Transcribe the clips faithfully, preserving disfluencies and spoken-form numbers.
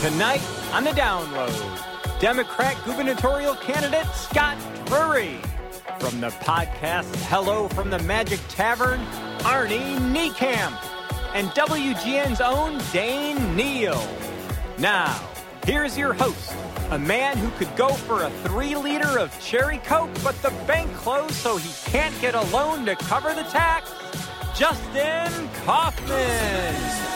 Tonight on the download, Democrat gubernatorial candidate Scott Drury. From the podcast Hello from the Magic Tavern, Arnie Niekamp. And W G N's own Dane Neal. Now, here's your host, a man who could go for a three liter of cherry Coke, but the bank closed so he can't get a loan to cover the tax, Justin Kaufman.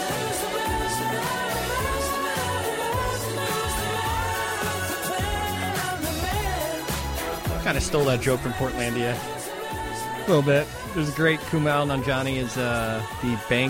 Kind of stole that joke from Portlandia a little bit. There's a great Kumail Nanjiani is uh, the bank.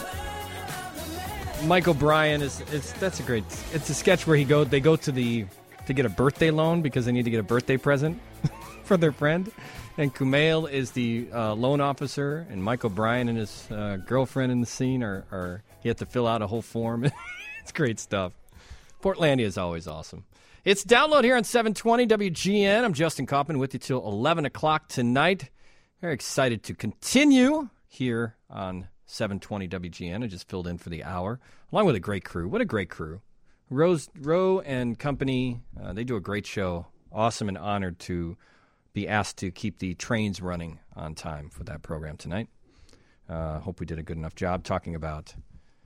Mike O'Brien is it's that's a great. It's a sketch where he go they go to the to get a birthday loan because they need to get a birthday present for their friend, and Kumail is the uh, loan officer, and Mike O'Brien and his uh, girlfriend in the scene are, are he had to fill out a whole form. It's great stuff. Portlandia is always awesome. It's Download here on seven twenty W G N. I'm Justin Kaufman with you till eleven o'clock tonight. Very excited to continue here on seven twenty W G N. I just filled in for the hour, along with a great crew. What a great crew. Rose, Rowe and company, uh, they do a great show. Awesome and honored to be asked to keep the trains running on time for that program tonight. Uh, hope we did a good enough job talking about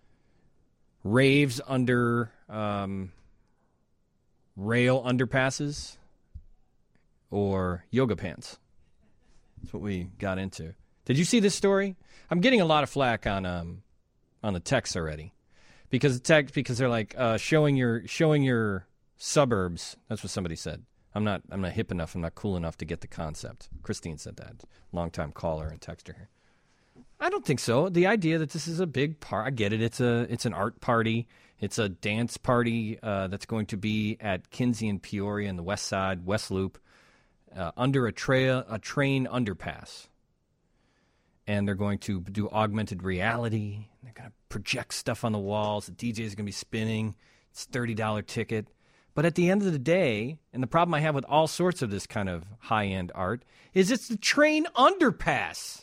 raves under... Um, rail underpasses or yoga pants. That's what we got into. Did you see this story? I'm getting a lot of flack on um on the text already because text because they're like uh, showing your showing your suburbs. That's what somebody said. I'm not I'm not hip enough. I'm not cool enough to get the concept. Christine said that. Longtime caller and texter here. I don't think so. The idea that this is a big part, I get it. It's a it's an art party. It's a dance party uh, that's going to be at Kinsey and Peoria in the West Side, West Loop, uh, under a, tra- a train underpass. And they're going to do augmented reality. They're going to project stuff on the walls. The D Js are going to be spinning. It's a thirty dollars ticket. But at the end of the day, and the problem I have with all sorts of this kind of high-end art, is it's the train underpass.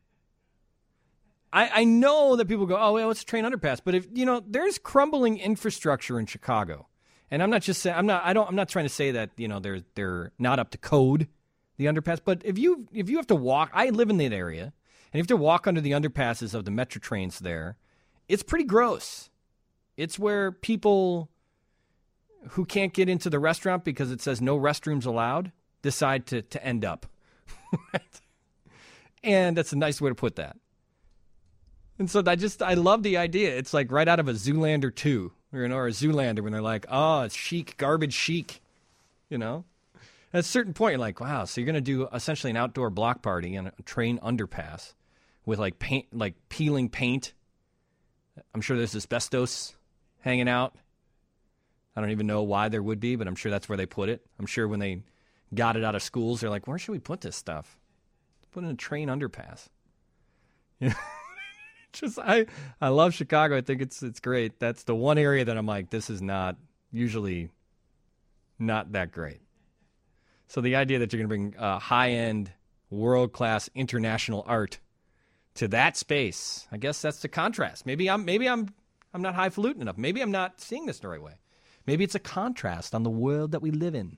I, I know that people go, oh, well, it's a train underpass. But if you know, there's crumbling infrastructure in Chicago, and I'm not just saying, I'm not, I don't, I'm not trying to say that you know they're they're not up to code, the underpass. But if you if you have to walk, I live in that area, and you have to walk under the underpasses of the metro trains there, it's pretty gross. It's where people who can't get into the restaurant because it says no restrooms allowed decide to to end up, and that's a nice way to put that. And so I just, I love the idea. It's like right out of a Zoolander two, or, you know, or a Zoolander when they're like, oh, it's chic, garbage chic, you know? At a certain point, you're like, wow, so you're going to do essentially an outdoor block party in a train underpass with like paint, like peeling paint. I'm sure there's asbestos hanging out. I don't even know why there would be, but I'm sure that's where they put it. I'm sure when they got it out of schools, they're like, where should we put this stuff? Put it in a train underpass. You know? Just I, I love Chicago. I think it's it's great. That's the one area that I'm like, this is not usually not that great. So the idea that you're going to bring uh, high-end, world-class, international art to that space, I guess that's the contrast. Maybe I'm maybe I'm I'm not highfalutin enough. Maybe I'm not seeing this the right way. Maybe it's a contrast on the world that we live in.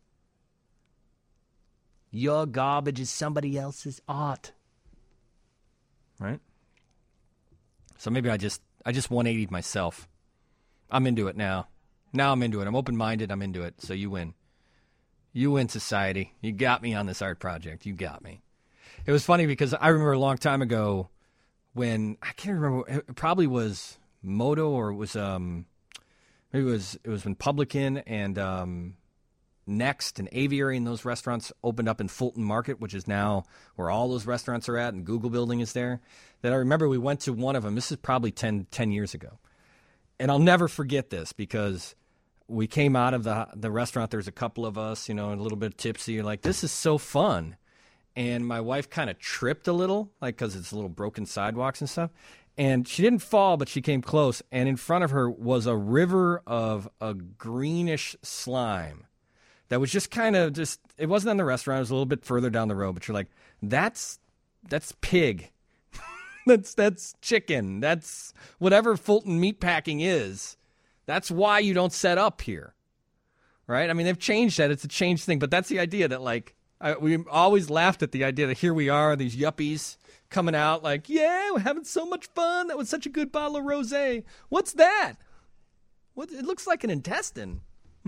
Your garbage is somebody else's art, right? So maybe I just I just one eighty'd myself. I'm into it now. Now I'm into it. I'm open-minded. I'm into it. So you win. You win, society. You got me on this art project. You got me. It was funny because I remember a long time ago when, I can't remember, it probably was Moto or it was, um, maybe it was, it was when Publican and um, Next and Aviary and those restaurants opened up in Fulton Market, which is now where all those restaurants are at, and Google Building is there. That I remember we went to one of them. This is probably ten, ten years ago. And I'll never forget this because we came out of the the restaurant. There's a couple of us, you know, a little bit tipsy. You're like, this is so fun. And my wife kind of tripped a little, like because it's a little broken sidewalks and stuff. And she didn't fall, but she came close. And in front of her was a river of a greenish slime that was just kind of just, it wasn't in the restaurant. It was a little bit further down the road. But you're like, that's that's pig. that's that's chicken. That's whatever Fulton Meatpacking is. That's why you don't set up here, right? I mean, they've changed that. It's a changed thing, but that's the idea that, like, I, we always laughed at the idea that here we are, these yuppies coming out like, yeah, we're having so much fun. That was such a good bottle of rosé. What's that? What? It looks like an intestine.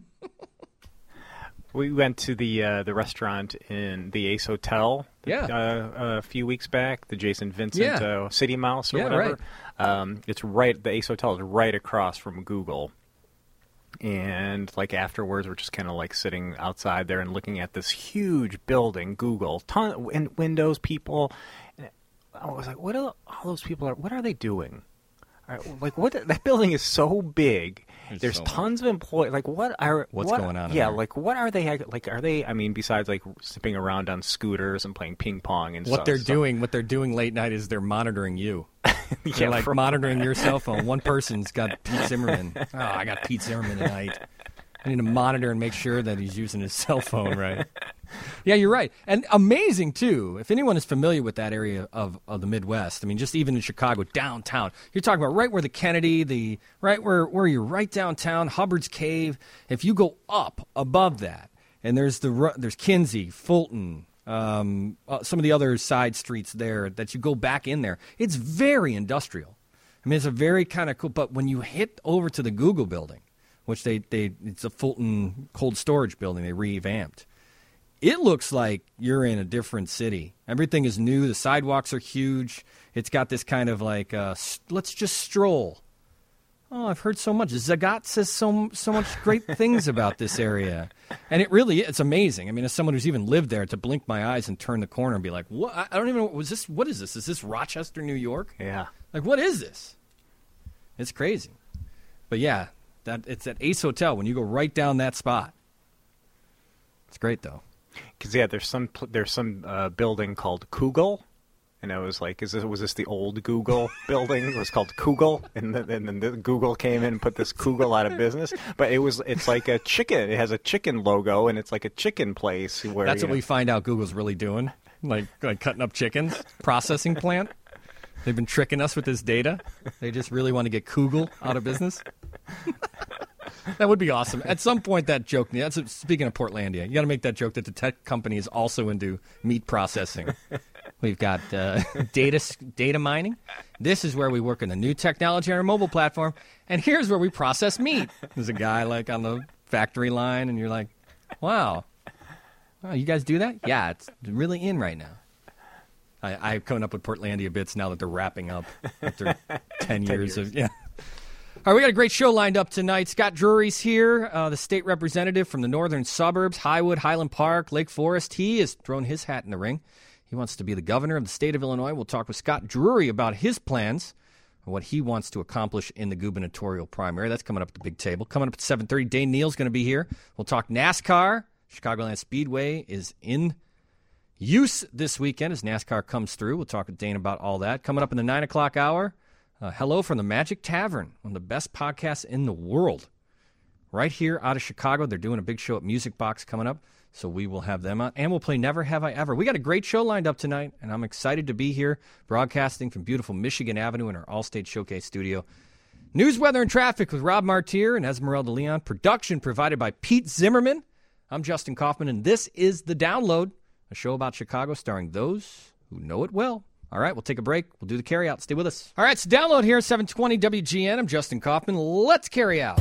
We went to the uh, the restaurant in the Ace Hotel yeah. uh, a few weeks back, the Jason Vincent yeah. uh, City Mouse or yeah, whatever. Right. Um, it's right. The Ace Hotel is right across from Google. And like afterwards, we're just kind of like sitting outside there and looking at this huge building, Google, ton and windows, people. And I was like, what are all those people? Are what are they doing? Like what? That building is so big. There's, There's so tons much. of employees. Like what are what's what, going on? Yeah, in like what are they? Like are they? I mean, besides like zipping around on scooters and playing ping pong and what stuff, they're stuff. doing, what they're doing late night is they're monitoring you. yeah, they're like from, monitoring your cell phone. One person's got Pete Zimmerman. Oh, I got Pete Zimmerman tonight. I need to monitor and make sure that he's using his cell phone right. Yeah, you're right. And amazing, too. If anyone is familiar with that area of, of the Midwest, I mean, just even in Chicago, downtown, you're talking about right where the Kennedy, the right where, where you're right downtown, Hubbard's Cave. If you go up above that, and there's the there's Kinsey, Fulton, um, uh, some of the other side streets there that you go back in there, it's very industrial. I mean, it's a very kind of cool, but when you hit over to the Google building, which they, they it's a Fulton cold storage building they revamped. It looks like you're in a different city. Everything is new. The sidewalks are huge. It's got this kind of like, uh, let's just stroll. Oh, I've heard so much. Zagat says so so much great things about this area. And it really, it's amazing. I mean, as someone who's even lived there, to blink my eyes and turn the corner and be like, what? I don't even know, was this, what is this? Is this Rochester, New York? Yeah. Like, what is this? It's crazy. But yeah. That it's at Ace Hotel when you go right down that spot. It's great though. Because yeah, there's some there's some uh, building called Kugel, and I was like, is this was this the old Google building? It was called Kugel, and then, and then the Google came in and put this Kugel out of business. But it was it's like a chicken. It has a chicken logo, and it's like a chicken place where that's what know, we find out Google's really doing, like like cutting up chickens, processing plant. They've been tricking us with this data. They just really want to get Kugel out of business. That would be awesome. At some point, that joke, that's, speaking of Portlandia, you got to make that joke that the tech company is also into meat processing. We've got uh, data data mining. This is where we work in the new technology on our mobile platform. And here's where we process meat. There's a guy like on the factory line, and you're like, wow. Oh, you guys do that? Yeah, it's really in right now. I, I'm coming up with Portlandia bits now that they're wrapping up after ten years, ten years of, yeah. All right, we got a great show lined up tonight. Scott Drury's here, uh, the state representative from the northern suburbs, Highwood, Highland Park, Lake Forest. He has thrown his hat in the ring. He wants to be the governor of the state of Illinois. We'll talk with Scott Drury about his plans and what he wants to accomplish in the gubernatorial primary. That's coming up at the big table. Coming up at seven thirty, Dane Neal's going to be here. We'll talk NASCAR. Chicagoland Speedway is in use this weekend as NASCAR comes through. We'll talk with Dane about all that. Coming up in the nine o'clock hour, Uh, hello from the Magic Tavern, one of the best podcasts in the world. Right here out of Chicago. They're doing a big show at Music Box coming up, so we will have them on. And we'll play Never Have I Ever. We got a great show lined up tonight, and I'm excited to be here broadcasting from beautiful Michigan Avenue in our All-State Showcase studio. News, weather, and traffic with Rob Martier and Esmeralda Leon. Production provided by Pete Zimmerman. I'm Justin Kaufman, and this is The Download, a show about Chicago starring those who know it well. All right, we'll take a break. We'll do the carry out. Stay with us. All right, it's Download here at seven twenty W G N. I'm Justin Kaufman. Let's carry out.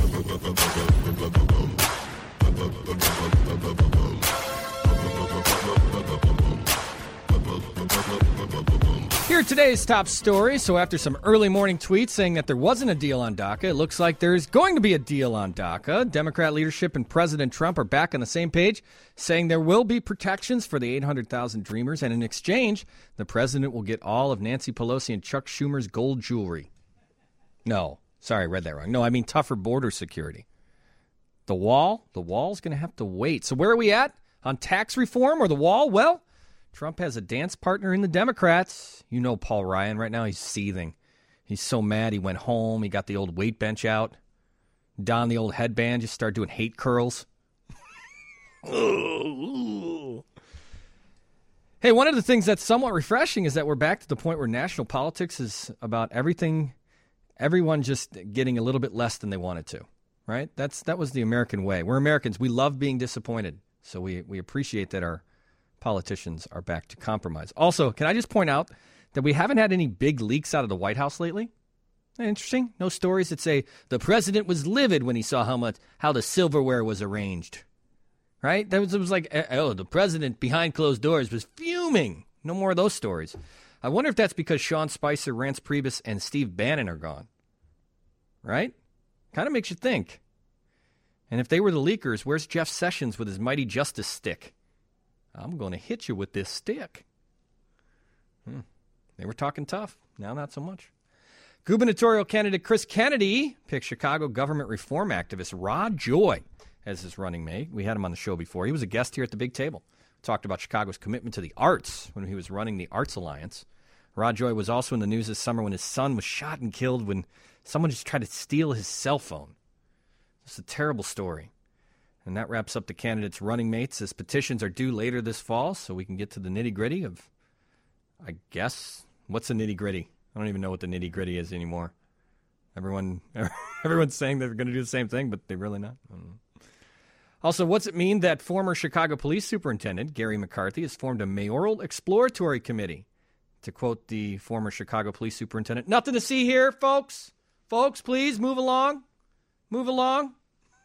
Here are today's top stories. So after some early morning tweets saying that there wasn't a deal on DACA, it looks like there's going to be a deal on DACA. Democrat leadership and President Trump are back on the same page, saying there will be protections for the eight hundred thousand Dreamers, and in exchange, the president will get all of Nancy Pelosi and Chuck Schumer's gold jewelry. No, sorry, I read that wrong. No, I mean tougher border security. The wall? The wall's going to have to wait. So where are we at? On tax reform or the wall? Well, Trump has a dance partner in the Democrats. You know Paul Ryan. Right now he's seething. He's so mad he went home. He got the old weight bench out. Donned the old headband. Just started doing hate curls. Hey, one of the things that's somewhat refreshing is that we're back to the point where national politics is about everything, everyone just getting a little bit less than they wanted to. right? That's that was the American way. We're Americans. We love being disappointed. So we, we appreciate that our politicians are back to compromise. Also, can I just point out that we haven't had any big leaks out of the White House lately? Isn't that interesting? No stories that say the president was livid when he saw how much how the silverware was arranged. Right? That was, it was like, oh, the president behind closed doors was fuming. No more of those stories. I wonder if that's because Sean Spicer, Rance Priebus, and Steve Bannon are gone. Right? Kind of makes you think. And if they were the leakers, where's Jeff Sessions with his mighty justice stick? I'm going to hit you with this stick. Hmm. They were talking tough. Now not so much. Gubernatorial candidate Chris Kennedy picked Chicago government reform activist Rod Joy as his running mate. We had him on the show before. He was a guest here at the big table. Talked about Chicago's commitment to the arts when he was running the Arts Alliance. Rod Joy was also in the news this summer when his son was shot and killed when someone just tried to steal his cell phone. It's a terrible story. And that wraps up the candidates' running mates as petitions are due later this fall, so we can get to the nitty-gritty of, I guess, what's the nitty-gritty? I don't even know what the nitty-gritty is anymore. Everyone, everyone's saying they're going to do the same thing, but they're really not. I don't know. Also, what's it mean that former Chicago Police Superintendent Gary McCarthy has formed a mayoral exploratory committee? To quote the former Chicago Police Superintendent, nothing to see here, folks. Folks, please move along. Move along.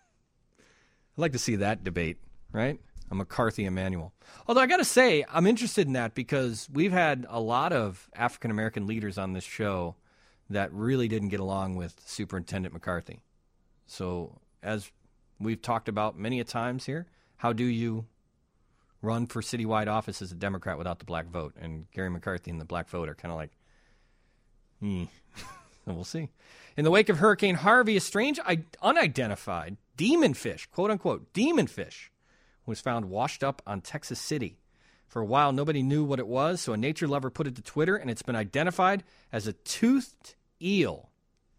I'd like to see that debate, right? A McCarthy Emanuel. Although I got to say, I'm interested in that because we've had a lot of African-American leaders on this show that really didn't get along with Superintendent McCarthy. So as we've talked about many a times here, how do you run for citywide office as a Democrat without the black vote? And Gary McCarthy and the black vote are kind of like, hmm. So we'll see. In the wake of Hurricane Harvey, a strange, unidentified demon fish, quote-unquote, demon fish, was found washed up on Texas City. For a while, nobody knew what it was, so a nature lover put it to Twitter, and it's been identified as a toothed eel.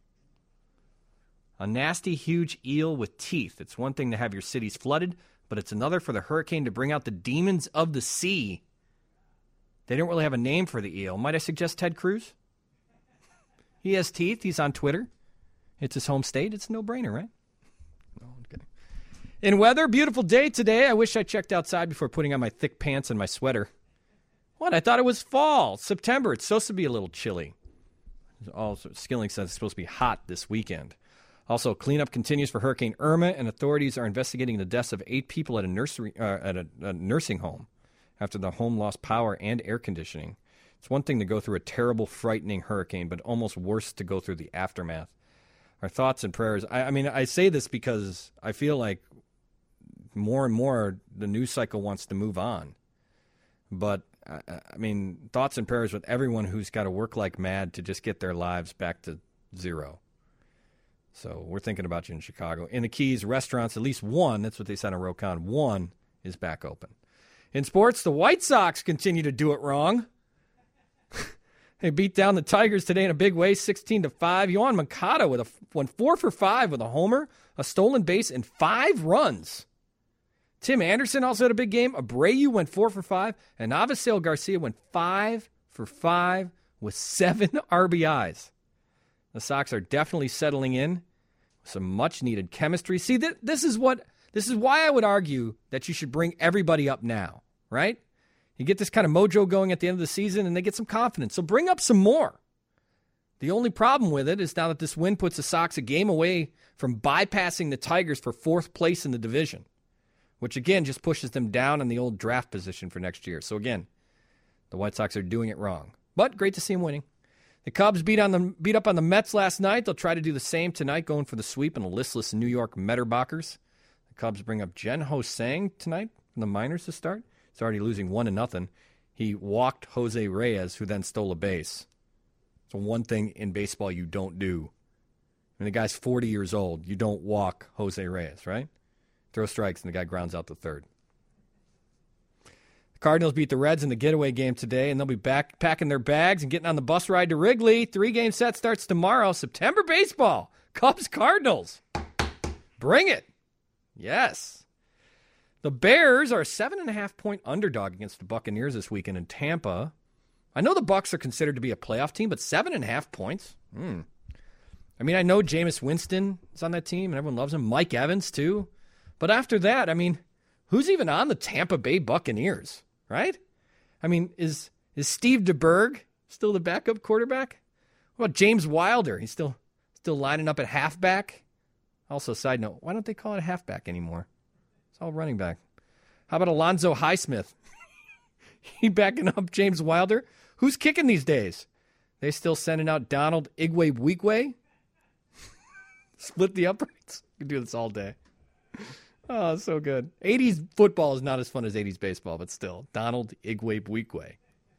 A nasty, huge eel with teeth. It's one thing to have your cities flooded, but it's another for the hurricane to bring out the demons of the sea. They don't really have a name for the eel. Might I suggest Ted Cruz? He has teeth. He's on Twitter. It's his home state. It's a no-brainer, right? No, I'm kidding. In weather, beautiful day today. I wish I checked outside before putting on my thick pants and my sweater. What? I thought it was fall, September. It's supposed to be a little chilly. Also, Skilling says it's supposed to be hot this weekend. Also, cleanup continues for Hurricane Irma, and authorities are investigating the deaths of eight people at a nursery uh, at a, a nursing home after the home lost power and air conditioning. It's one thing to go through a terrible, frightening hurricane, but almost worse to go through the aftermath. Our thoughts and prayers. I, I mean, I say this because I feel like more and more the news cycle wants to move on. But, I, I mean, thoughts and prayers with everyone who's got to work like mad to just get their lives back to zero. So we're thinking about you in Chicago. In the Keys, restaurants, at least one, that's what they said on Rokon, one is back open. In sports, the White Sox continue to do it wrong. They beat down the Tigers today in a big way, sixteen to five. Yohan Moncada with a, went four for five with a homer, a stolen base, and five runs. Tim Anderson also had a big game. Abreu went four for five, and Avisail Garcia went five for five with seven R B Is. The Sox are definitely settling in. Some much-needed chemistry. See, th- this is what this is why I would argue that you should bring everybody up now, right? You get this kind of mojo going at the end of the season, and they get some confidence. So bring up some more. The only problem with it is now that this win puts the Sox a game away from bypassing the Tigers for fourth place in the division, which, again, just pushes them down in the old draft position for next year. So, again, the White Sox are doing it wrong. But great to see them winning. The Cubs beat on the beat up on the Mets last night. They'll try to do the same tonight, going for the sweep in a listless New York Metterbockers. The Cubs bring up Jen Ho-Sang tonight from the minors to start. He's already losing one to nothing. He walked Jose Reyes, who then stole a base. So one thing in baseball you don't do. And the guy's forty years old. You don't walk Jose Reyes, right? Throw strikes, and the guy grounds out the third. The Cardinals beat the Reds in the getaway game today, and they'll be back packing their bags and getting on the bus ride to Wrigley. Three-game set starts tomorrow. September baseball. Cubs-Cardinals. Bring it. Yes. The Bears are a seven and a half point underdog against the Buccaneers this weekend in Tampa. I know the Bucs are considered to be a playoff team, but seven and a half points. Hmm. I mean, I know Jameis Winston is on that team, and everyone loves him. Mike Evans, too. But after that, I mean, who's even on the Tampa Bay Buccaneers, right? I mean, is is Steve DeBerg still the backup quarterback? What about James Wilder? He's still still lining up at halfback. Also, side note, why don't they call it halfback anymore? It's all running back. How about Alonzo Highsmith? He backing up James Wilder? Who's kicking these days? They still sending out Donald Igwe-Buikwe? Split the uprights? You can do this all day. Oh, so good. eighties football is not as fun as eighties baseball, but still. Donald Igwe-Buikwe.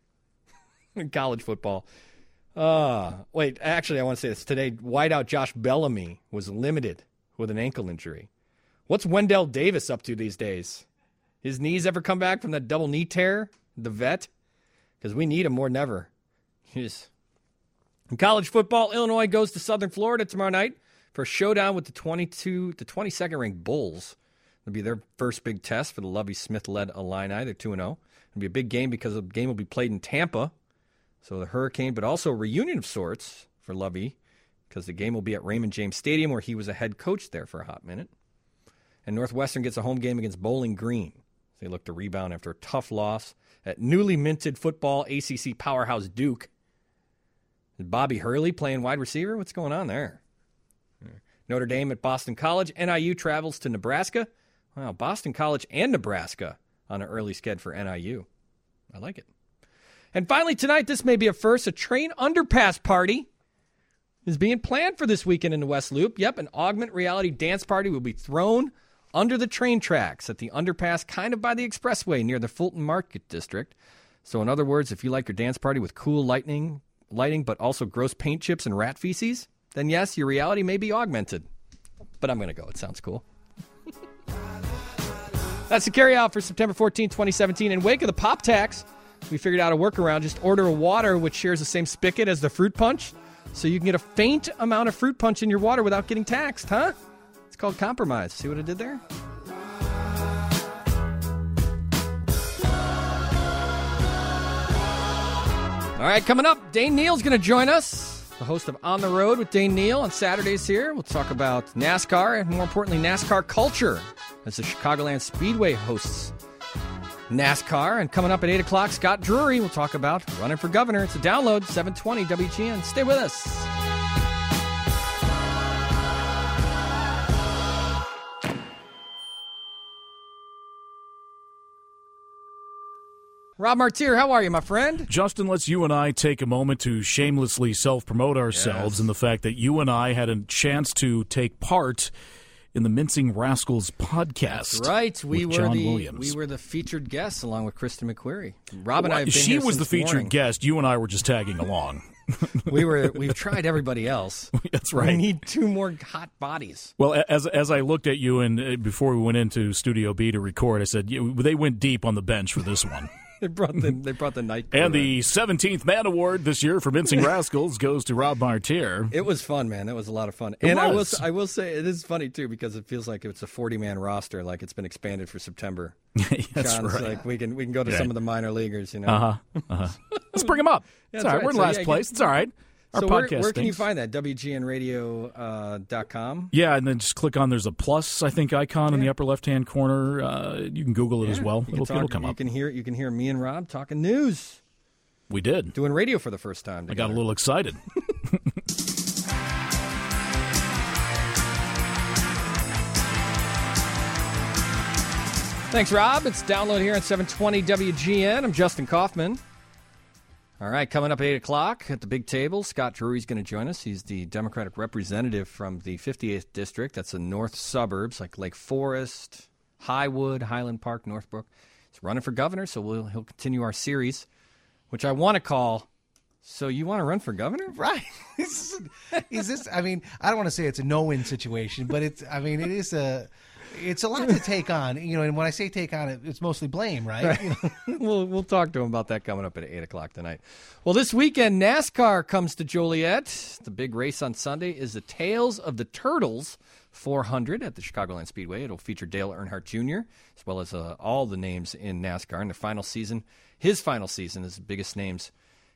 College football. Uh, wait, actually, I want to say this. Today, wideout Josh Bellamy was limited with an ankle injury. What's Wendell Davis up to these days? His knees ever come back from that double knee tear? The vet? Because we need him more than ever. Jeez. In college football, Illinois goes to Southern Florida tomorrow night for a showdown with the twenty-two, the twenty-second ranked Bulls. It'll be their first big test for the Lovie Smith-led Illini. They're two and oh. It'll be a big game because the game will be played in Tampa. So the Hurricane, but also a reunion of sorts for Lovie because the game will be at Raymond James Stadium where he was a head coach there for a hot minute. And Northwestern gets a home game against Bowling Green. They look to rebound after a tough loss at newly minted football A C C powerhouse Duke. Is Bobby Hurley playing wide receiver? What's going on there? Notre Dame at Boston College. N I U travels to Nebraska. Wow, Boston College and Nebraska on an early sched for N I U. I like it. And finally tonight, this may be a first, a train underpass party is being planned for this weekend in the West Loop. Yep, an augmented reality dance party will be thrown under the train tracks at the underpass kind of by the expressway near the Fulton Market District. So in other words, if you like your dance party with cool lightning, lighting, but also gross paint chips and rat feces, then yes, your reality may be augmented. But I'm going to go. It sounds cool. That's the carry-out for September fourteenth, twenty seventeen. In wake of the pop tax, we figured out a workaround. Just order a water which shares the same spigot as the fruit punch, so you can get a faint amount of fruit punch in your water without getting taxed, huh? It's called compromise. See what I did there? All right, coming up, Dane Neal's going to join us, the host of On the Road with Dane Neal on Saturdays here. We'll talk about NASCAR and, more importantly, NASCAR culture as the Chicagoland Speedway hosts NASCAR. And coming up at eight o'clock, Scott Drury will talk about running for governor. It's a download, seven twenty W G N. Stay with us. Rob Martier, how are you, my friend? Justin, let's you and I take a moment to shamelessly self-promote ourselves Yes. in the fact that you and I had a chance to take part in the Mincing Rascals podcast. That's right. We with were John the Williams. we were the featured guests along with Kristen McQuarrie. Rob and I have been she here was the since featured morning. guest. You and I were just tagging along. We were we've tried everybody else. That's We right. need two more hot bodies. Well, as as I looked at you and uh, before we went into Studio B to record, I said "You- they went deep on the bench for this one. They brought the they brought the night. And the seventeenth Man Award this year for Mincing Rascals goes to Rob Martier. It was fun, man. That was a lot of fun. It and I will was. I will say it is funny too because it feels like it's a forty man roster, like it's been expanded for September. That's John's right. like we can we can go to Yeah. some of the minor leaguers, you know. Uh huh. Uh-huh. Let's bring them up. Yeah, it's all that's right. right. We're in So, last yeah, place. get- It's all right. Our so where, podcast where can you stinks. find that? W G N radio dot com. Yeah, and then just click on there's a plus, I think, icon in the upper left-hand corner. Uh, you can Google it as well. You can It'll, talk- it'll come you up. can hear you can hear me and Rob talking news, We did. doing radio for the first time. I got a together. little excited. Thanks, Rob. It's download here at seven twenty W G N. I'm Justin Kaufman. All right, coming up at eight o'clock at the big table, Scott Drury's going to join us. He's the Democratic representative from the fifty-eighth District. That's the north suburbs, like Lake Forest, Highwood, Highland Park, Northbrook. He's running for governor, so we'll, he'll continue our series, which I want to call, So You Want to Run for Governor? Right. Is this, is this, I mean, I don't want to say it's a no-win situation, but it's, I mean, it is a, it's a lot to take on, you know, and when I say take on it, it's mostly blame, right? Right. You know? we'll we'll talk to him about that coming up at eight o'clock tonight. Well, this weekend, NASCAR comes to Joliet. The big race on Sunday is the Tales of the Turtles four hundred at the Chicagoland Speedway. It'll feature Dale Earnhardt Junior, as well as uh, all the names in NASCAR in the final season. His final season is the biggest names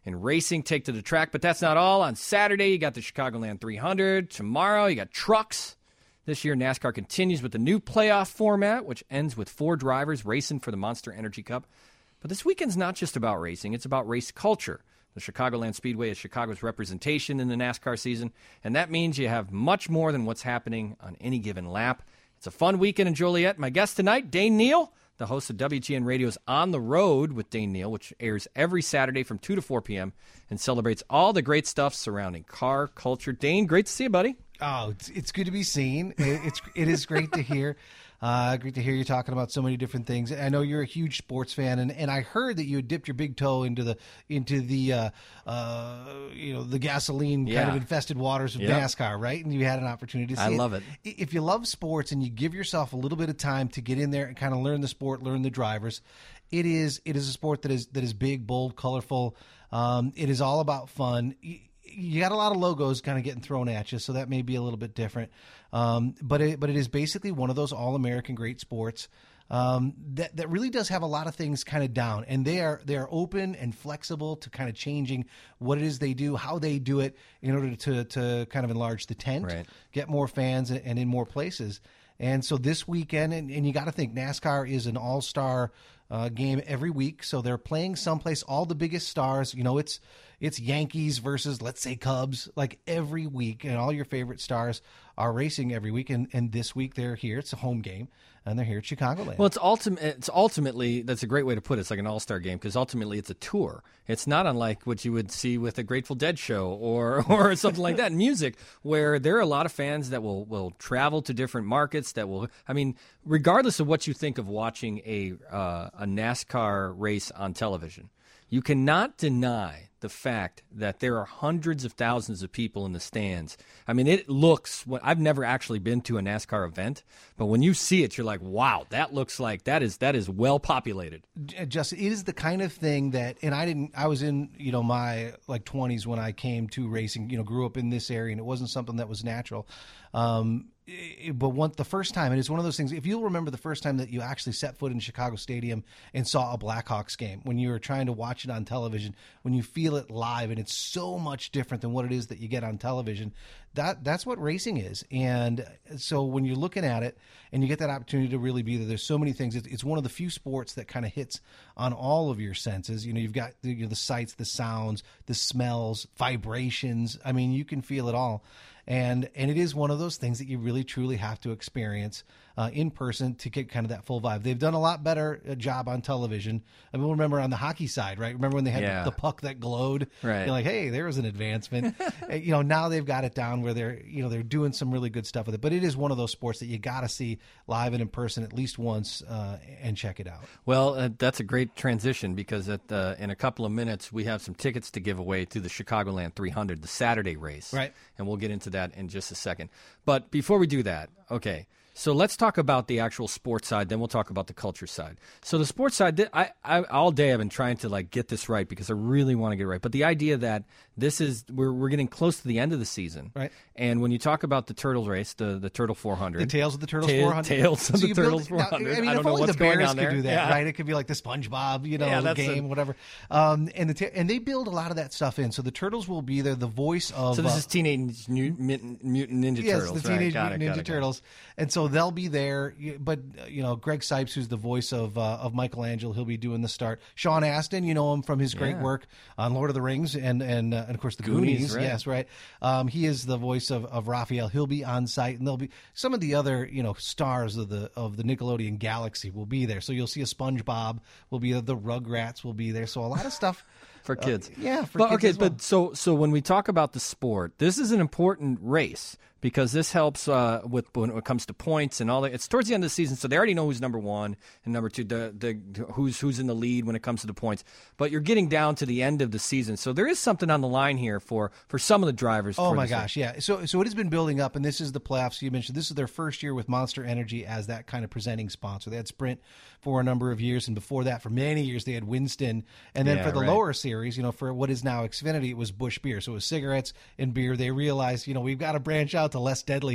and racing take to the track. But that's not all. On Saturday, you got the Chicagoland three hundred. Tomorrow, you got trucks. This year, NASCAR continues with the new playoff format, which ends with four drivers racing for the Monster Energy Cup. But this weekend's not just about racing. It's about race culture. The Chicagoland Speedway is Chicago's representation in the NASCAR season, and that means you have much more than what's happening on any given lap. It's a fun weekend in Joliet. My guest tonight, Dane Neal, the host of W G N Radio's On the Road with Dane Neal, which airs every Saturday from two to four p.m. and celebrates all the great stuff surrounding car culture. Dane, great to see you, buddy. Oh, it's, it's good to be seen. It, it's it is great to hear. Uh, great to hear you talking about so many different things. I know you're a huge sports fan, and, and I heard that you had dipped your big toe into the into the uh, uh, you know the gasoline yeah. kind of infested waters of yep. NASCAR, right? And you had an opportunity to see I it. love it. If you love sports and you give yourself a little bit of time to get in there and kind of learn the sport, learn the drivers, it is it is a sport that is that is big, bold, colorful. Um, it is all about fun. You got a lot of logos kind of getting thrown at you, so that may be a little bit different. Um, but it, but it is basically one of those all-American great sports um, that that really does have a lot of things kind of down, and they are they are open and flexible to kind of changing what it is they do, how they do it, in order to to kind of enlarge the tent, right. get more fans, and in more places. And so this weekend, and, and you got to think NASCAR is an all-star uh, game every week, so they're playing someplace. All the biggest stars, you know, it's it's Yankees versus, let's say, Cubs, like every week, and all your favorite stars are racing every week. And, and this week they're here. It's a home game, and they're here at Chicagoland. Well, it's ultimate. It's ultimately that's a great way to put it. It's like an all-star game because ultimately it's a tour. It's not unlike what you would see with a Grateful Dead show or or something like that in music, where there are a lot of fans that will will travel to different markets. That will, I mean, regardless of what you think of watching a uh, a NASCAR race on television, you cannot deny the fact that there are hundreds of thousands of people in the stands. I mean, it looks, I've never actually been to a NASCAR event, but when you see it, you're like, wow, that looks like, that is that is well populated. Justin, it is the kind of thing that, and I didn't, I was in, you know, my like twenties when I came to racing, you know, grew up in this area, and it wasn't something that was natural. Um, But one, the first time, and it's one of those things, if you'll remember the first time that you actually set foot in Chicago Stadium and saw a Blackhawks game, when you were trying to watch it on television, when you feel it live, and it's so much different than what it is that you get on television, that that's what racing is. And so when you're looking at it and you get that opportunity to really be there, there's so many things. It's one of the few sports that kind of hits on all of your senses. You know, you've got the, you know, the sights, the sounds, the smells, vibrations. I mean, you can feel it all. And and it is one of those things that you really, truly have to experience uh, in person to get kind of that full vibe. They've done a lot better uh, job on television. I mean, we'll remember on the hockey side, right? Remember when they had yeah. the, the puck that glowed? Right. You're like, hey, there was an advancement. You know, now they've got it down where they're, you know, they're doing some really good stuff with it. But it is one of those sports that you got to see live and in person at least once uh, and check it out. Well, uh, that's a great transition because at uh, in a couple of minutes we have some tickets to give away to the Chicagoland three hundred, the Saturday race. Right. And we'll get into that in just a second. But before we do that, okay, so let's talk about the actual sports side, then we'll talk about the culture side. So the sports side, I, I all day I've been trying to like get this right because I really want to get it right. But the idea that this is, we're we're getting close to the end of the season. Right. And when you talk about the Turtles race, the, the Turtle four hundred. The Tales of the Turtles Ta- four hundred. Tales of So the you build- Turtles now, four hundred. I mean, I if don't know only what's the going Bears on could there. do that, Yeah. right? It could be like the SpongeBob, you know, Yeah, the that's game, a- whatever. Um, and the ta- and they build a lot of that stuff in. So the Turtles will be there. The voice of So this uh, is Teenage Mutant, Mutant Ninja yes, Turtles. the right? Teenage Got it, Mutant got Ninja it, got it. Turtles, and so they'll be there. But uh, you know, Greg Sipes, who's the voice of uh, of Michelangelo, he'll be doing the start. Sean Astin, you know him from his great Yeah. work on Lord of the Rings and and, uh, and of course the Goonies, Goonies. right. Yes, right. Um, he is the voice of, of Raphael. He'll be on site, and there'll be some of the other you know stars of the of the Nickelodeon galaxy will be there. So you'll see a SpongeBob will be there. The Rugrats will be there. So a lot of stuff. For kids. Uh, yeah, for but, kids okay, as well. but so so when we talk about the sport, this is an important race because this helps uh, with when it comes to points and all that. It's towards the end of the season, so they already know who's number one and number two, the the who's who's in the lead when it comes to the points. But you're getting down to the end of the season, so there is something on the line here for, for some of the drivers. Oh for my this gosh, yeah. So so it has been building up, and this is the playoffs you mentioned. This is their first year with Monster Energy as that kind of presenting sponsor. They had Sprint for a number of years, and before that, for many years, they had Winston. And then Yeah, for the right. lower series, you know, for what is now Xfinity, it was Busch Beer. So it was cigarettes and beer. They realized, you know, we've got to branch out to less deadly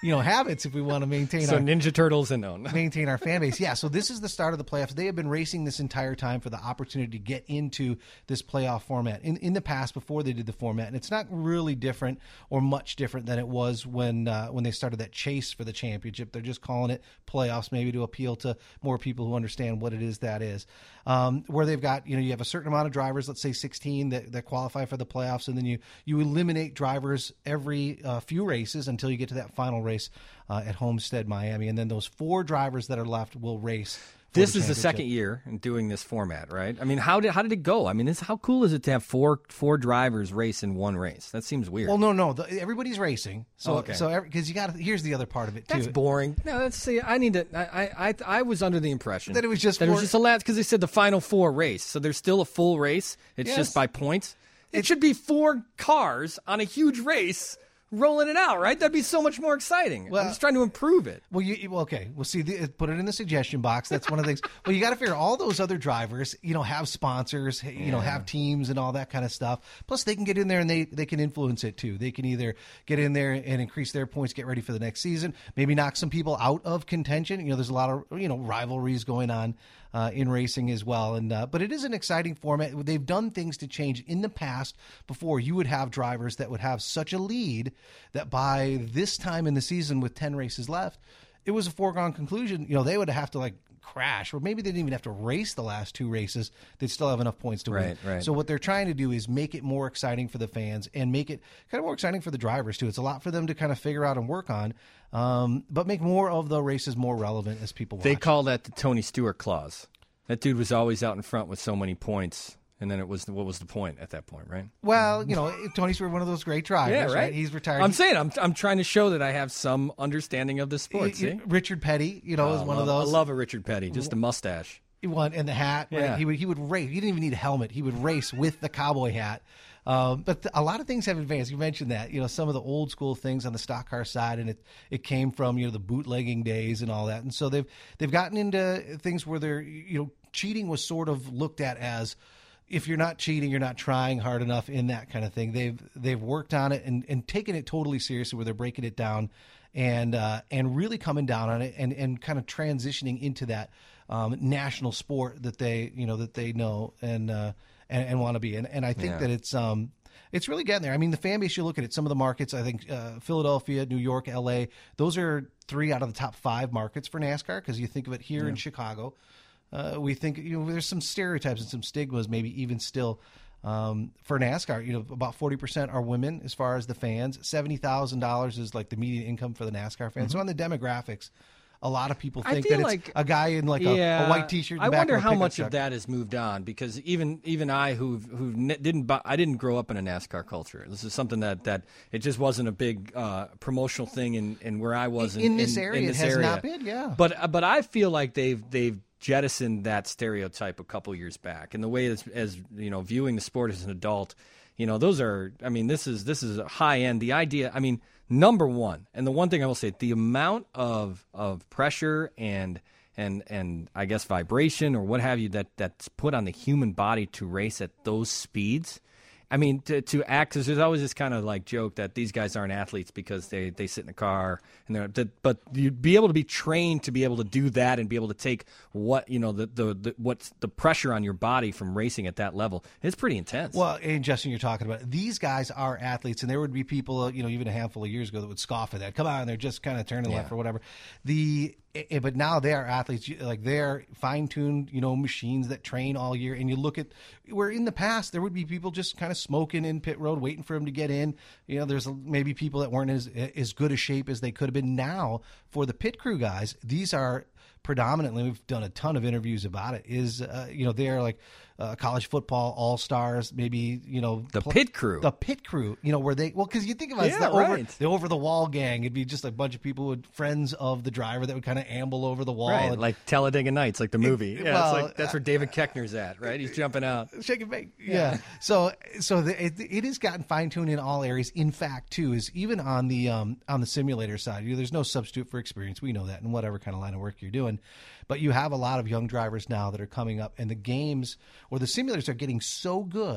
you know, habits if we want to maintain so our Ninja Turtles and no. maintain our fan base. Yeah, so this is the start of the playoffs. They have been racing this entire time for the opportunity to get into this playoff format. In in the past, before they did the format, and it's not really different or much different than it was when uh, when they started that chase for the championship. They're just calling it playoffs, maybe to appeal to more people who understand what it is that is. Um, where they've got, you know, you have a certain amount of drivers, let's say sixteen, that, that qualify for the playoffs, and then you you eliminate drivers every uh, few races until you get to that final race uh, at Homestead, Miami, and then those four drivers that are left will race. This the is the second year in doing this format, right? I mean, how did how did it go? I mean, this, how cool is it to have four four drivers race in one race? That seems weird. Well, no, no, the, everybody's racing. So, oh, okay. so because you got here's the other part of it too. That's boring. No, let's see. I need to. I I I was under the impression that it was just that four, it was just a last because they said the final four race. So there's still a full race. It's yes. just by points. It, it should be four cars on a huge race. Rolling it out, right? That'd be so much more exciting. Well, I'm just trying to improve it. Well, you well, okay. Well, see, the, put it in the suggestion box. That's one of the things. Well, you got to figure all those other drivers, you know, have sponsors, you yeah. know, have teams and all that kind of stuff. Plus, they can get in there and they, they can influence it too. They can either get in there and increase their points, get ready for the next season, maybe knock some people out of contention. You know, there's a lot of, you know, rivalries going on Uh, in racing as well. And uh, but it is an exciting format. They've done things to change. In the past, before, you would have drivers that would have such a lead that by this time in the season with ten races left, it was a foregone conclusion. You know, they would have to like crash, or maybe they didn't even have to race the last two races. They'd still have enough points to right, win. Right. So what they're trying to do is make it more exciting for the fans and make it kind of more exciting for the drivers too. It's a lot for them to kind of figure out and work on, um, but make more of the races more relevant as people watch. They call that the Tony Stewart clause. That dude was always out in front with so many points, and then it was what was the point at that point, right? Well, you know, Tony's one of those great drivers, yeah, right? right? He's retired. I'm saying I'm I'm trying to show that I have some understanding of the sport. See? Richard Petty, you know, oh, is one love, of those. I love a Richard Petty, just a mustache. He won and the hat. Right? Yeah. He would he would race. He didn't even need a helmet. He would race with the cowboy hat. Um, but th- a lot of things have advanced. You mentioned that, you know, some of the old school things on the stock car side, and it, it came from, you know, the bootlegging days and all that. And so they've they've gotten into things where they're, you know, cheating was sort of looked at as, if you're not cheating, you're not trying hard enough in that kind of thing. They've they've worked on it and, and taken it totally seriously, where they're breaking it down and uh, and really coming down on it and, and kind of transitioning into that um, national sport that they you know that they know and uh, and, and want to be. And and I think yeah. that it's um it's really getting there. I mean, the fan base, you look at it, some of the markets, I think uh, Philadelphia, New York, L A, those are three out of the top five markets for NASCAR, because you think of it here yeah. in Chicago. Uh, we think, you know, there's some stereotypes and some stigmas, maybe even still, um, for NASCAR. You know, about forty percent are women as far as the fans. seventy thousand dollars is like the median income for the NASCAR fans. Mm-hmm. So on the demographics, a lot of people think that it's like, a guy in like a, yeah, a white T-shirt. In the I back wonder of a how much truck. of that has moved on, because even even I who who didn't buy, I didn't grow up in a NASCAR culture. This is something that, that it just wasn't a big uh, promotional thing in, in where I was in, in this in, area. In this it has area. not been, yeah. But but I feel like they've they've jettisoned that stereotype a couple years back, and the way as, as you know, viewing the sport as an adult, you know, those are. I mean, this is this is a high end. The idea. I mean, number one, and the one thing I will say, the amount of of pressure and and and I guess vibration or what have you that that's put on the human body to race at those speeds. I mean, to to act, because there's always this kind of like joke that these guys aren't athletes because they, they sit in a car and they're, but you'd be able to be trained to be able to do that and be able to take what, you know, the, the, the what's the pressure on your body from racing at that level. It's pretty intense. Well, and Justin, you're talking about, these guys are athletes, and there would be people, you know, even a handful of years ago that would scoff at that. Come on, they're just kind of turning yeah. left or whatever. The But now they are athletes, like they're fine-tuned, you know, machines that train all year. And you look at where in the past there would be people just kind of smoking in pit road, waiting for him to get in. You know, there's maybe people that weren't as as good a shape as they could have been. Now, for the pit crew guys, these are predominantly, we've done a ton of interviews about it, is, uh, you know, they're like uh, college football all-stars, maybe, you know. The pl- pit crew. The pit crew, you know, where they, well, because you think about it, yeah, the, over, right. the over-the-wall gang. It'd be just a bunch of people, with friends of the driver, that would kind of amble over the wall. Right, and, like Talladega Nights, like the movie. It, yeah, well, it's like, that's where David Koechner's at, right? He's jumping out. Shake and bake. Yeah. yeah. So, so the, it, it has gotten fine-tuned in all areas. In fact, too, is even on the um, on the simulator side, you know, there's no substitute for experience. We know that in whatever kind of line of work you're doing. But you have a lot of young drivers now that are coming up, and the games or the simulators are getting so good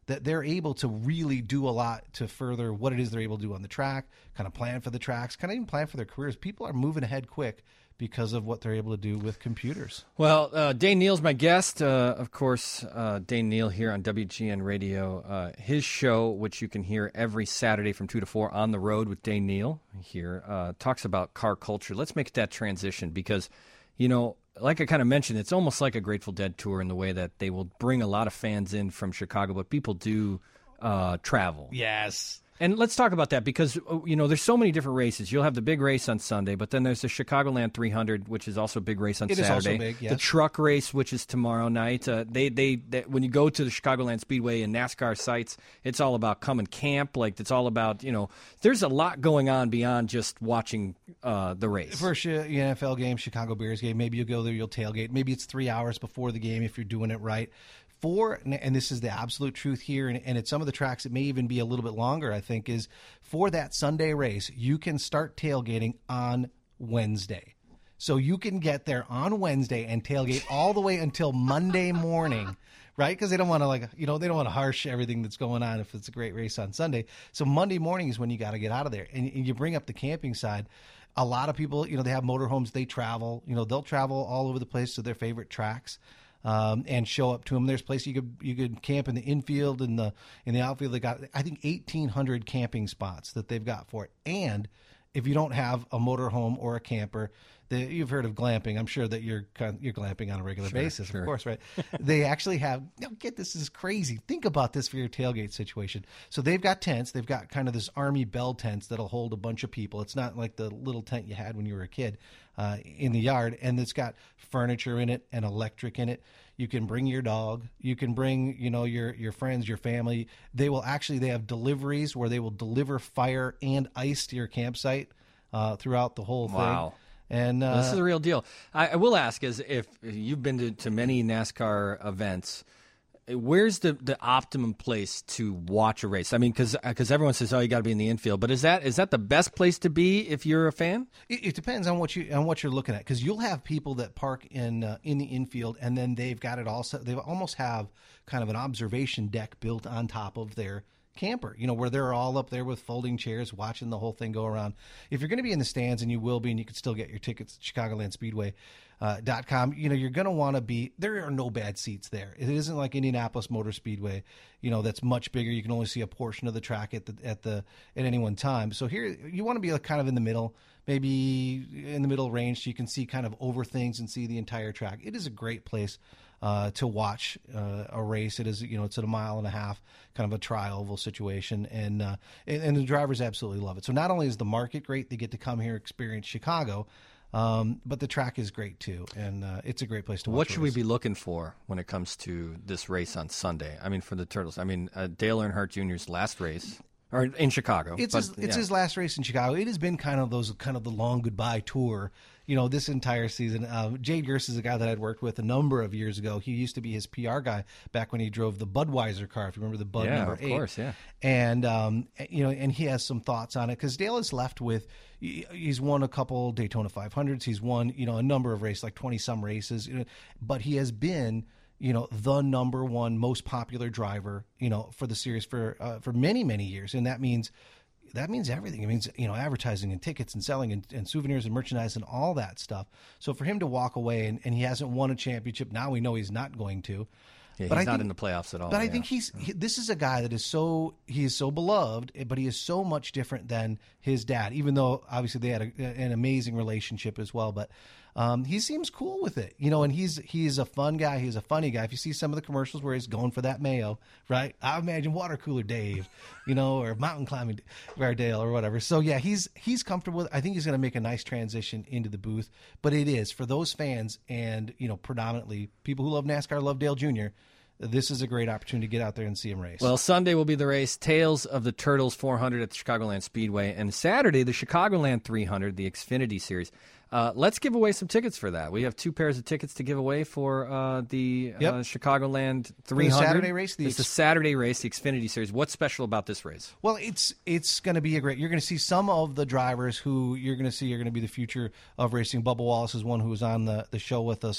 that they're able to really do a lot to further what it is they're able to do on the track, kind of plan for the tracks, kind of even plan for their careers. People are moving ahead quick because of what they're able to do with computers. Well, uh, Dane Neal's my guest. Uh, of course, uh, Dane Neal here on W G N Radio. Uh, his show, which you can hear every Saturday from two to four on the road with Dane Neal here, uh, talks about car culture. Let's make that transition because, you know, like I kind of mentioned, it's almost like a Grateful Dead tour in the way that they will bring a lot of fans in from Chicago, but people do uh, travel. Yes. And let's talk about that because, you know, there's so many different races. You'll have the big race on Sunday, but then there's the Chicagoland three hundred, which is also a big race on it Saturday. Is also big, yes. The truck race, which is tomorrow night. Uh, they, they, they, when you go to the Chicagoland Speedway and NASCAR sites, it's all about come and camp. Like, it's all about, you know, there's a lot going on beyond just watching uh, the race. First uh, N F L game, Chicago Bears game, maybe you'll go there, you'll tailgate. Maybe it's three hours before the game if you're doing it right. For, and this is the absolute truth here, and, and at some of the tracks it may even be a little bit longer, I think, is for that Sunday race, you can start tailgating on Wednesday. So you can get there on Wednesday and tailgate all the way until Monday morning, right? Because they don't want to, like, you know, they don't want to harsh everything that's going on if it's a great race on Sunday. So Monday morning is when you got to get out of there. And, and you bring up the camping side. A lot of people, you know, they have motorhomes, they travel, you know, they'll travel all over the place to their favorite tracks. Um, and show up to them. There's places you could you could camp in the infield and the in the outfield. They got I think eighteen hundred camping spots that they've got for it. And if you don't have a motorhome or a camper, the, you've heard of glamping. I'm sure that you're you're glamping on a regular sure, basis, sure. of course, right? They actually have. Now, get this, this is crazy. Think about this for your tailgate situation. So they've got tents. They've got kind of this Army Bell tents that'll hold a bunch of people. It's not like the little tent you had when you were a kid uh, in the yard, and it's got furniture in it and electric in it. You can bring your dog. You can bring, you know, your your friends, your family. They will actually, they have deliveries where they will deliver fire and ice to your campsite uh, throughout the whole thing. Wow. And uh, this is a real deal. I, I will ask, is if you've been to, to many NASCAR events, where's the, the optimum place to watch a race? I mean, because because everyone says, oh, you got to be in the infield, but is that is that the best place to be if you're a fan? It, it depends on what you on what you're looking at, because you'll have people that park in uh, in the infield, and then they've got it all set. They almost have kind of an observation deck built on top of their camper, you know, where they're all up there with folding chairs watching the whole thing go around. If you're going to be in the stands, and you will be, and you can still get your tickets at Chicagoland Speedway uh, dot com, you know, you're going to want to be, there are no bad seats there. It isn't like Indianapolis Motor Speedway, you know, that's much bigger. You can only see a portion of the track at the at the at any one time. So here you want to be like kind of in the middle, maybe in the middle range, so you can see kind of over things and see the entire track. It is a great place Uh, to watch uh, a race. It is, you know, it's at a mile and a half, kind of a tri-oval situation, and, uh, and and the drivers absolutely love it. So not only is the market great, they get to come here, experience Chicago, um, but the track is great too, and uh, it's a great place to watch. What should we race. be looking for when it comes to this race on Sunday? I mean, for the Turtles. I mean, uh, Dale Earnhardt Junior's last race. Or in Chicago. It's, but, his, it's yeah. his last race in Chicago. It has been kind of those kind of the long goodbye tour, you know, this entire season. Uh, Jade Gurse is a guy that I'd worked with a number of years ago. He used to be his P R guy back when he drove the Budweiser car, if you remember the Bud yeah, number of eight. course, yeah. And, um, you know, and he has some thoughts on it, because Dale is left with, he's won a couple Daytona five hundreds. He's won, you know, a number of races, like twenty-some races. You know, but he has been, you know, the number one most popular driver, you know, for the series for uh, for many, many years. And that means that means everything. It means, you know, advertising and tickets and selling and, and souvenirs and merchandise and all that stuff. So for him to walk away and, and he hasn't won a championship, now we know he's not going to. Yeah, but he's I not think, in the playoffs at all. But I yeah. think he's he, this is a guy that is so he is so beloved, but he is so much different than his dad. Even though obviously they had a, an amazing relationship as well, but um, he seems cool with it, you know. And he's he's a fun guy. He's a funny guy. If you see some of the commercials where he's going for that mayo, right? I imagine Water Cooler Dave, you know, or Mountain Climbing Dale or whatever. So yeah, he's he's comfortable with it. I think he's going to make a nice transition into the booth. But it is for those fans, and you know, predominantly people who love NASCAR, love Dale Junior This is a great opportunity to get out there and see him race. Well, Sunday will be the race, Tales of the Turtles four hundred at the Chicagoland Speedway, and Saturday, the Chicagoland three hundred, the Xfinity Series. Uh, let's give away some tickets for that. We have two pairs of tickets to give away for uh, the yep. uh, Chicagoland three hundred. The Saturday race? The it's X- the Saturday race, the Xfinity Series. What's special about this race? Well, it's it's going to be a great. You're going to see some of the drivers who you're going to see are going to be the future of racing. Bubba Wallace is one who was on the, the show with us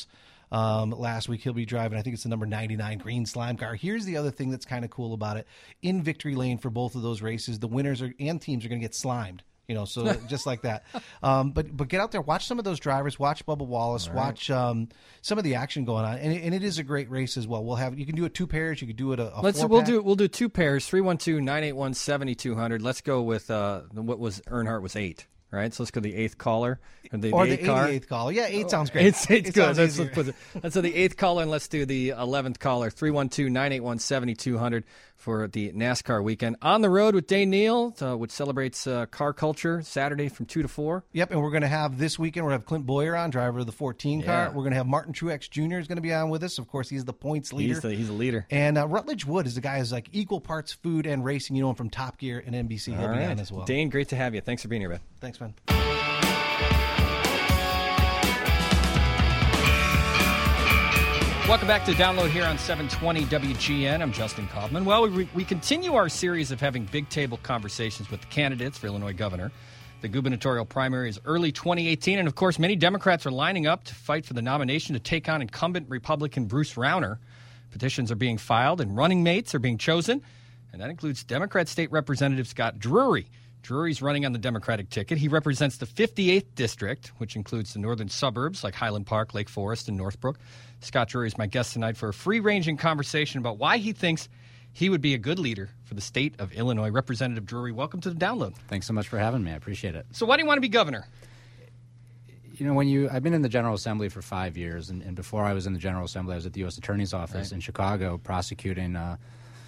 Um, last week, he'll be driving, I think it's the number ninety-nine green slime car. Here's the other thing that's kind of cool about it. In victory lane for both of those races, the winners are, and teams are going to get slimed. You know, so just like that. Um, but but get out there, watch some of those drivers, watch Bubba Wallace, right. watch um, some of the action going on, and it, and it is a great race as well. We'll have you can do it two pairs, you could do it a, a Let's four we'll pack. do we'll do two pairs. three one two, nine eight one, seven two zero zero. Let's go with uh, what was Earnhardt was eight. Right, so let's go to the eighth caller. Or the, or the, the eighth car. eighty-eighth caller. Yeah, eight sounds great. It's, it's it good. Let's, easier. let's, put it, let's do the eighth caller, and let's do the eleventh caller. three one two, nine eight one, seven two zero zero for the NASCAR weekend. On the road with Dane Neal, uh, which celebrates uh, car culture, Saturday from two to four. Yep, and we're going to have this weekend, we're going to have Clint Boyer on, driver of the fourteen yeah. car. We're going to have Martin Truex Junior is going to be on with us. Of course, he's the points leader. He's the, he's the leader. And uh, Rutledge Wood is the guy who's like equal parts food and racing. You know him from Top Gear and N B C. He'll All be right. on as well. Dane, great to have you. Thanks for being here, man. Thanks, man. Welcome back to Download here on seven twenty W G N. I'm Justin Kaufman. Well, we, we continue our series of having big table conversations with the candidates for Illinois governor. The gubernatorial primary is early twenty eighteen, and of course, many Democrats are lining up to fight for the nomination to take on incumbent Republican Bruce Rauner. Petitions are being filed, and running mates are being chosen, and that includes Democrat State Representative Scott Drury. Drury's running on the Democratic ticket. He represents the fifty-eighth district, which includes the northern suburbs like Highland Park, Lake Forest, and Northbrook. Scott Drury is my guest tonight for a free-ranging conversation about why he thinks he would be a good leader for the state of Illinois. Representative Drury, welcome to the Download. Thanks so much for having me. I appreciate it. So why do you want to be governor? You know, when you I've been in the General Assembly for five years, and, and before I was in the General Assembly, I was at the U S Attorney's Office right. in Chicago prosecuting uh,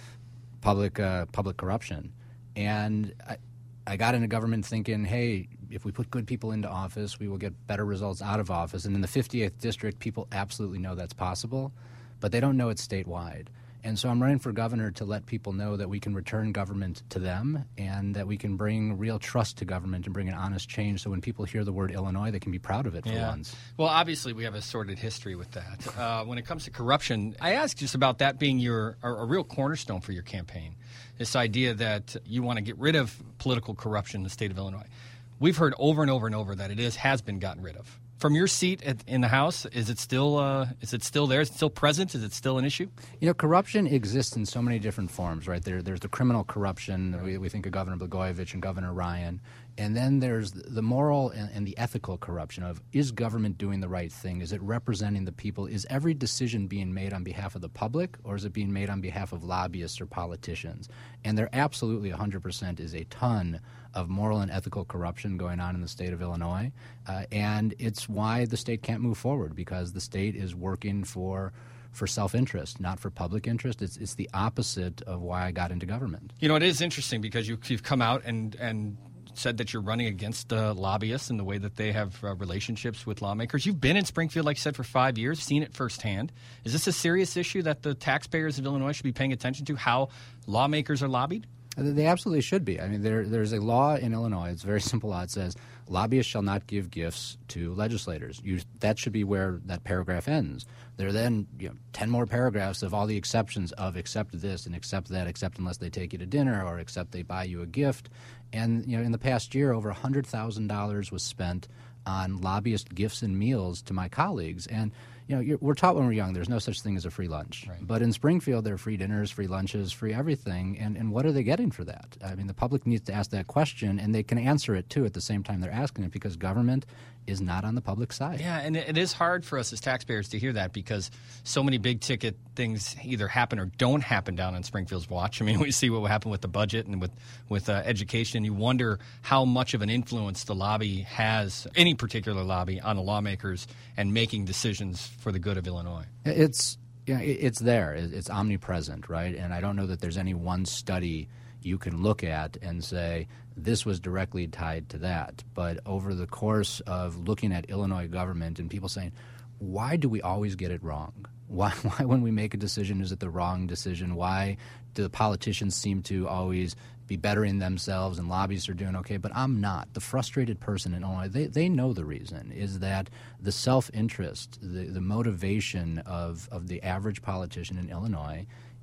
public uh, public corruption. And I, I got into government thinking, hey, if we put good people into office, we will get better results out of office. And in the fifty-eighth district, people absolutely know that's possible, but they don't know it's statewide. And so I'm running for governor to let people know that we can return government to them and that we can bring real trust to government and bring an honest change so when people hear the word Illinois, they can be proud of it for yeah. once. Well, obviously, we have a sordid history with that. Uh, when it comes to corruption, I asked just about that being your a, a real cornerstone for your campaign, this idea that you want to get rid of political corruption in the state of Illinois. We've heard over and over and over that it is has been gotten rid of. From your seat at, in the House, is it still uh, is it still there? Is it still present? Is it still an issue? You know, corruption exists in so many different forms, right? There, there's the criminal corruption. Right. We, we think of Governor Blagojevich and Governor Ryan. And then there's the moral and, and the ethical corruption of, is government doing the right thing? Is it representing the people? Is every decision being made on behalf of the public, or is it being made on behalf of lobbyists or politicians? And there absolutely one hundred percent is a ton of moral and ethical corruption going on in the state of Illinois. Uh, and it's why the state can't move forward, because the state is working for for self-interest, not for public interest. It's it's the opposite of why I got into government. You know, it is interesting because you, you've come out and, and said that you're running against uh, lobbyists and the way that they have uh, relationships with lawmakers. You've been in Springfield, like you said, for five years, seen it firsthand. Is this a serious issue that the taxpayers of Illinois should be paying attention to, how lawmakers are lobbied? They absolutely should be. I mean, there, there's a law in Illinois. It's a very simple law. It says lobbyists shall not give gifts to legislators. You, that should be where that paragraph ends. There are then you know, ten more paragraphs of all the exceptions of accept this and accept that, except unless they take you to dinner or except they buy you a gift. And you know, in the past year, over one hundred thousand dollars was spent on lobbyist gifts and meals to my colleagues. And you know, you're, we're taught when we're young there's no such thing as a free lunch. Right. But in Springfield, there are free dinners, free lunches, free everything. And, and what are they getting for that? I mean, the public needs to ask that question, and they can answer it, too, at the same time they're asking it, because government is not on the public side. Yeah, and it is hard for us as taxpayers to hear that because so many big-ticket things either happen or don't happen down on Springfield's watch. I mean, we see what will happen with the budget and with, with uh, education. You wonder how much of an influence the lobby has, any particular lobby, on the lawmakers and making decisions for the good of Illinois. It's, you know, it's there. It's omnipresent, right? And I don't know that there's any one study you can look at and say this was directly tied to that. But over the course of looking at Illinois government and people saying, why do we always get it wrong? Why, why when we make a decision, is it the wrong decision? Why do the politicians seem to always be bettering themselves and lobbyists are doing okay, but I'm not? The frustrated person in Illinois, they, they know the reason is that the self-interest, the, the motivation of, of the average politician in Illinois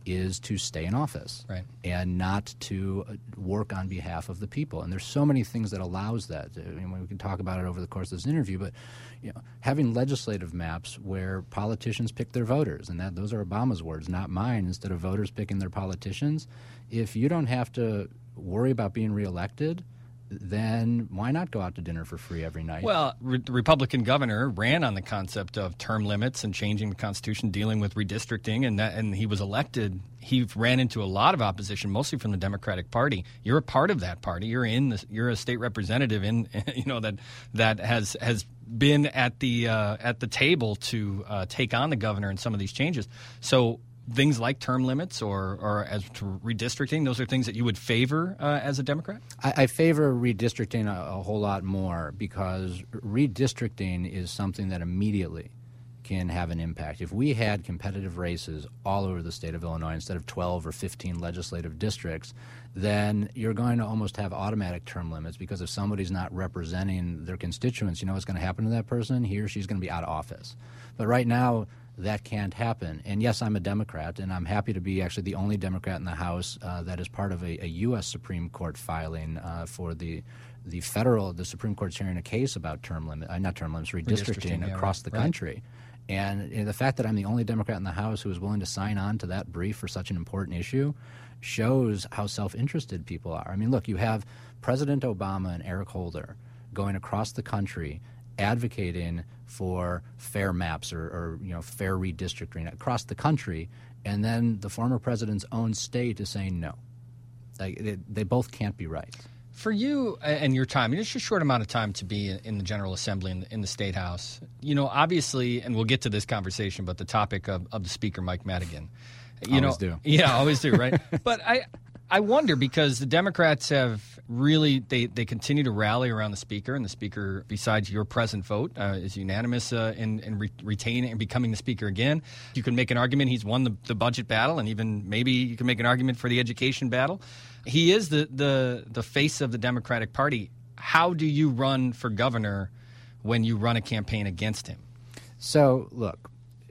is to stay in office right. and not to work on behalf of the people. And there's so many things that allows that. I mean, we can talk about it over the course of this interview, but you know, having legislative maps where politicians pick their voters, and that those are Obama's words, not mine, instead of voters picking their politicians, if you don't have to worry about being reelected, then why not go out to dinner for free every night? Well, re- the Republican governor ran on the concept of term limits and changing the Constitution, dealing with redistricting, and that, and he was elected. He ran into a lot of opposition, mostly from the Democratic Party. You're a part of that party. You're in. The, you're a state representative in, you know, that that has has been at the uh, at the table to uh, take on the governor in some of these changes. So things like term limits or, or as to redistricting, those are things that you would favor uh, as a Democrat? I, I favor redistricting a, a whole lot more because redistricting is something that immediately can have an impact. If we had competitive races all over the state of Illinois instead of twelve or fifteen legislative districts, then you're going to almost have automatic term limits because if somebody's not representing their constituents, you know what's going to happen to that person? He or she's going to be out of office. But right now, that can't happen. And yes, I'm a Democrat, and I'm happy to be actually the only Democrat in the House uh, that is part of a, a U S Supreme Court filing uh, for the the federal, the Supreme Court's hearing a case about term limit, uh, not term limits, redistricting, redistricting yeah, across right. the country. Right. And you know, the fact that I'm the only Democrat in the House who is willing to sign on to that brief for such an important issue shows how self-interested people are. I mean, look, you have President Obama and Eric Holder going across the country advocating for fair maps or, or you know fair redistricting across the country, and then the former president's own state is saying no. Like, they, they both can't be right. For you and your time, it's just a short amount of time to be in the General Assembly in the, in the State House. You know, obviously, and we'll get to this conversation, but the topic of, of the Speaker, Mike Madigan. You always know, do. Yeah, always do, right? But I I wonder because the Democrats have really, they, they continue to rally around the Speaker, and the Speaker, besides your present vote, uh, is unanimous uh, in, in re- retaining and becoming the Speaker again. You can make an argument he's won the, the budget battle, and even maybe you can make an argument for the education battle. He is the, the, the face of the Democratic Party. How do you run for governor when you run a campaign against him? So, look,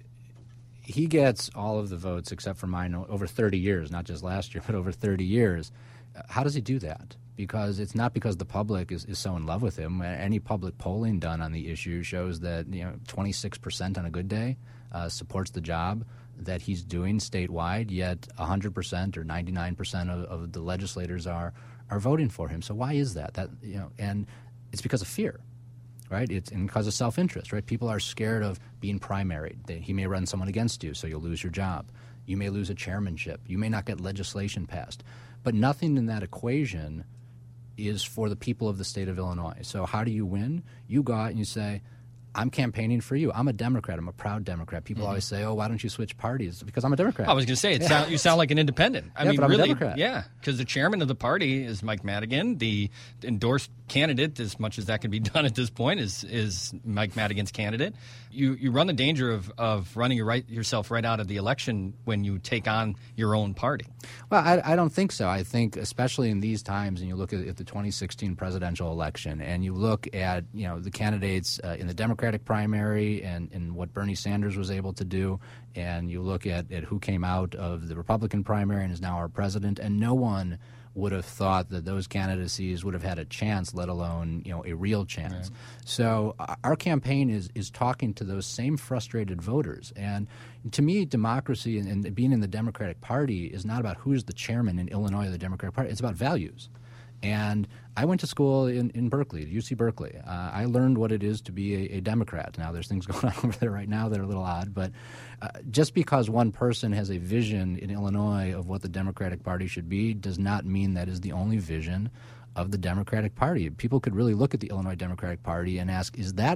he gets all of the votes except for mine over thirty years, not just last year, but over thirty years. How does he do that? Because it's not because the public is, is so in love with him. Any public polling done on the issue shows that you know twenty-six percent on a good day uh, supports the job that he's doing statewide, yet one hundred percent or ninety-nine percent of, of the legislators are are voting for him. So why is that? That you know, and it's because of fear. Right? It's and because of self-interest, right? People are scared of being primaried. They, he may run someone against you, so you'll lose your job. You may lose a chairmanship. You may not get legislation passed. But nothing in that equation is for the people of the state of Illinois. So how do you win? You go out and you say, I'm campaigning for you. I'm a Democrat. I'm a proud Democrat. People mm-hmm. always say, oh, why don't you switch parties? Because I'm a Democrat. I was going to say, it yeah. sound, you sound like an independent. I yeah, mean, but I'm really, a Democrat. Yeah, because the chairman of the party is Mike Madigan. The endorsed candidate, as much as that can be done at this point, is is Mike Madigan's candidate. You you run the danger of, of running your right, yourself right out of the election when you take on your own party. Well, I, I don't think so. I think especially in these times, and you look at, at the twenty sixteen presidential election, and you look at you know the candidates uh, in the Democratic primary and, and what Bernie Sanders was able to do, and you look at, at who came out of the Republican primary and is now our president, and no one would have thought that those candidacies would have had a chance, let alone you know a real chance. Right. So our campaign is is talking to those same frustrated voters. And to me, democracy and, and being in the Democratic Party is not about who's the chairman in Illinois of the Democratic Party. It's about values. And I went to school in, in Berkeley, U C Berkeley. Uh, I learned what it is to be a, a Democrat. Now, there's things going on over there right now that are a little odd, but uh, just because one person has a vision in Illinois of what the Democratic Party should be does not mean that is the only vision of the Democratic Party. People could really look at the Illinois Democratic Party and ask, is that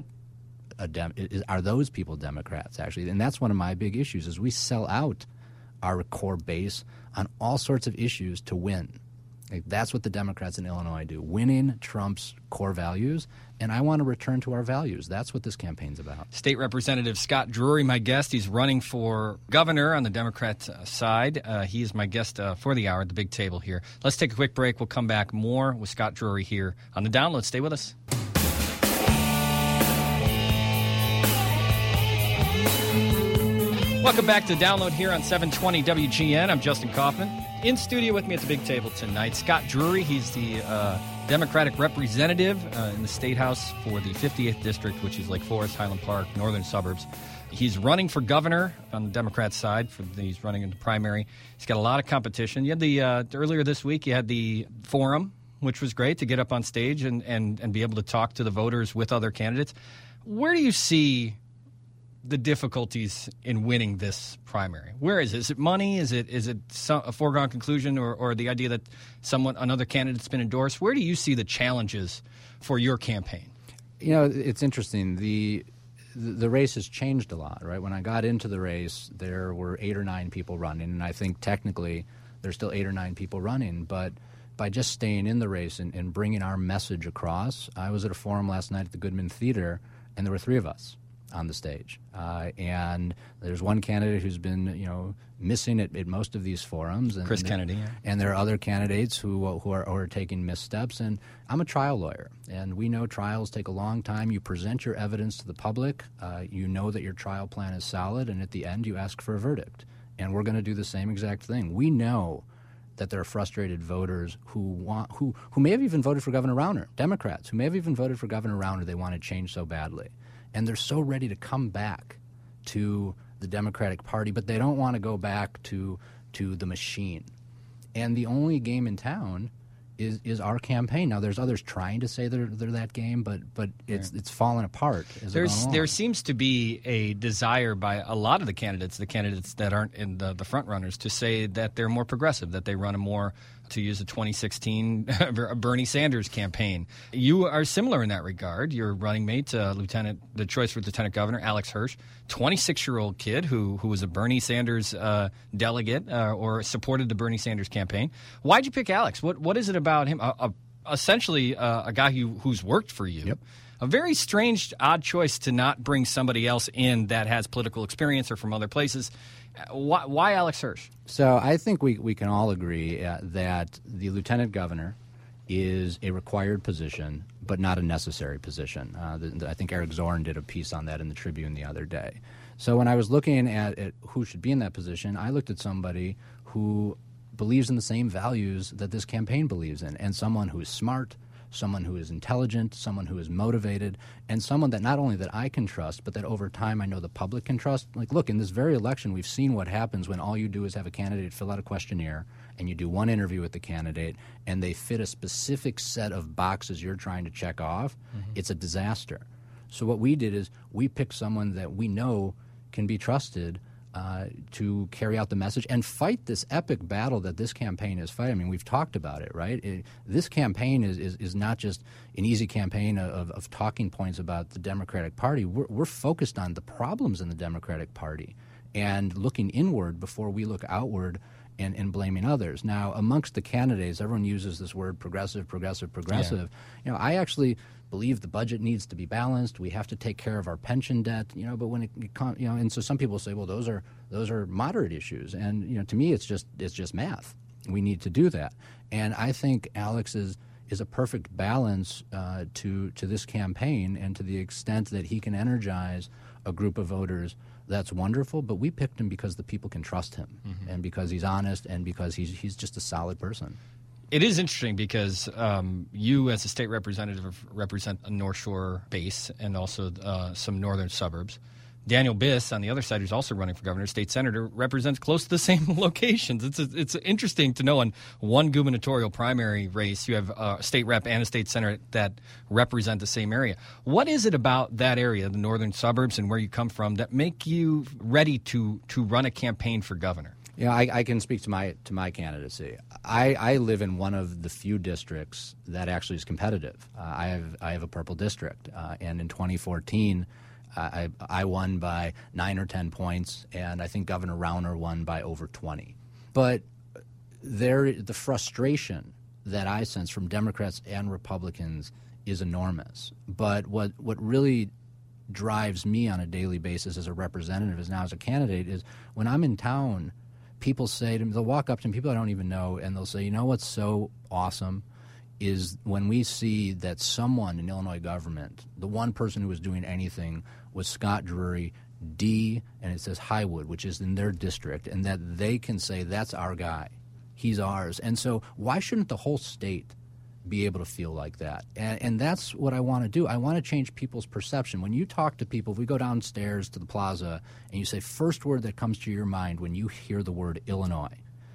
a dem- is, are those people Democrats, actually? And that's one of my big issues, is we sell out our core base on all sorts of issues to win. Like, that's what the Democrats in Illinois do, winning trumps core values, and I want to return to our values. That's what this campaign's about. State Representative Scott Drury, my guest. He's running for governor on the Democrat uh, side. Uh, he is my guest uh, for the hour at the big table here. Let's take a quick break. We'll come back more with Scott Drury here on The Download. Stay with us. Welcome back to Download here on seven twenty W G N. I'm Justin Kaufman. In studio with me at the big table tonight, Scott Drury. He's the uh, Democratic representative uh, in the State House for the fifty-eighth District, which is Lake Forest, Highland Park, northern suburbs. He's running for governor on the Democrat side. For the, he's running in the primary. He's got a lot of competition. You had the uh, earlier this week, you had the forum, which was great to get up on stage and, and, and be able to talk to the voters with other candidates. Where do you see the difficulties in winning this primary? Where is it? Is it money? Is it is it some, a foregone conclusion, or, or the idea that someone another candidate's been endorsed? Where do you see the challenges for your campaign? You know, it's interesting. The the race has changed a lot, right? When I got into the race, there were eight or nine people running, and I think technically there's still eight or nine people running, but by just staying in the race and, and bringing our message across, I was at a forum last night at the Goodman Theater, and there were three of us on the stage. Uh, and there's one candidate who's been, you know, missing at, at most of these forums. And, Chris Kennedy. Yeah. And there are other candidates who who are, who are taking missteps. And I'm a trial lawyer, and we know trials take a long time. You present your evidence to the public. Uh, you know that your trial plan is solid, and at the end you ask for a verdict. And we're going to do the same exact thing. We know that there are frustrated voters who want who, who may have even voted for Governor Rauner, Democrats who may have even voted for Governor Rauner. They want to change so badly. And they're so ready to come back to the Democratic Party, but they don't want to go back to to the machine. And the only game in town is is our campaign. Now, there's others trying to say they're they're that game, but but it's right. it's fallen apart. As There's there seems to be a desire by a lot of the candidates, the candidates that aren't in the the front runners, to say that they're more progressive, that they run a more, to use a twenty sixteen Bernie Sanders campaign. You are similar in that regard. Your running mate, uh, Lieutenant, the choice for Lieutenant Governor, Alex Hirsch, twenty-six-year-old kid who who was a Bernie Sanders uh, delegate uh, or supported the Bernie Sanders campaign. Why'd you pick Alex? What what is it about him? Uh, uh, essentially, uh, a guy who who's worked for you. Yep. A very strange, odd choice to not bring somebody else in that has political experience or from other places. Why, why Alex Hirsch? So I think we, we can all agree uh, that the lieutenant governor is a required position, but not a necessary position. Uh, the, the, I think Eric Zorn did a piece on that in the Tribune the other day. So when I was looking at, at who should be in that position, I looked at somebody who believes in the same values that this campaign believes in, and someone who is smart, someone who is intelligent, someone who is motivated, and someone that not only that I can trust, but that over time I know the public can trust. Like, look, in this very election, we've seen what happens when all you do is have a candidate fill out a questionnaire, and you do one interview with the candidate, and they fit a specific set of boxes you're trying to check off. Mm-hmm. It's a disaster. So what we did is we picked someone that we know can be trusted Uh, to carry out the message and fight this epic battle that this campaign is fighting. I mean, we've talked about it, right? It, this campaign is, is, is not just an easy campaign of, of talking points about the Democratic Party. We're, we're focused on the problems in the Democratic Party and looking inward before we look outward and, and blaming others. Now, amongst the candidates, everyone uses this word progressive, progressive, progressive. Yeah. You know, I actually believe the budget needs to be balanced. We have to take care of our pension debt, you know, but when it, you know, and so some people say, well, those are those are moderate issues. And, you know, to me, it's just it's just math. We need to do that. And I think Alex is is a perfect balance uh, to to this campaign, and to the extent that he can energize a group of voters, that's wonderful. But we picked him because the people can trust him, mm-hmm. and because he's honest, and because he's he's just a solid person. It is interesting because um, you, as a state representative, represent a North Shore base and also uh, some northern suburbs. Daniel Biss, on the other side, who's also running for governor, state senator, represents close to the same locations. It's a, it's interesting to know in one gubernatorial primary race, you have a state rep and a state senator that represent the same area. What is it about that area, the northern suburbs and where you come from, that make you ready to to run a campaign for governor? Yeah, I, I can speak to my to my candidacy. I, I live in one of the few districts that actually is competitive. Uh, I have I have a purple district, uh, and in twenty fourteen, uh, I I won by nine or ten points, and I think Governor Rauner won by over twenty. But there, the frustration that I sense from Democrats and Republicans is enormous. But what what really drives me on a daily basis as a representative, as now as a candidate, is when I'm in town, people say to me, they'll walk up to me, people I don't even know, and they'll say, you know what's so awesome is when we see that someone in Illinois government, the one person who was doing anything was Scott Drury D, and it says Highwood, which is in their district, and that they can say, that's our guy. He's ours. And so why shouldn't the whole state be able to feel like that? And, and that's what I want to do. I want to change people's perception. When you talk to people, if we go downstairs to the plaza and you say first word that comes to your mind when you hear the word Illinois,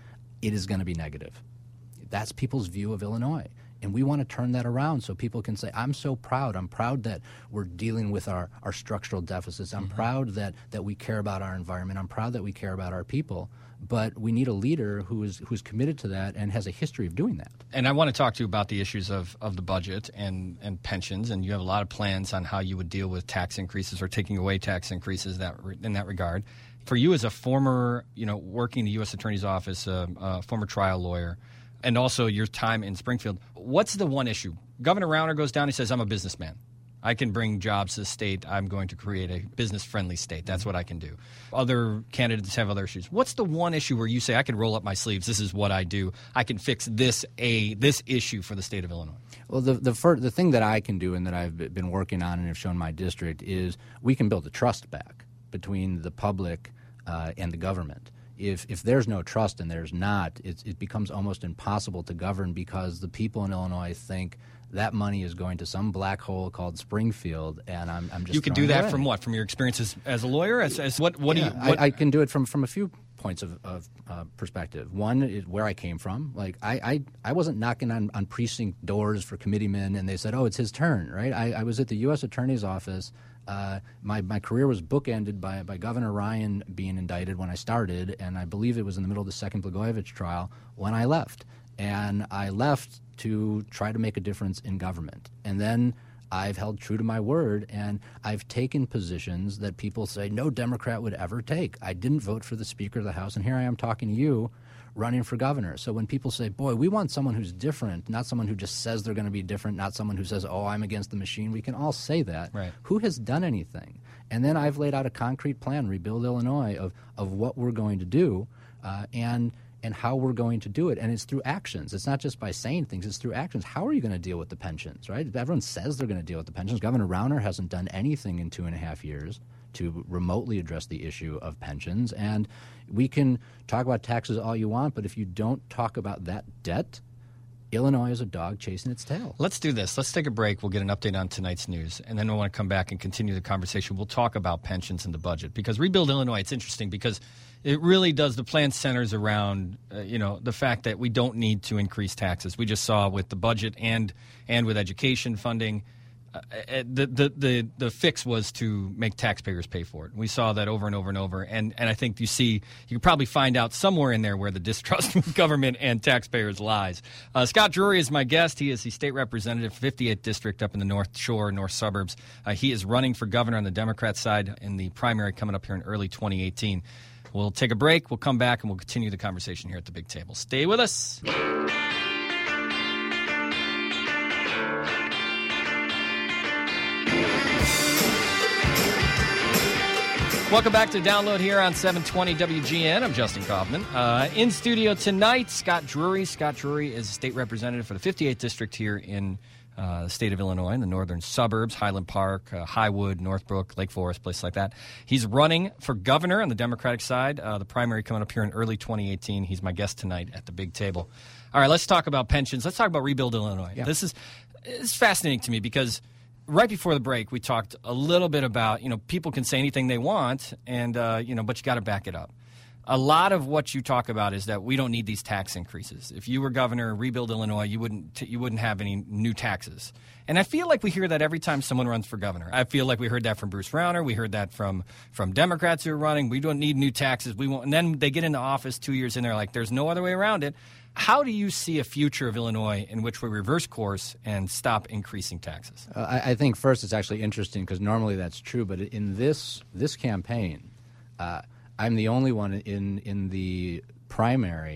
it is going to be negative. That's people's view of Illinois. And we want to turn that around so people can say, I'm so proud. I'm proud that we're dealing with our, our structural deficits. I'm mm-hmm. proud that, that we care about our environment. I'm proud that we care about our people. But we need a leader who is who's committed to that and has a history of doing that. And I want to talk to you about the issues of, of the budget and, and pensions. And you have a lot of plans on how you would deal with tax increases or taking away tax increases that in that regard. For you as a former, you know, working in the U S Attorney's Office, uh, uh, former trial lawyer, and also your time in Springfield, what's the one issue? Governor Rauner goes down, he says, I'm a businessman. I can bring jobs to the state. I'm going to create a business-friendly state. That's what I can do. Other candidates have other issues. What's the one issue where you say, I can roll up my sleeves, this is what I do, I can fix this a this issue for the state of Illinois? Well, the the, fir- the thing that I can do and that I've been working on and have shown my district is we can build the trust back between the public uh, and the government. If if there's no trust and there's not, it, it becomes almost impossible to govern because the people in Illinois think that money is going to some black hole called Springfield, and I'm, I'm just You can do that away. from what? From your experiences as a lawyer? As, as what? What yeah, do you? What? I, I can do it from, from a few points of, of uh, perspective. One is where I came from. Like I, I, I wasn't knocking on, on precinct doors for committeemen, and they said, "Oh, it's his turn." Right? I, I was at the U S Attorney's Office. Uh, my my career was bookended by by Governor Ryan being indicted when I started, and I believe it was in the middle of the second Blagojevich trial when I left. And I left to try to make a difference in government. And then I've held true to my word, and I've taken positions that people say no Democrat would ever take. I didn't vote for the Speaker of the House, and here I am talking to you running for governor. So when people say, boy, we want someone who's different, not someone who just says they're going to be different, not someone who says, oh, I'm against the machine, we can all say that. Right. Who has done anything? And then I've laid out a concrete plan, Rebuild Illinois, of, of what we're going to do, uh, and and how we're going to do it. And it's through actions. It's not just by saying things. It's through actions. How are you going to deal with the pensions, right? Everyone says they're going to deal with the pensions. Governor Rauner hasn't done anything in two and a half years to remotely address the issue of pensions. And we can talk about taxes all you want, but if you don't talk about that debt, Illinois is a dog chasing its tail. Let's do this. Let's take a break. We'll get an update on tonight's news, and then we'll want to come back and continue the conversation. We'll talk about pensions and the budget, because Rebuild Illinois, it's interesting because it really does. The plan centers around, uh, you know, the fact that we don't need to increase taxes. We just saw with the budget and and with education funding, uh, the, the the the fix was to make taxpayers pay for it. We saw that over and over and over, and and I think you see you can probably find out somewhere in there where the distrust of government and taxpayers lies. Uh, Scott Drury is my guest. He is the state representative, fifty-eighth district up in the North Shore, North Suburbs. Uh, he is running for governor on the Democrat side in the primary coming up here in early twenty eighteen. We'll take a break. We'll come back, and we'll continue the conversation here at the Big Table. Stay with us. Welcome back to Download here on seven twenty W G N. I'm Justin Kaufman. Uh, in studio tonight, Scott Drury. Scott Drury is state representative for the fifty-eighth district here in Uh, the state of Illinois, in the northern suburbs, Highland Park, uh, Highwood, Northbrook, Lake Forest, places like that. He's running for governor on the Democratic side. Uh, the primary coming up here in early twenty eighteen. He's my guest tonight at the Big Table. All right, let's talk about pensions. Let's talk about Rebuild Illinois. Yeah. This is it's fascinating to me because right before the break, we talked a little bit about, you know, people can say anything they want, and uh, you know, but you got to back it up. A lot of what you talk about is that we don't need these tax increases. If you were governor, Rebuild Illinois, you wouldn't t- you wouldn't have any new taxes. And I feel like we hear that every time someone runs for governor. I feel like we heard that from Bruce Rauner. We heard that from from Democrats who are running. We don't need new taxes. We won't. And then they get into office two years in, they're like, there's no other way around it. How do you see a future of Illinois in which we reverse course and stop increasing taxes? Uh, I, I think first it's actually interesting because normally that's true, but in this this campaign, uh, I'm the only one in in the primary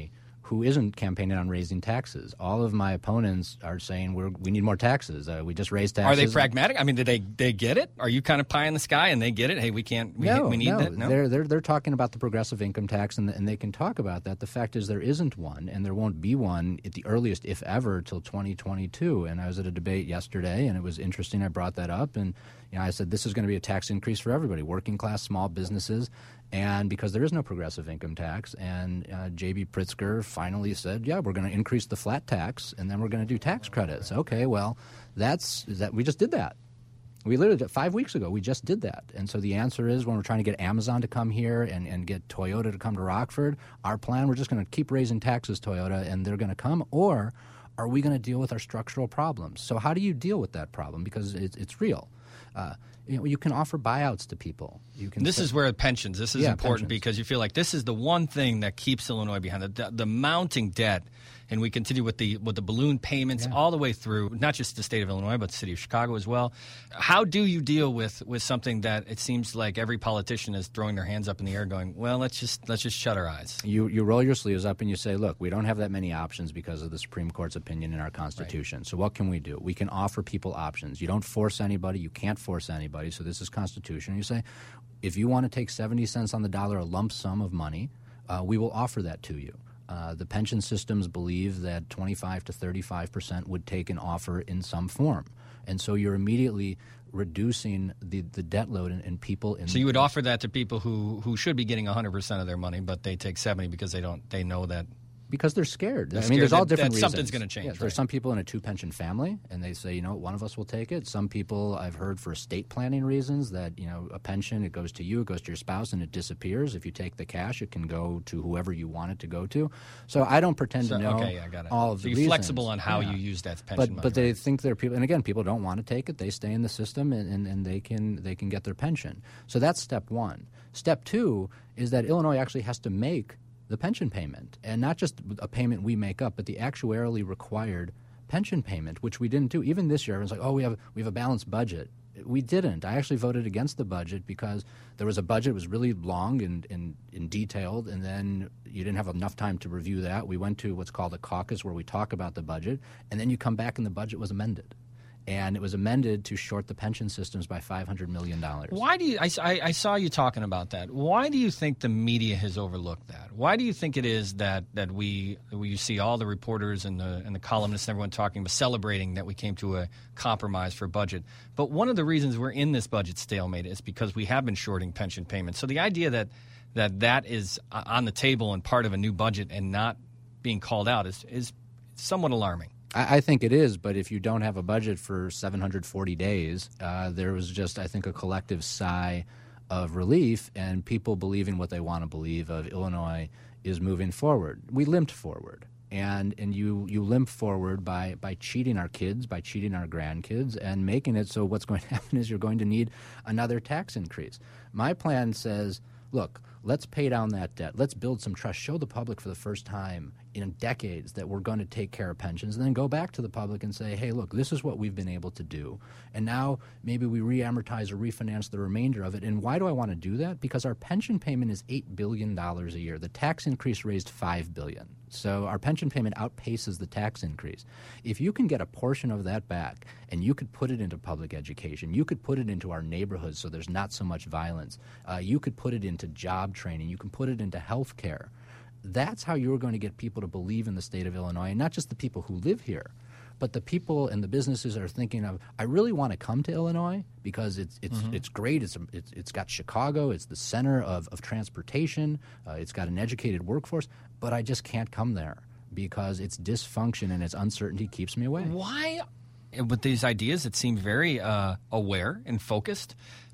who isn't campaigning on raising taxes. All of my opponents are saying we're, we need more taxes. Uh, we just raised taxes. Are they pragmatic? I mean, did they they get it? Are you kind of pie in the sky and they get it? Hey, we can't. We, no, we need no. that. No, they're they're they're talking about the progressive income tax, and and they can talk about that. The fact is there isn't one, and there won't be one at the earliest, if ever, till twenty twenty-two. And I was at a debate yesterday, and it was interesting. I brought that up, and you know, I said this is going to be a tax increase for everybody, working class, small businesses. And because there is no progressive income tax, and uh, J B. Pritzker finally said, yeah, we're going to increase the flat tax, and then we're going to do tax credits. Okay, well, that's that. We just did that. We literally, five weeks ago, we just did that. And so the answer is when we're trying to get Amazon to come here and, and get Toyota to come to Rockford, our plan, we're just going to keep raising taxes, Toyota, and they're going to come, or are we going to deal with our structural problems? So how do you deal with that problem? Because it's, it's real. Uh, you know, you can offer buyouts to people. You can. This say, is where pensions. This is yeah, important pensions. because you feel like this is the one thing that keeps Illinois behind the, the mounting debt, and we continue with the with the balloon payments yeah. all the way through, not just the state of Illinois but the city of Chicago as well. How do you deal with, with something that it seems like every politician is throwing their hands up in the air, going, well, let's just let's just shut our eyes. You you roll your sleeves up and you say, look, we don't have that many options because of the Supreme Court's opinion in our Constitution. Right. So what can we do? We can offer people options. You don't force anybody. You can't force anybody. So this is Constitution. You say, if you want to take seventy cents on the dollar, a lump sum of money, uh, we will offer that to you. Uh, the pension systems believe that twenty-five to thirty-five percent would take an offer in some form. And so you're immediately reducing the, the debt load in, in people. In so you would offer that to people who, who should be getting one hundred percent of their money, but they take seventy because they don't they know that. Because they're scared. They're I mean, there's scared all that, different that reasons. Something's going to change. Yeah, right? There's some people in a two-pension family, and they say, you know, one of us will take it. Some people I've heard for estate planning reasons that, you know, a pension, it goes to you, it goes to your spouse, and it disappears. If you take the cash, it can go to whoever you want it to go to. So I don't pretend so, to know okay, yeah, I got it. all of so the you're reasons. flexible on how yeah. you use that pension but, money. But they right? think there are people, and again, people don't want to take it. They stay in the system, and, and, and they can they can get their pension. So that's step one. Step two is that Illinois actually has to make the pension payment, and not just a payment we make up, but the actuarially required pension payment, which we didn't do. Even this year, everyone's like, oh, we have we have a balanced budget. We didn't. I actually voted against the budget because there was a budget that was really long and, and, and detailed, and then you didn't have enough time to review that. We went to what's called a caucus where we talk about the budget, and then you come back and the budget was amended. And it was amended to short the pension systems by five hundred million dollars. Why do you? I, I, I saw you talking about that. Why do you think the media has overlooked that? Why do you think it is that that we we see all the reporters and the and the columnists and everyone talking about celebrating that we came to a compromise for budget? But one of the reasons we're in this budget stalemate is because we have been shorting pension payments. So the idea that that that is on the table and part of a new budget and not being called out is is somewhat alarming. I think it is, but if you don't have a budget for seven hundred forty days, uh, there was just, I think, a collective sigh of relief and people believing what they want to believe of Illinois is moving forward. We limped forward, and and you, you limp forward by, by cheating our kids, by cheating our grandkids, and making it so what's going to happen is you're going to need another tax increase. My plan says, look, let's pay down that debt. Let's build some trust. Show the public for the first time in decades that we're going to take care of pensions, and then go back to the public and say, hey, look, this is what we've been able to do. And now maybe we re-amortize or refinance the remainder of it. And why do I want to do that? Because our pension payment is eight billion dollars a year. The tax increase raised five billion dollars. So our pension payment outpaces the tax increase. If you can get a portion of that back and you could put it into public education, you could put it into our neighborhoods so there's not so much violence, uh, you could put it into job training, you can put it into health care. That's how you're going to get people to believe in the state of Illinois, and not just the people who live here, but the people and the businesses that are thinking of, I really want to come to Illinois because it's it's mm-hmm. it's great. It's, it's it's got Chicago. It's the center of, of transportation. Uh, it's got an educated workforce, but I just can't come there because its dysfunction and its uncertainty keeps me away. Why, with these ideas that seem very uh, aware and focused,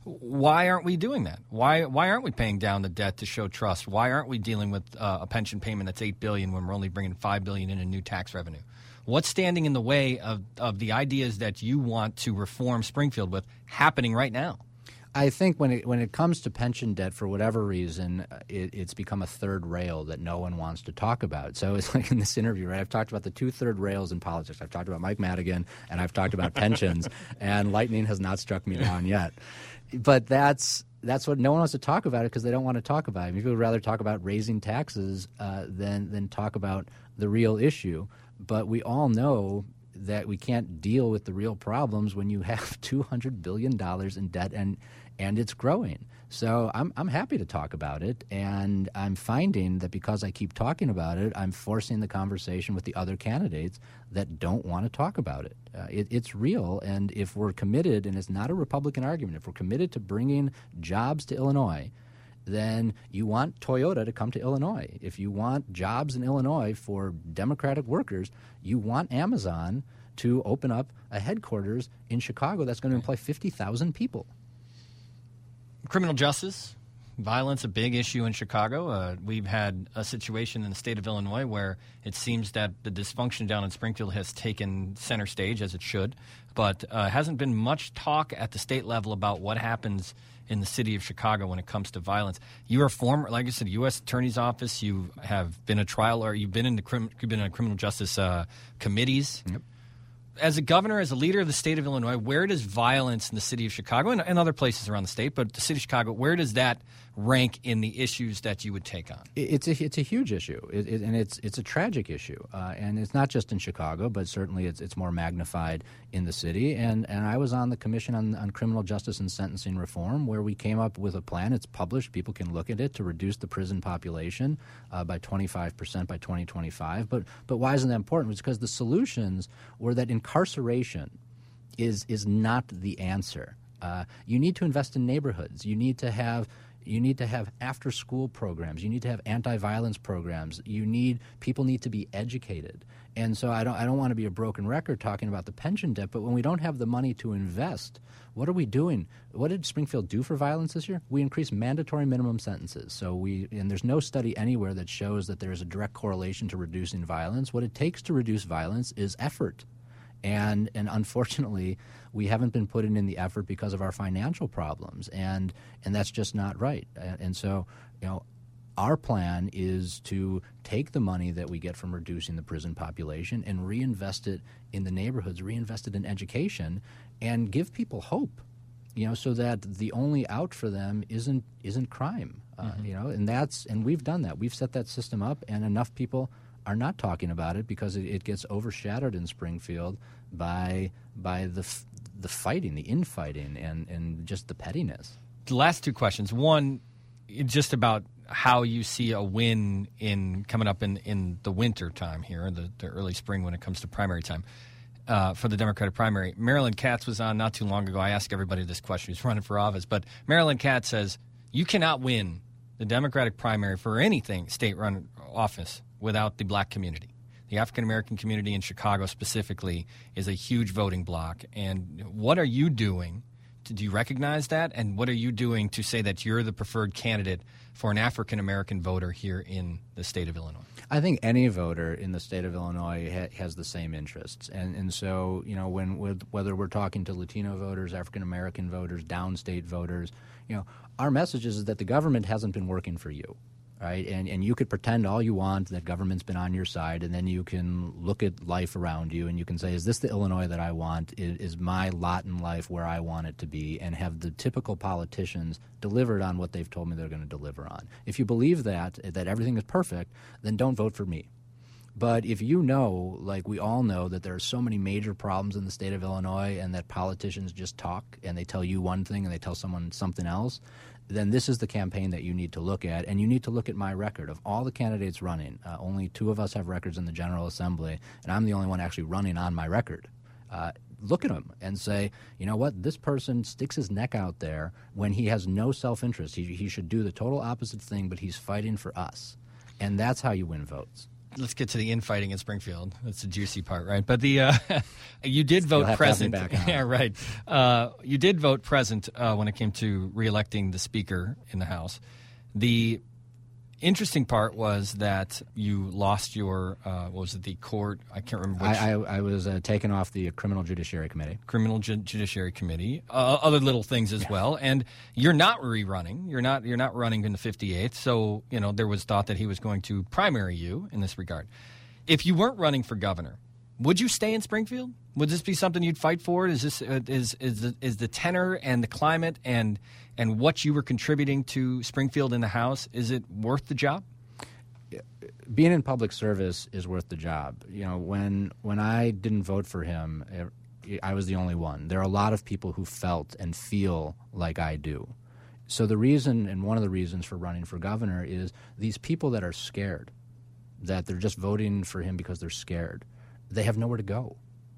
why aren't we doing that? Why why aren't we paying down the debt to show trust? Why aren't we dealing with uh, a pension payment that's eight billion dollars when we're only bringing five billion dollars in new tax revenue? What's standing in the way of, of the ideas that you want to reform Springfield with happening right now? I think when it when it comes to pension debt, for whatever reason, it, it's become a third rail that no one wants to talk about. So it's like in this interview, right? I've talked about the two third rails in politics. I've talked about Mike Madigan, and I've talked about pensions, and lightning has not struck me down yet. But that's that's what no one wants to talk about it because they don't want to talk about it. People would rather talk about raising taxes uh, than than talk about the real issue. But we all know that we can't deal with the real problems when you have two hundred billion dollars in debt and and it's growing. So I'm I'm happy to talk about it, and I'm finding that because I keep talking about it, I'm forcing the conversation with the other candidates that don't want to talk about it. Uh, it. It's real, and if we're committed, and it's not a Republican argument, if we're committed to bringing jobs to Illinois, then you want Toyota to come to Illinois. If you want jobs in Illinois for Democratic workers, you want Amazon to open up a headquarters in Chicago that's going to employ fifty thousand people. Criminal justice, violence, a big issue in Chicago. Uh, we've had a situation in the state of Illinois where it seems that the dysfunction down in Springfield has taken center stage, as it should, but uh, hasn't been much talk at the state level about what happens in the city of Chicago when it comes to violence. You are former, like I said, U S Attorney's Office. You have been a trial lawyer. You've been in the crim- you've been in criminal justice uh, committees. Yep. As a governor, as a leader of the state of Illinois, where does violence in the city of Chicago and, and other places around the state, but the city of Chicago, where does that rank in the issues that you would take on? It's a it's a huge issue, it, it, and it's it's a tragic issue, uh, and it's not just in Chicago, but certainly it's it's more magnified in the city. And, and I was on the Commission on, on Criminal Justice and Sentencing Reform, where we came up with a plan. It's published; people can look at it, to reduce the prison population uh, by twenty-five percent by twenty twenty-five. But but why isn't that important? It's because the solutions were that incarceration is is not the answer. Uh, you need to invest in neighborhoods. You need to have You need to have after-school programs. You need to have anti-violence programs. You need people need to be educated. And so I don't I don't want to be a broken record talking about the pension debt, but when we don't have the money to invest, what are we doing? What did Springfield do for violence this year? We increased mandatory minimum sentences. So we and there's no study anywhere that shows that there is a direct correlation to reducing violence. What it takes to reduce violence is effort. And and unfortunately, we haven't been putting in the effort because of our financial problems, and and that's just not right. And, and so, you know, our plan is to take the money that we get from reducing the prison population and reinvest it in the neighborhoods, reinvest it in education, and give people hope. You know, so that the only out for them isn't isn't crime. Uh, mm-hmm. You know, and that's and we've done that. We've set that system up, and enough people are not talking about it because it, it gets overshadowed in Springfield by by the f- the fighting, the infighting, and, and just the pettiness. The last two questions. One, just about how you see a win in coming up in, in the winter time here, the, the early spring when it comes to primary time uh, for the Democratic primary. Marilyn Katz was on not too long ago. I ask everybody this question. He's running for office. But Marilyn Katz says you cannot win the Democratic primary for anything state-run office without the black community. The African-American community in Chicago specifically is a huge voting bloc. And what are you doing? To, do you recognize that? And what are you doing to say that you're the preferred candidate for an African-American voter here in the state of Illinois? I think any voter in the state of Illinois ha- has the same interests. And and so, you know, when with, whether we're talking to Latino voters, African-American voters, downstate voters, you know, our message is that the government hasn't been working for you. Right, and and you could pretend all you want that government's been on your side, and then you can look at life around you and you can say, is this the Illinois that I want? Is, is my lot in life where I want it to be? And have the typical politicians delivered on what they've told me they're going to deliver on. If you believe that, that everything is perfect, then don't vote for me. But if you know, like we all know, that there are so many major problems in the state of Illinois and that politicians just talk and they tell you one thing and they tell someone something else, then this is the campaign that you need to look at. And you need to look at my record. Of all the candidates running, uh, only two of us have records in the General Assembly, and I'm the only one actually running on my record. Uh, look at him and say, you know what, this person sticks his neck out there when he has no self-interest. He, he should do the total opposite thing, but he's fighting for us. And that's how you win votes. Let's get to the infighting in Springfield. That's the juicy part, right? But the uh, you did vote present. Yeah, right. Uh, you did vote present uh, when it came to reelecting the Speaker in the House. The interesting part was that you lost your, uh, what was it, the court? I can't remember which. I, I, I was uh, taken off the Criminal Judiciary Committee. Criminal Ju- Judiciary Committee. Uh, other little things as yeah. well. And you're not rerunning. You're not You're not running in the fifty-eighth. So, you know, there was thought that he was going to primary you in this regard. If you weren't running for governor, would you stay in Springfield? Would this be something you'd fight for? Is this uh, is is the, is the tenor and the climate and and what you were contributing to Springfield in the House, is it worth the job? Being in public service is worth the job. You know, when when I didn't vote for him, I was the only one. There are a lot of people who felt and feel like I do. So the reason, and one of the reasons for running for governor, is these people that are scared, that they're just voting for him because they're scared, they have nowhere to go.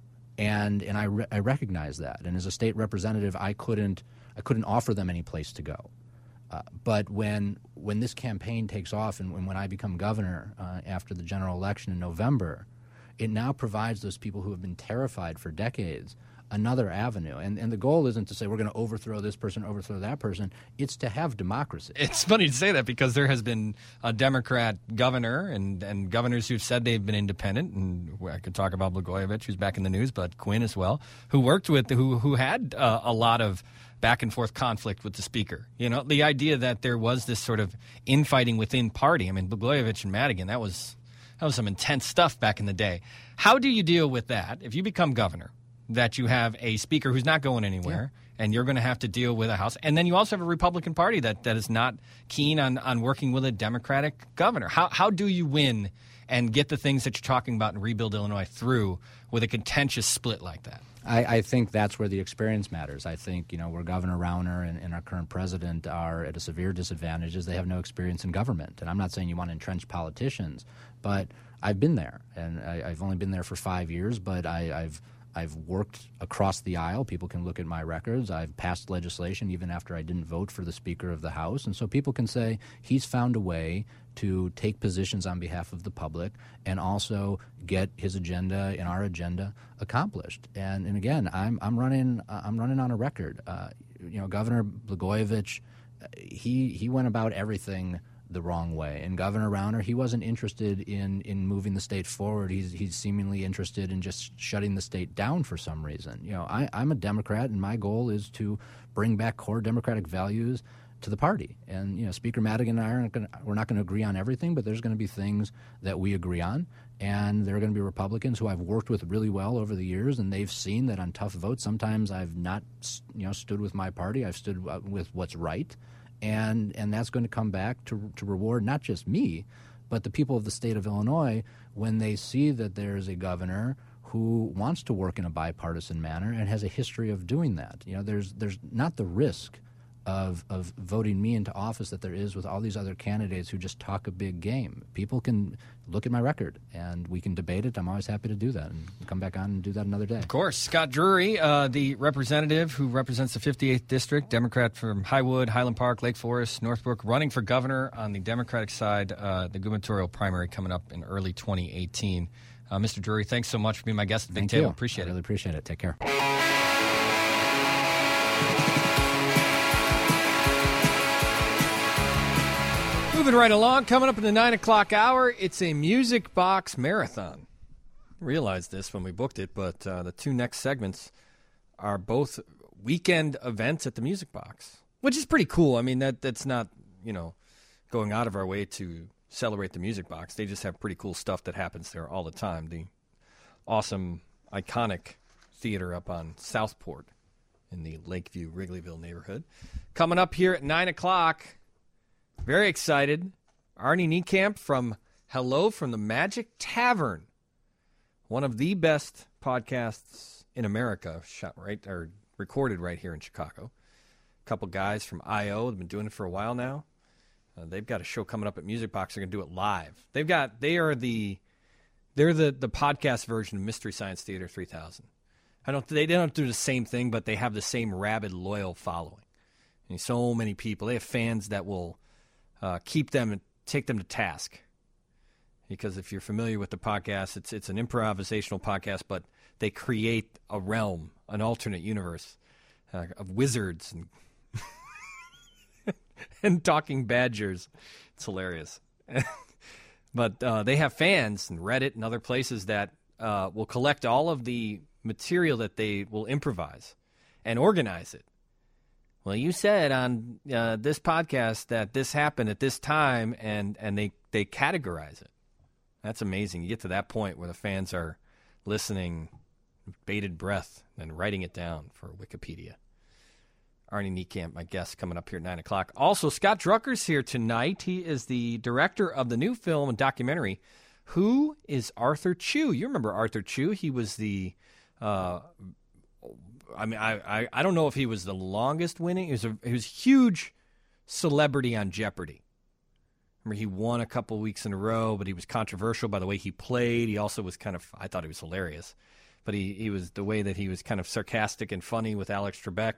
And and I, re- I recognize that. And as a state representative, I couldn't I couldn't offer them any place to go. Uh, but when when this campaign takes off and when, when I become governor uh, after the general election in November, it now provides those people who have been terrified for decades another avenue. And and the goal isn't to say we're going to overthrow this person, overthrow that person. It's to have democracy. It's funny to say that because there has been a Democrat governor and, and governors who've said they've been independent. And I could talk about Blagojevich, who's back in the news, but Quinn as well, who worked with, who, who had uh, a lot of back and forth conflict with the speaker. You know, the idea that there was this sort of infighting within party. I mean, Blagojevich and Madigan, that was that was some intense stuff back in the day. How do you deal with that if you become governor, that you have a speaker who's not going anywhere, yeah. and you're going to have to deal with a House, and then you also have a Republican Party that, that is not keen on, on working with a Democratic governor? How how do you win and get the things that you're talking about in Rebuild Illinois through with a contentious split like that? I, I think that's where the experience matters. I think, you know, where Governor Rauner and, and our current president are at a severe disadvantage is they have no experience in government. And I'm not saying you want to entrench politicians, but I've been there, and I, I've only been there for five years, but I, I've I've worked across the aisle. People can look at my records. I've passed legislation even after I didn't vote for the Speaker of the House. And so people can say he's found a way to take positions on behalf of the public and also get his agenda and our agenda accomplished. And and again, I'm I'm running uh, I'm running on a record. Uh, you know, Governor Blagojevich, he he went about everything the wrong way. And Governor Rauner, he wasn't interested in, in moving the state forward. He's he's seemingly interested in just shutting the state down for some reason. You know, I, I'm a Democrat, and my goal is to bring back core Democratic values to the party. And, you know, Speaker Madigan and I are gonna, we're not going to agree on everything, but there's going to be things that we agree on. And there are going to be Republicans who I've worked with really well over the years, and they've seen that on tough votes, sometimes I've not, you know, stood with my party. I've stood with what's right. And and that's going to come back to to reward not just me, but the people of the state of Illinois when they see that there's a governor who wants to work in a bipartisan manner and has a history of doing that. You know, there's there's not the risk of of voting me into office that there is with all these other candidates who just talk a big game. People can look at my record, and we can debate it. I'm always happy to do that and come back on and do that another day. Of course. Scott Drury, uh, the representative who represents the fifty-eighth District, Democrat from Highwood, Highland Park, Lake Forest, Northbrook, running for governor on the Democratic side, uh, the gubernatorial primary coming up in early twenty eighteen. Uh, Mister Drury, thanks so much for being my guest at the Big Table. Appreciate it. I really appreciate it. Take care. Moving right along, coming up in the nine o'clock hour, it's a Music Box Marathon. I realized this when we booked it, but uh, the two next segments are both weekend events at the Music Box, which is pretty cool. I mean, that that's not, you know, going out of our way to celebrate the Music Box. They just have pretty cool stuff that happens there all the time. The awesome, iconic theater up on Southport in the Lakeview, Wrigleyville neighborhood. Coming up here at nine o'clock... Very excited. Arnie Niekamp from Hello from the Magic Tavern. One of the best podcasts in America, shot right or recorded right here in Chicago. A couple guys from I O have been doing it for a while now. Uh, they've got a show coming up at Music Box. They're going to do it live. They've got they are the they're the, the podcast version of Mystery Science Theater three thousand. I don't they, they don't do the same thing, but they have the same rabid, loyal following. I mean, so many people. They have fans that will Uh, keep them and take them to task. Because if you're familiar with the podcast, it's it's an improvisational podcast, but they create a realm, an alternate universe uh, of wizards and and talking badgers. It's hilarious. But uh, they have fans in Reddit and other places that uh, will collect all of the material that they will improvise and organize it. Well, you said on uh, this podcast that this happened at this time, and, and they, they categorize it. That's amazing. You get to that point where the fans are listening bated breath, and writing it down for Wikipedia. Arnie Niekamp, my guest, coming up here at nine o'clock. Also, Scott Drucker's here tonight. He is the director of the new film and documentary, Who is Arthur Chu? You remember Arthur Chu? He was the, uh, I mean, I, I, I don't know if he was the longest winning. He was a, he was a huge celebrity on Jeopardy! Remember, he won a couple weeks in a row, but he was controversial by the way he played. He also was kind of, I thought he was hilarious, but he, he was the way that he was kind of sarcastic and funny with Alex Trebek.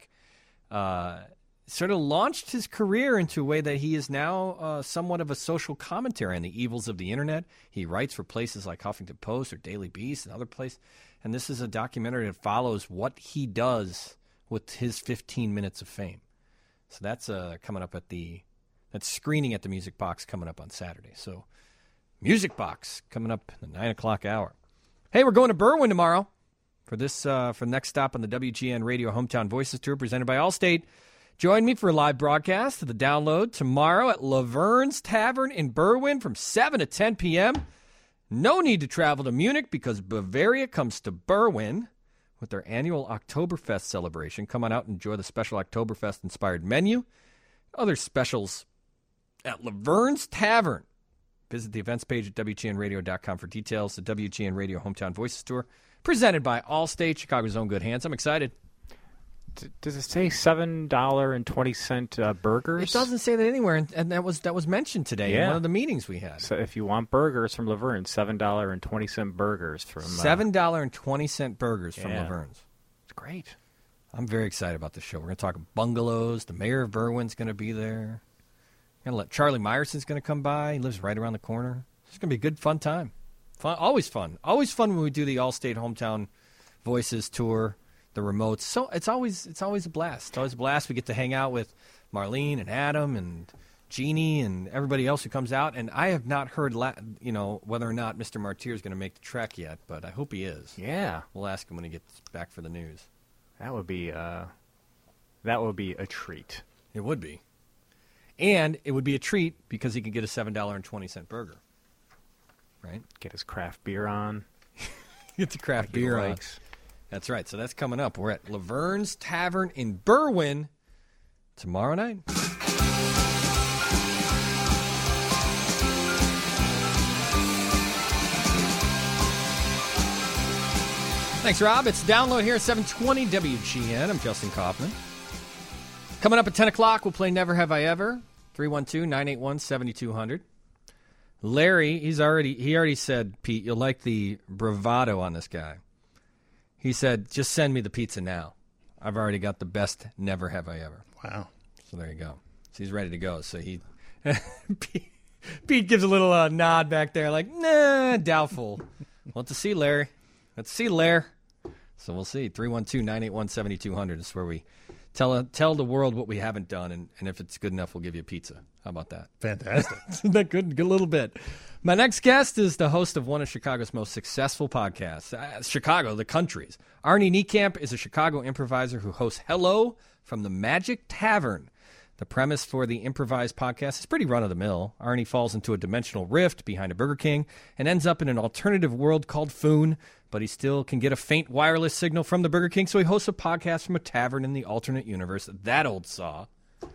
Uh, sort of launched his career into a way that he is now uh, somewhat of a social commentary on the evils of the internet. He writes for places like Huffington Post or Daily Beast and other places. And this is a documentary that follows what he does with his fifteen minutes of fame. So that's uh, coming up at the, that's screening at the Music Box coming up on Saturday. So Music Box coming up in the nine o'clock hour. Hey, we're going to Berwyn tomorrow for this, uh, for the next stop on the W G N Radio Hometown Voices Tour presented by Allstate. Join me for a live broadcast of the download tomorrow at Laverne's Tavern in Berwyn from seven to ten p.m. No need to travel to Munich because Bavaria comes to Berwyn with their annual Oktoberfest celebration. Come on out and enjoy the special Oktoberfest-inspired menu. Other specials at Laverne's Tavern. Visit the events page at W G N radio dot com for details. The W G N Radio Hometown Voices Tour presented by Allstate, Chicago's own good hands. I'm excited. Does it say seven dollars and twenty cents uh, burgers? It doesn't say that anywhere, and, and that was that was mentioned today yeah. in one of the meetings we had. So if you want burgers from Laverne, seven dollars and twenty cents burgers from... Uh, seven dollars and twenty cents burgers from yeah. Laverne's. It's great. I'm very excited about this show. We're going to talk bungalows. The mayor of Berwyn's going to be there. Going to let Charlie Myerson's going to come by. He lives right around the corner. It's going to be a good, fun time. Fun, always fun. Always fun when we do the Allstate Hometown Voices Tour. The remotes, so it's always it's always a blast. It's always a blast. We get to hang out with Marlene and Adam and Jeannie and everybody else who comes out. And I have not heard, la- you know, whether or not Mister Martyr is going to make the trek yet, but I hope he is. Yeah, we'll ask him when he gets back for the news. That would be uh, that would be a treat. It would be, and it would be a treat because he can get a seven dollar and twenty cent burger. Right, get his craft beer on. Get the craft like beer on. That's right. So that's coming up. We're at Laverne's Tavern in Berwyn tomorrow night. Thanks, Rob. It's Download here at seven twenty W G N. I'm Justin Kaufman. Coming up at ten o'clock, we'll play Never Have I Ever. three one two, nine eight one, seven two zero zero. Larry, he's already he already said, Pete, you'll like the bravado on this guy. He said, just send me the pizza now. I've already got the best Never Have I Ever. Wow. So there you go. So he's ready to go. So he Pete, Pete gives a little uh, nod back there like, nah, doubtful. Well, to see, Larry. Let's see, Larry. So we'll see. three one two, nine eight one, seven two zero zero is where we tell uh, tell the world what we haven't done, and, and if it's good enough, we'll give you a pizza. How about that? Fantastic. Isn't that good? Good little bit. My next guest is the host of one of Chicago's most successful podcasts, uh, Chicago, the Countries. Arnie Niekamp is a Chicago improviser who hosts Hello from the Magic Tavern. The premise for the improvised podcast is pretty run-of-the-mill. Arnie falls into a dimensional rift behind a Burger King and ends up in an alternative world called Foon, but he still can get a faint wireless signal from the Burger King, so he hosts a podcast from a tavern in the alternate universe. That old saw.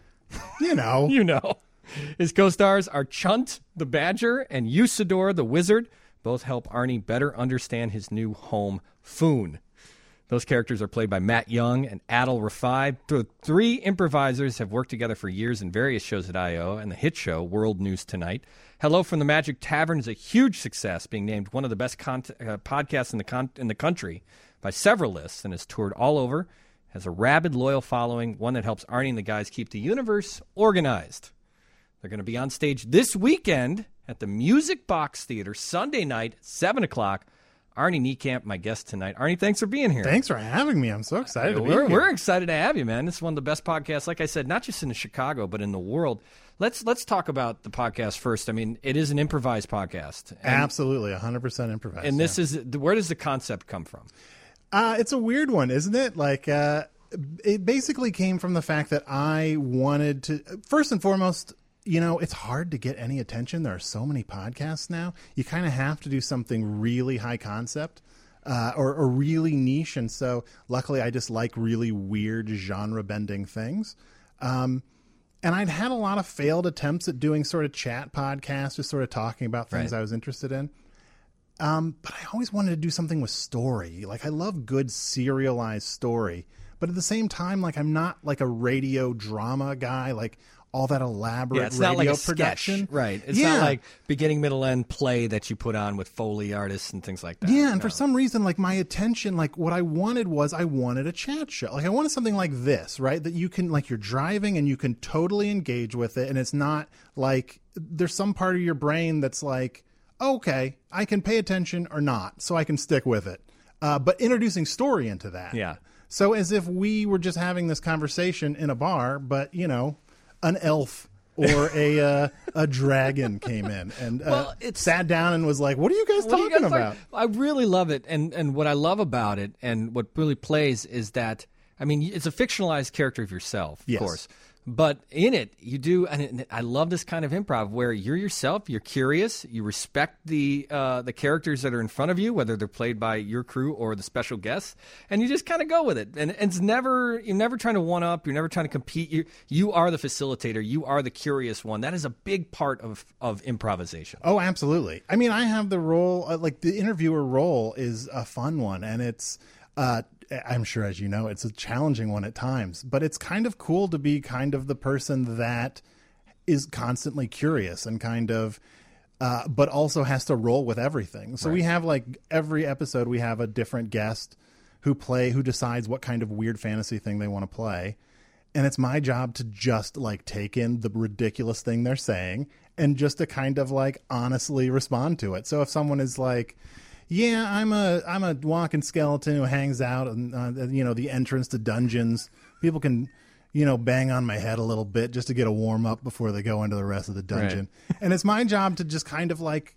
You know. You know. His co-stars are Chunt the Badger and Usador the Wizard. Both help Arnie better understand his new home, Foon. Those characters are played by Matt Young and Adil Rafai. The three improvisers have worked together for years in various shows at I O and the hit show World News Tonight. Hello from the Magic Tavern is a huge success, being named one of the best con- uh, podcasts in the con- in the country by several lists, and has toured all over, has a rabid, loyal following, one that helps Arnie and the guys keep the universe organized. They're going to be on stage this weekend at the Music Box Theater, Sunday night, seven o'clock. Arnie Niekamp, my guest tonight. Arnie, thanks for being here. Thanks for having me. I'm so excited to be we're, here. We're excited to have you, man. This is one of the best podcasts, like I said, not just in Chicago, but in the world. Let's let's talk about the podcast first. I mean, it is an improvised podcast. And, Absolutely, one hundred percent improvised. And this yeah. is, where does the concept come from? Uh, it's a weird one, isn't it? Like, uh, it basically came from the fact that I wanted to, first and foremost, you know, it's hard to get any attention. There are so many podcasts now. You kind of have to do something really high concept. uh, or, or really niche. And so luckily I just like really weird genre bending things. Um, and I'd had a lot of failed attempts at doing sort of chat podcasts, just sort of talking about things Right. I was interested in. Um, but I always wanted to do something with story. Like I love good serialized story, but at the same time, like I'm not like a radio drama guy, like all that elaborate Yeah, it's radio not like a production. sketch, right? It's yeah. not like beginning, middle, end play that you put on with Foley artists and things like that. Yeah, and No. for some reason, like my attention, like what I wanted was I wanted a chat show. Like I wanted something like this, right? That you can, like you're driving and you can totally engage with it. And it's not like there's some part of your brain that's like, okay, I can pay attention or not, so I can stick with it. Uh, but introducing story into that. Yeah. So as if we were just having this conversation in a bar, but, you know, an elf or a uh, a dragon came in and uh, Well, it's- sat down and was like, what are you guys What are talking you guys about? talking- I really love it, and and what I love about it, and what really plays is that I mean it's a fictionalized character of yourself, of Yes. course, but in it you do, and I love this kind of improv where you're yourself, you're curious, you respect the uh, the characters that are in front of you, whether they're played by your crew or the special guests, and you just kind of go with it, and it's never you're never trying to one up, you're never trying to compete. You you are the facilitator, you are the curious one. That is a big part of of improvisation. Oh, absolutely. I mean, I have the role, uh, like the interviewer role is a fun one, and it's, uh, I'm sure, as you know, it's a challenging one at times, but it's kind of cool to be kind of the person that is constantly curious and kind of, uh, but also has to roll with everything. So we have like every episode, we have a different guest who play, who decides what kind of weird fantasy thing they want to play. And it's my job to just like take in the ridiculous thing they're saying and just to kind of like honestly respond to it. So if someone is like, yeah, I'm a I'm a walking skeleton who hangs out and uh, you know, the entrance to dungeons, people can, you know, bang on my head a little bit just to get a warm up before they go into the rest of the dungeon. And it's my job to just kind of like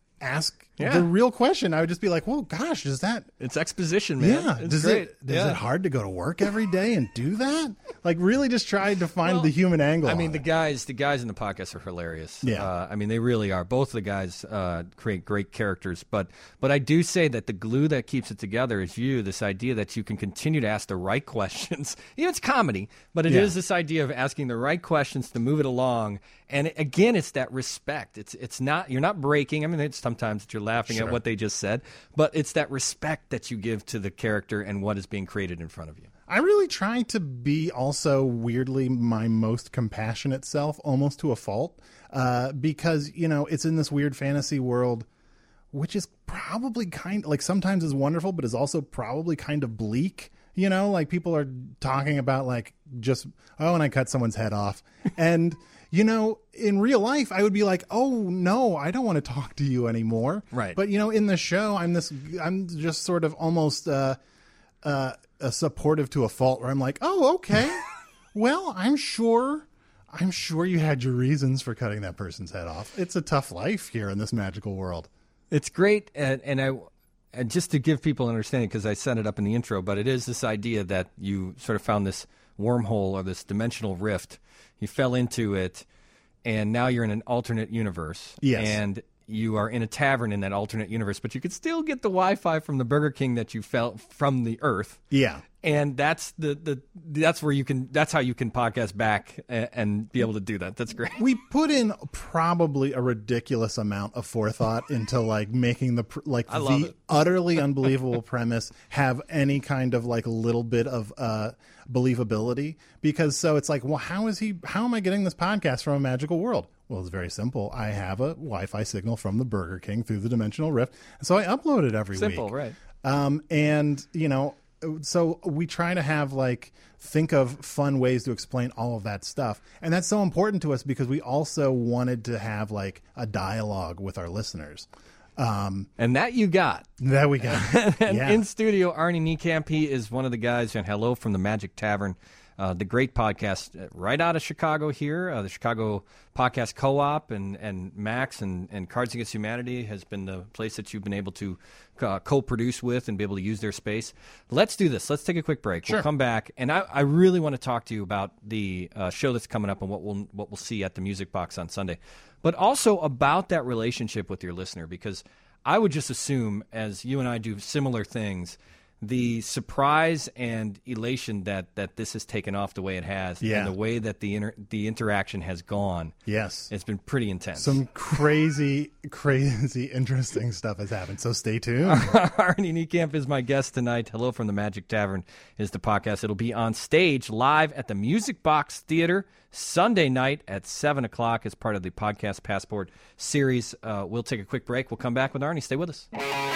ask Yeah. the real question. I would just be like, well, gosh, is that It's exposition, man. yeah. It's Does great. it is Yeah. it hard to go to work every day and do that? Like really just tried to find Well, the human angle. I mean, on the it. guys, the guys in the podcast are hilarious. Yeah. uh, I mean, they really are. Both of the guys uh, create great characters, but but I do say that the glue that keeps it together is you. This idea that you can continue to ask the right questions. You know, it's comedy, but it is Yeah. this idea of asking the right questions to move it along. And it, again, it's that respect. It's it's not you're not breaking. I mean, it's sometimes that you're laughing at what they just said, but it's that respect that you give to the character and what is being created in front of you. I really try to be also weirdly my most compassionate self, almost to a fault, uh, because, you know, it's in this weird fantasy world, which is probably kind like sometimes is wonderful, but is also probably kind of bleak. You know, like people are talking about like just, oh, and I cut someone's head off. And, you know, in real life, I would be like, oh, no, I don't want to talk to you anymore. Right. But, you know, in the show, I'm this, I'm just sort of almost, uh, uh, a supportive to a fault where I'm like, oh, okay. Well, I'm sure, I'm sure you had your reasons for cutting that person's head off. It's a tough life here in this magical world. It's great, and, and I and just to give people an understanding, because I set it up in the intro, but it is this idea that you sort of found this wormhole or this dimensional rift. You fell into it, and now you're in an alternate universe. Yes. And you are in a tavern in that alternate universe, but you could still get the Wi-Fi from the Burger King that you felt from the Earth. Yeah. And that's the, the that's where you can that's how you can podcast back and, and be able to do that. That's great. We put in probably a ridiculous amount of forethought into like making the pr- like I love the it. utterly unbelievable premise have any kind of like little bit of uh believability, because so it's like, well, how is he how am I getting this podcast from a magical world? Well, it's very simple. I have a Wi-Fi signal from the Burger King through the dimensional rift, so I upload it every week. Simple, right. Um, and, you know, so we try to have like think of fun ways to explain all of that stuff. And that's so important to us because we also wanted to have like a dialogue with our listeners. Um, And that you got. that we got. And Yeah. in studio, Arnie Niekamp, he is one of the guys, and hello from the Magic Tavern, uh, the great podcast uh, right out of Chicago here. Uh, the Chicago Podcast Co-op and, and Max and, and Cards Against Humanity has been the place that you've been able to uh, co-produce with and be able to use their space. Let's do this. Let's take a quick break. We'll come back, and I, I really want to talk to you about the uh, show that's coming up and what we'll, what we'll see at the Music Box on Sunday, but also about that relationship with your listener, because I would just assume, as you and I do similar things, the surprise and elation that, that this has taken off the way it has, yeah. and the way that the inter, the interaction has gone, yes, it's been pretty intense. Some crazy, crazy, interesting stuff has happened. So stay tuned. Arnie Niekamp is my guest tonight. Hello from the Magic Tavern is the podcast. It'll be on stage live at the Music Box Theater Sunday night at seven o'clock as part of the Podcast Passport series. Uh, we'll take a quick break. We'll come back with Arnie. Stay with us.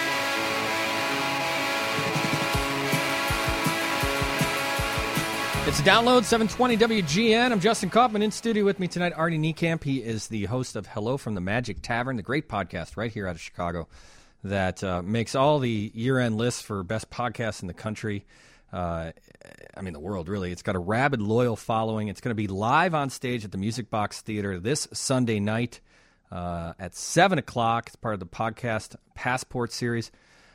It's a download, seven twenty W G N. I'm Justin Kaufman. In studio with me tonight, Arnie Niekamp. He is the host of Hello from the Magic Tavern, the great podcast right here out of Chicago that uh, makes all the year-end lists for best podcasts in the country. Uh, I mean, the world, really. It's got a rabid, loyal following. It's going to be live on stage at the Music Box Theater this Sunday night uh, at seven o'clock. It's part of the Podcast Passport series.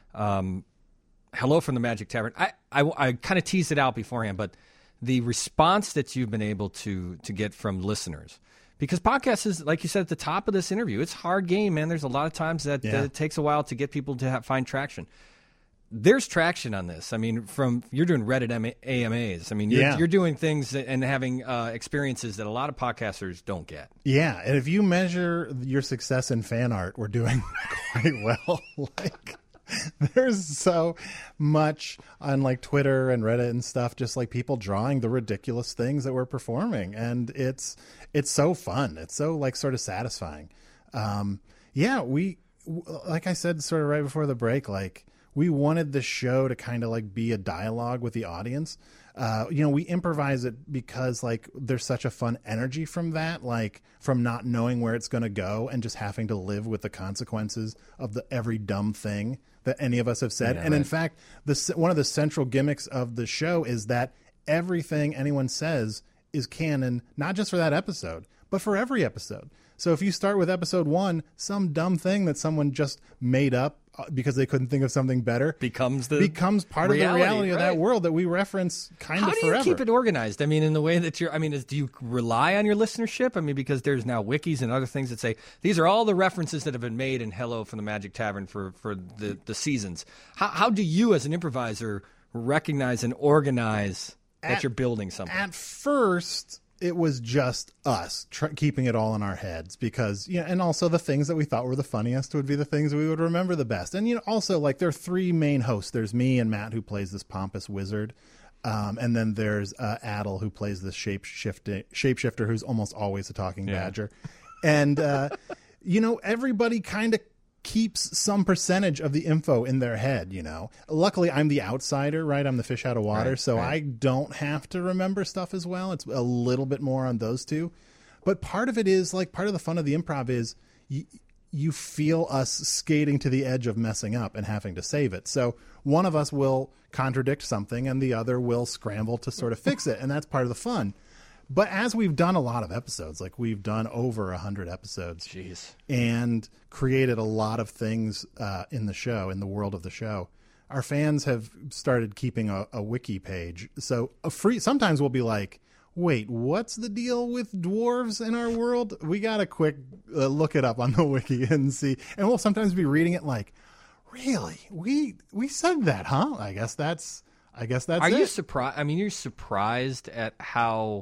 Um, Hello from the Magic Tavern. I, I, I kind of teased it out beforehand, but the response that you've been able to to get from listeners, because podcasts is, like you said at the top of this interview, it's a hard game, man. There's a lot of times that, yeah. that it takes a while to get people to have, find traction. There's traction on this. I mean, from you're doing Reddit A M As. I mean, you're, yeah. you're doing things and having uh, experiences that a lot of podcasters don't get. Yeah, and if you measure your success in fan art, we're doing quite well. Like, there's so much on like Twitter and Reddit and stuff, just like people drawing the ridiculous things that we're performing, and it's it's so fun. It's so like sort of satisfying. Um, yeah, we like I said sort of right before the break, like we wanted the show to kind of like be a dialogue with the audience. Uh, you know, we improvise it because like there's such a fun energy from that, like from not knowing where it's going to go and just having to live with the consequences of the every dumb thing that any of us have said. Yeah, and right. in fact, the one of the central gimmicks of the show is that everything anyone says is canon, not just for that episode, but for every episode. So if you start with episode one, some dumb thing that someone just made up because they couldn't think of something better becomes the becomes part reality, of the reality of right. that world that we reference kind How of do forever. you keep it organized? I mean, in the way that you're, I mean, is, do you rely on your listenership? I mean, because there's now wikis and other things that say, these are all the references that have been made in Hello from the Magic Tavern for, for the, the seasons. How, how do you, as an improviser, recognize and organize that At- you're building something? At first, it was just us tr- keeping it all in our heads because, you know, and also the things that we thought were the funniest would be the things we would remember the best. And, you know, also like there are three main hosts. There's me and Matt, who plays this pompous wizard. Um, and then there's uh, Adel, who plays this shape-shifting, shapeshifter who's almost always a talking Yeah. badger. And, uh, you know, everybody kind of keeps some percentage of the info in their head, you know. Luckily, I'm the outsider, right? I'm the fish out of water, Right, so right. I don't have to remember stuff as well. It's a little bit more on those two. But part of it is, like, part of the fun of the improv is you, you feel us skating to the edge of messing up and having to save it. So one of us will contradict something and the other will scramble to sort of fix it, and that's part of the fun. But as we've done a lot of episodes, like we've done over a hundred episodes, Jeez. and created a lot of things uh, in the show, in the world of the show, our fans have started keeping a, a wiki page. So a free, sometimes we'll be like, wait, what's the deal with dwarves in our world? We got to quick uh, look it up on the wiki and see. And we'll sometimes be reading it like, really? We we said that, huh? I guess that's, I guess that's Are it. you surprised? I mean, you're surprised at how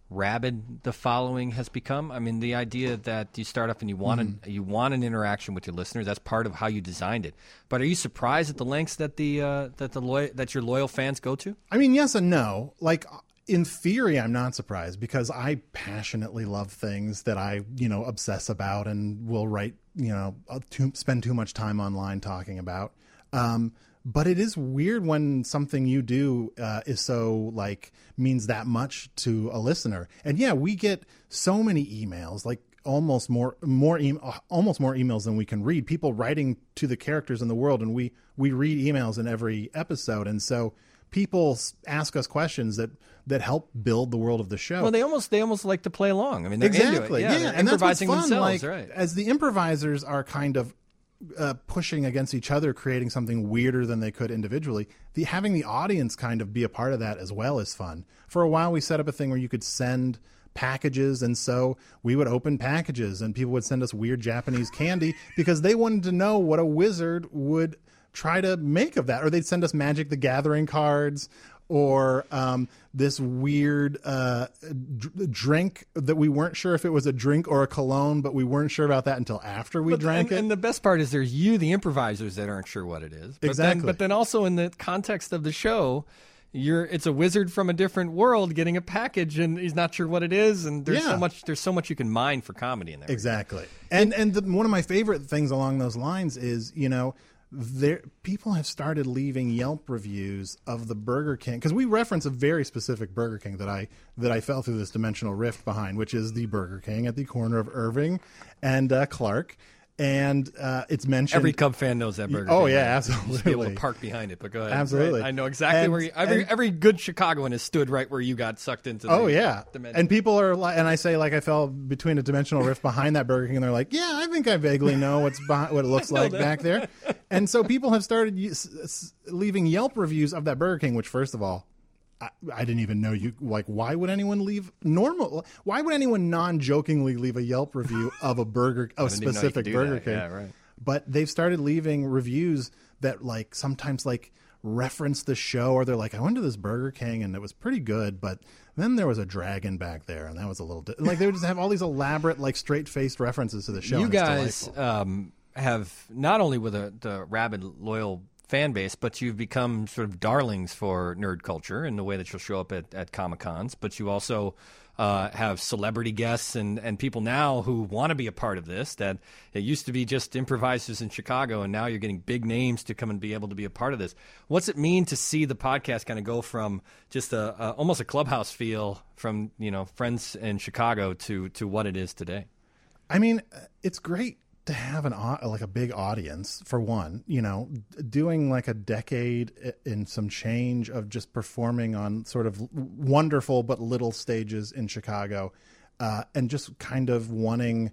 rabid the following has become. I mean, the idea that you start off and you want Mm-hmm. an, you want an interaction with your listeners. That's part of how you designed it. But are you surprised at the lengths that the uh, that the loyal, that your loyal fans go to? I mean, yes and no. Like, in theory, I'm not surprised because I passionately love things that I, you know, obsess about and will write, you know, too, spend too much time online talking about. Um, but it is weird when something you do uh, is so like means that much to a listener. And yeah, we get so many emails, like almost more, more, e- almost more emails than we can read. People writing to the characters in the world, and we we read emails in every episode, and so people ask us questions that that help build the world of the show. Well, they almost they almost like to play along. I mean, they're exactly, into it. yeah, they're and that's what's improvising fun. themselves, Like, right? as the improvisers are kind of uh, pushing against each other, creating something weirder than they could individually, the having the audience kind of be a part of that as well is fun. For a while, we set up a thing where you could send packages, and so we would open packages and people would send us weird Japanese candy because they wanted to know what a wizard would try to make of that, or they'd send us Magic the Gathering cards, or um, this weird uh, d- drink that we weren't sure if it was a drink or a cologne, but we weren't sure about that until after we but, drank and, it. And the best part is there's you, the improvisers, that aren't sure what it is. But Exactly. Then, but then also in the context of the show, you're it's a wizard from a different world getting a package, and he's not sure what it is. And there's Yeah. so much there's so much you can mine for comedy in there. Exactly. And and the, one of my favorite things along those lines is, you know, there people have started leaving Yelp reviews of the Burger King, because we reference a very specific Burger King that I that I fell through this dimensional rift behind, which is the Burger King at the corner of Irving and uh, Clark. And uh, it's mentioned. Every Cub fan knows that Burger Oh, King. yeah, right? absolutely. You should be able to park behind it, but go ahead. Absolutely. Right? I know exactly And- where you, every and- every good Chicagoan has stood right where you got sucked into. The Oh yeah, dimension. and people are like, and I say like I fell between a dimensional rift behind that Burger King, and they're like, yeah, I think I vaguely know what's behind, what it looks like that. back there. And so people have started use, s- leaving Yelp reviews of that Burger King, which first of all, I, I didn't even know you like. Why would anyone leave normal? Why would anyone non-jokingly leave a Yelp review of a burger, a I didn't even know you specific could do Burger that. King? Yeah, right. But they've started leaving reviews that like sometimes like reference the show, or they're like, I went to this Burger King and it was pretty good, but then there was a dragon back there and that was a little di-. like they would just have all these elaborate like straight-faced references to the show. You and it's guys delightful. um, have not only with a, the rabid loyal fan base, but you've become sort of darlings for nerd culture in the way that you'll show up at, at Comic Cons. But you also uh, have celebrity guests and, and people now who want to be a part of this. That it used to be just improvisers in Chicago, and now you're getting big names to come and be able to be a part of this. What's it mean to see the podcast kind of go from just a, a almost a clubhouse feel from you know friends in Chicago to to what it is today? I mean, it's great to have an au- like a big audience for one, you know, doing like a decade in some change of just performing on sort of wonderful but little stages in Chicago, uh, and just kind of wanting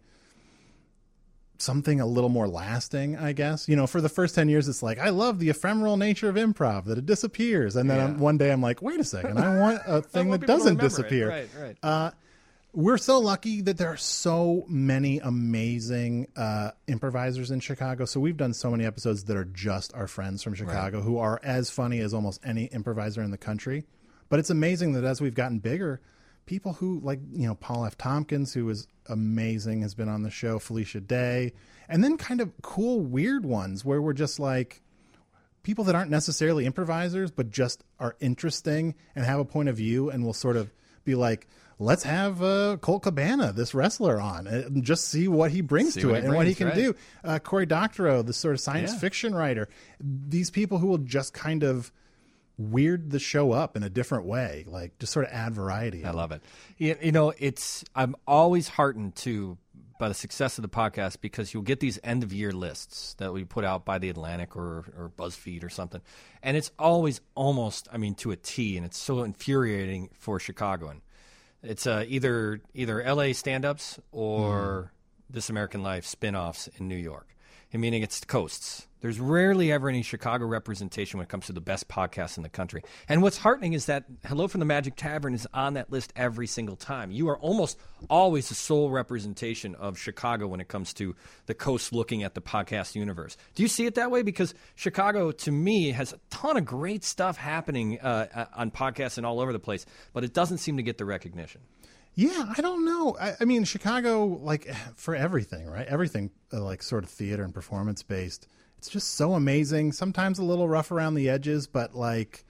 something a little more lasting, I guess. You know, for the first ten years, it's like, I love the ephemeral nature of improv, that it disappears. And then Yeah. I'm, one day I'm like, wait a second, I want a thing want that people to doesn't remember it. disappear. Right, right. Uh, We're so lucky that there are so many amazing uh, improvisers in Chicago. So we've done so many episodes that are just our friends from Chicago who are as funny as almost any improviser in the country. But it's amazing that as we've gotten bigger, people who like, you know, Paul F. Tompkins, who is amazing, has been on the show, Felicia Day, and then kind of cool, weird ones where we're just like people that aren't necessarily improvisers, but just are interesting and have a point of view, and will sort of be like, let's have uh, Colt Cabana, this wrestler, on and just see what he brings See to what it he and what he brings, can right. do. Uh, Cory Doctorow, the sort of science Yeah. fiction writer, these people who will just kind of weird the show up in a different way, like just sort of add variety. I love it. You, you know, it's I'm always heartened too by the success of the podcast, because you'll get these end of year lists that we put out by the Atlantic or or BuzzFeed or something, and it's always almost, I mean, to a T, and it's so infuriating for Chicagoan. It's uh, either either L A stand-ups or This American Life spin-offs in New York. I meaning it's coasts. There's rarely ever any Chicago representation when it comes to the best podcasts in the country. And what's heartening is that Hello from the Magic Tavern is on that list every single time. You are almost always the sole representation of Chicago when it comes to the coast looking at the podcast universe. Do you see it that way? Because Chicago, to me, has a ton of great stuff happening uh, on podcasts and all over the place, but it doesn't seem to get the recognition. Yeah, I don't know. I, I mean, Chicago, like for everything, right? Everything uh, like sort of theater and performance based. It's just so amazing. Sometimes a little rough around the edges, but like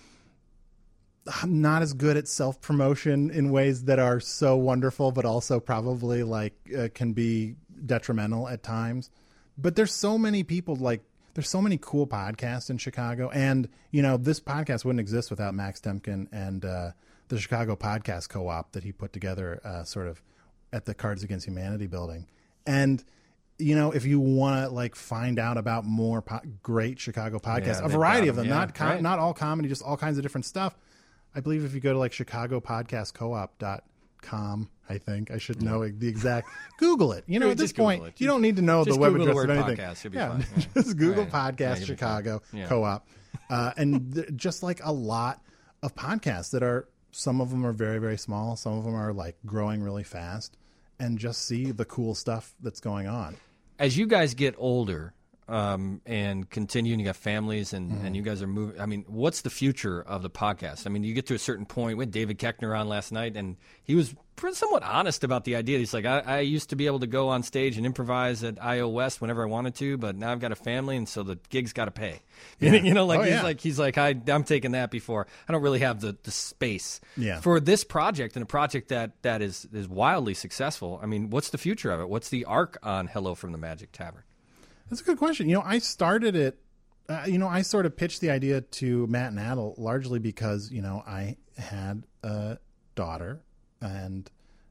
I'm not as good at self promotion in ways that are so wonderful, but also probably like uh, can be detrimental at times. But there's so many people, like there's so many cool podcasts in Chicago, and you know this podcast wouldn't exist without Max Temkin and uh, the Chicago Podcast Co-op that he put together, uh, sort of at the Cards Against Humanity building. And you know, if you want to like find out about more po- great Chicago podcasts, Yeah, a they've variety got of them, them, yeah, not com- right. not all comedy, just all kinds of different stuff. I believe if you go to like chicago podcast co op dot com, I think I should know the exact. Google it. You know, Yeah, at this just Google point, it. you don't need to know Just the web Google the address of word anything. podcast. You'll be yeah, fine. Yeah. just Google Right. podcast Yeah, you'll be Chicago fine. Yeah. co-op, uh, and th- just like a lot of podcasts that are some of them are very, very small. Some of them are like growing really fast, and just see the cool stuff that's going on. As you guys get older um, and continue, and you got families, and, Mm-hmm. and you guys are moving, I mean, what's the future of the podcast? I mean, you get to a certain point. We had David Koechner on last night, and he was pretty- somewhat honest about the idea. He's like, I, I used to be able to go on stage and improvise at I O West whenever I wanted to, but now I've got a family, and so the gig's got to pay. Yeah. You know, like Oh, he's yeah. like he's like I, I'm taking that before I don't really have the, the space Yeah. for this project, and a project that that is is wildly successful. I mean, what's the future of it? What's the arc on Hello from the Magic Tavern? That's a good question. You know, I started it, uh, you know, I sort of pitched the idea to Matt and Adel largely because, you know, I had a daughter and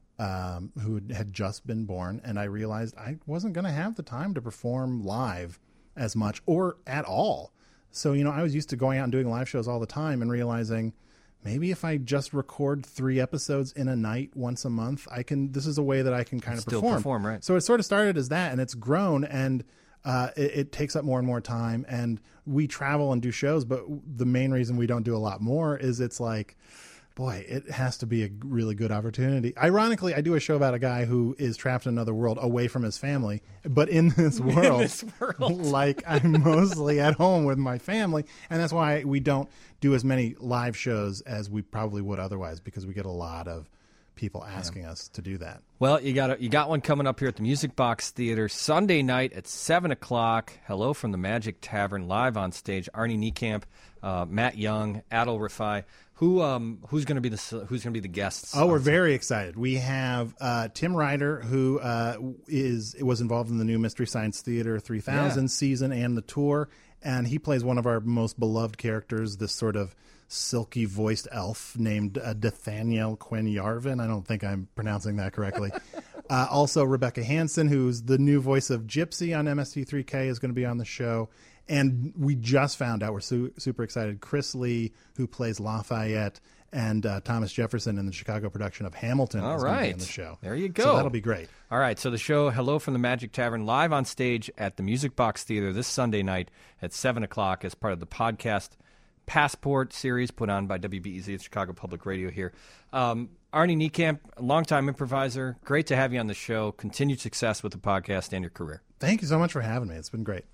um, who had just been born, and I realized I wasn't going to have the time to perform live as much or at all. So, you know, I was used to going out and doing live shows all the time and realizing maybe if I just record three episodes in a night once a month, I can, this is a way that I can kind of Still perform. perform, right. So it sort of started as that, and it's grown, and uh, it, it takes up more and more time, and we travel and do shows, but the main reason we don't do a lot more is it's like, boy, it has to be a really good opportunity. Ironically, I do a show about a guy who is trapped in another world away from his family, but in this world, this world. like I'm mostly at home with my family, and that's why we don't do as many live shows as we probably would otherwise, because we get a lot of people asking us to do that. Well, you got a, you got one coming up here at the Music Box Theater Sunday night at seven o'clock. Hello from the Magic Tavern, live on stage. Arnie Niekamp, uh, Matt Young, Adel Rifai. Who um who's going to be the who's going to be the guests? Oh, we're very excited. We have uh, Tim Ryder, who uh, is was involved in the new Mystery Science Theater three thousand Yeah. season and the tour, and he plays one of our most beloved characters, this sort of silky voiced elf named uh, Nathaniel Quinn Yarvin. I don't think I'm pronouncing that correctly. uh, also, Rebecca Hansen, who's the new voice of Gypsy on M S T three K, is going to be on the show. And we just found out, we're su- super excited, Chris Lee, who plays Lafayette, and uh, Thomas Jefferson in the Chicago production of Hamilton All is going to be right. on the show. There you go. So that'll be great. All right, so the show Hello from the Magic Tavern live on stage at the Music Box Theater this Sunday night at seven o'clock as part of the podcast Passport series put on by W B E Z at Chicago Public Radio here. Um, Arnie Niekamp, a longtime improviser. Great to have you on the show. Continued success with the podcast and your career. Thank you so much for having me. It's been great.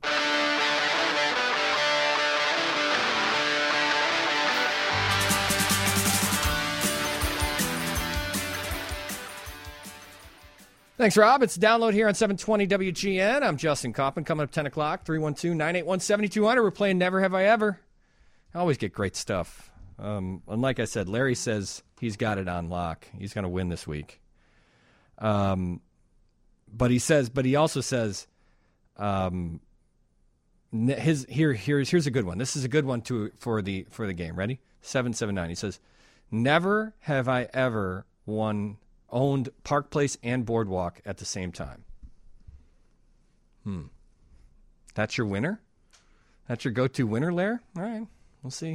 Thanks, Rob. It's download here on seven twenty W G N. I'm Justin Kaufman. Coming up ten o'clock, three one two, nine eight one, seven two zero zero. We're playing Never Have I Ever. I always get great stuff. Um, and like I said, Larry says he's got it on lock. He's going to win this week. Um, but he says, but he also says, um, his here here's here's a good one. This is a good one to for the for the game. Ready? seven seven nine. He says, never have I ever won. Owned Park Place and Boardwalk at the same time. Hmm. That's your winner? That's your go-to winner, Lair? All right. We'll see.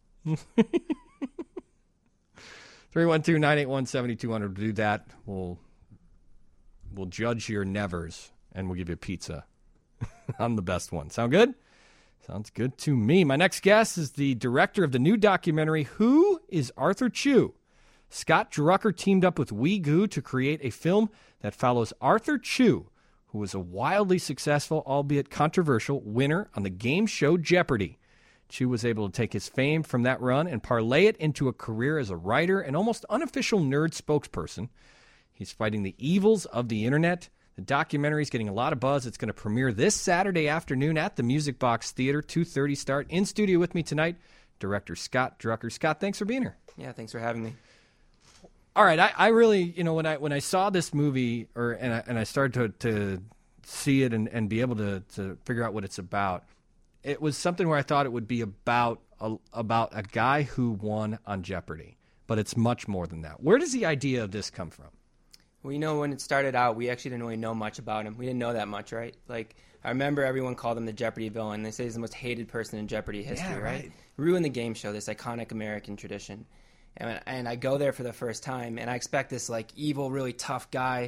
three one two, nine eight one, seven two zero zero. To do that, we'll, we'll judge your nevers, and we'll give you pizza on the best one. Sound good? Sounds good to me. My next guest is the director of the new documentary, Who is Arthur Chu? Scott Drucker teamed up with WeGoo to create a film that follows Arthur Chu, who was a wildly successful, albeit controversial, winner on the game show Jeopardy! Chu was able to take his fame from that run and parlay it into a career as a writer and almost unofficial nerd spokesperson. He's fighting the evils of the internet. The documentary is getting a lot of buzz. It's going to premiere this Saturday afternoon at the Music Box Theater, two thirty start. In studio with me tonight, director Scott Drucker. Scott, thanks for being here. Yeah, thanks for having me. All right, I, I really, you know, when I when I saw this movie, or and I, and I started to, to see it and, and be able to, to figure out what it's about, it was something where I thought it would be about a, about a guy who won on Jeopardy, but it's much more than that. Where does the idea of this come from? Well, you know, when it started out, we actually didn't really know much about him. We didn't know that much, right? Like, I remember everyone called him the Jeopardy villain. They say he's the most hated person in Jeopardy history, Yeah, right. right? Ruined the game show, this iconic American tradition. And, and I go there for the first time, and I expect this, like, evil, really tough guy.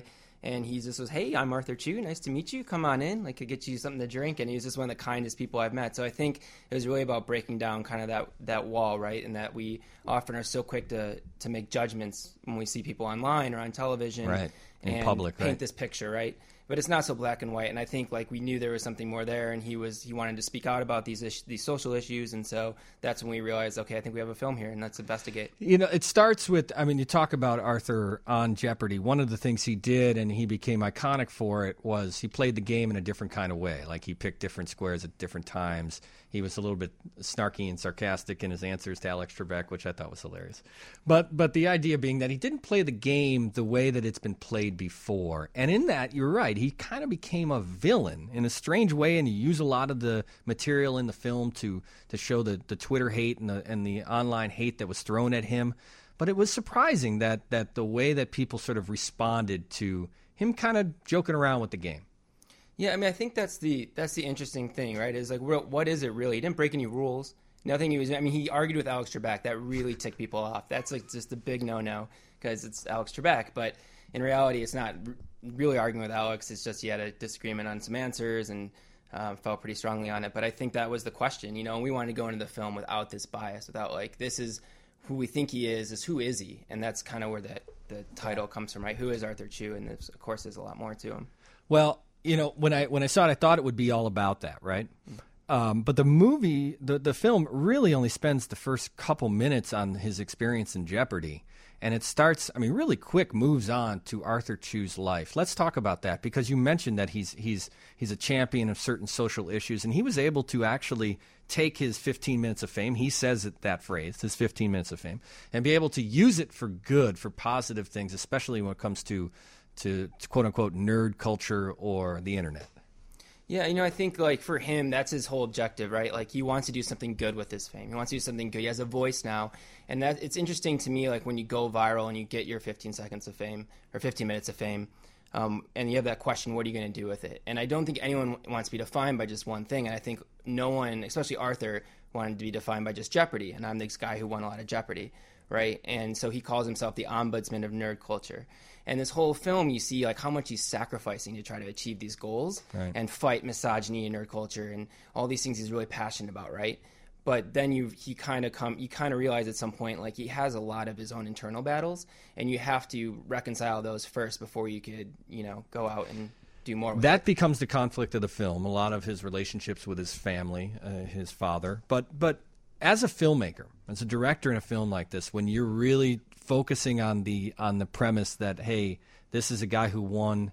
And he just was, hey, I'm Arthur Chu. Nice to meet you. Come on in. Like, could get you something to drink. And he was just one of the kindest people I've met. So I think it was really about breaking down kind of that, that wall, right? And that we often are so quick to, to make judgments when we see people online or on television. Right. In and public, paint right. this picture, right? But it's not so black and white. And I think like we knew there was something more there, and he was he wanted to speak out about these is- these social issues, and so that's when we realized, okay, I think we have a film here, and let's investigate. You know, it starts with, I mean, you talk about Arthur on Jeopardy. One of the things he did, and he became iconic for it, was he played the game in a different kind of way. Like he picked different squares at different times. He was a little bit snarky and sarcastic in his answers to Alex Trebek, which I thought was hilarious. But but the idea being that he didn't play the game the way that it's been played before. And in that, you're right, he kind of became a villain in a strange way, and you use a lot of the material in the film to to show the, the Twitter hate and the and the online hate that was thrown at him. But it was surprising that that the way that people sort of responded to him kind of joking around with the game. Yeah, I mean, I think that's the that's the interesting thing, right? Is like, what is it really? He didn't break any rules. Nothing. He was. I mean, he argued with Alex Trebek. That really ticked people off. That's like just a big no-no because it's Alex Trebek. But in reality, it's not really arguing with Alex. It's just he had a disagreement on some answers and um, felt pretty strongly on it. But I think that was the question, you know. And we wanted to go into the film without this bias, without like, this is who we think he is. Is who is he? And that's kind of where the the title comes from, right? Who is Arthur Chu? And there's, of course, there's a lot more to him. Well, you know, when I when I saw it, I thought it would be all about that, right? Um, but the movie, the the film, really only spends the first couple minutes on his experience in Jeopardy, and it starts, I mean, really quick moves on to Arthur Chu's life. Let's talk about that, because you mentioned that he's he's he's a champion of certain social issues, and he was able to actually take his fifteen minutes of fame, he says it, that phrase, his fifteen minutes of fame, and be able to use it for good, for positive things, especially when it comes to to, to quote-unquote nerd culture or the internet. Yeah, you know, I think, like, for him, that's his whole objective, right? Like, he wants to do something good with his fame. He wants to do something good. He has a voice now. And that it's interesting to me, like, when you go viral and you get your fifteen seconds of fame, or fifteen minutes of fame, um, and you have that question, what are you going to do with it? And I don't think anyone wants to be defined by just one thing. And I think no one, especially Arthur, wanted to be defined by just Jeopardy. And I'm this guy who won a lot of Jeopardy, right? And so he calls himself the ombudsman of nerd culture. And this whole film, you see like how much he's sacrificing to try to achieve these goals, right, and fight misogyny and nerd culture and all these things he's really passionate about, right? But then you he kind of come you kind of realize at some point, like, he has a lot of his own internal battles, and you have to reconcile those first before you could, you know, go out and do more with that it. Becomes the conflict of the film. A lot of his relationships with his family, uh, his father, but but as a filmmaker, as a director in a film like this, when you're really focusing on the on the premise that, hey, this is a guy who won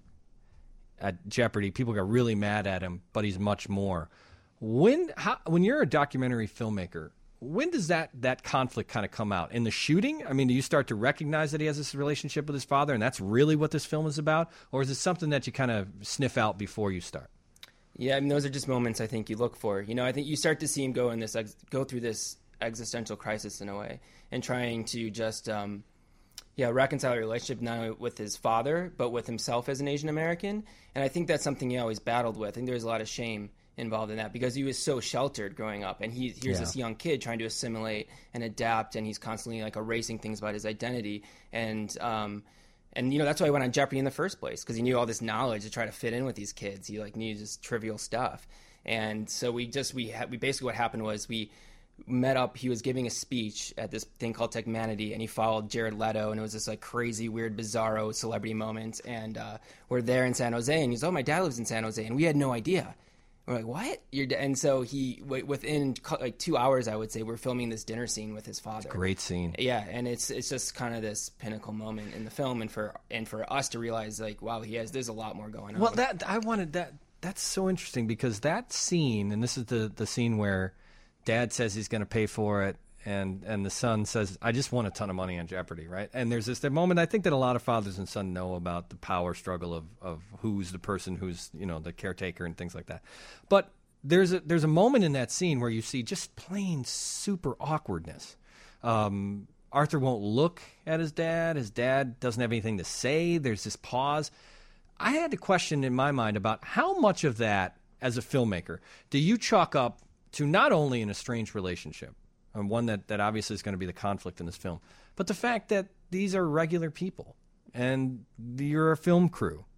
at Jeopardy, people got really mad at him, but he's much more. When how, when you're a documentary filmmaker, when does that that conflict kind of come out? In the shooting? I mean, do you start to recognize that he has this relationship with his father, and that's really what this film is about, or is it something that you kind of sniff out before you start? Yeah, I mean, those are just moments I think you look for. You know, I think you start to see him go in this ex- go through this existential crisis in a way, and trying to just um, yeah reconcile a relationship not only with his father but with himself as an Asian American. And I think that's something he always battled with. I think there's a lot of shame involved in that because he was so sheltered growing up, and he here's yeah. this young kid trying to assimilate and adapt, and he's constantly like erasing things about his identity. And um, And, you know, that's why he went on Jeopardy in the first place, because he knew all this knowledge to try to fit in with these kids. He, like, knew just trivial stuff. And so we just, we had, we basically what happened was we met up. He was giving a speech at this thing called Techmanity, and he followed Jared Leto, and it was this, like, crazy, weird, bizarro celebrity moment. And uh, we're there in San Jose, and he's, oh, my dad lives in San Jose. And we had no idea. We're like, what? You're da-? And so he, within like two hours, I would say, we're filming this dinner scene with his father. Great scene. Yeah, and it's it's just kind of this pinnacle moment in the film, and for and for us to realize, like, wow, he has, there's a lot more going on. Well, that I wanted that. That's so interesting because that scene, and this is the the scene where Dad says he's going to pay for it, and and the son says, I just won a ton of money on Jeopardy, right? And there's this that moment I think that a lot of fathers and sons know about the power struggle of, of who's the person who's, you know, the caretaker and things like that. But there's a there's a moment in that scene where you see just plain super awkwardness. Um, Arthur won't look at his dad. His dad doesn't have anything to say. There's this pause. I had a question in my mind about how much of that, as a filmmaker, do you chalk up to not only an estranged relationship, and one that, that obviously is going to be the conflict in this film, but the fact that these are regular people, and you're a film crew,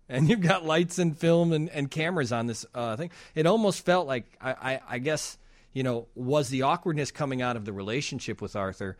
and you've got lights and film and, and cameras on this uh, thing. It almost felt like, I, I, I guess, you know, was the awkwardness coming out of the relationship with Arthur,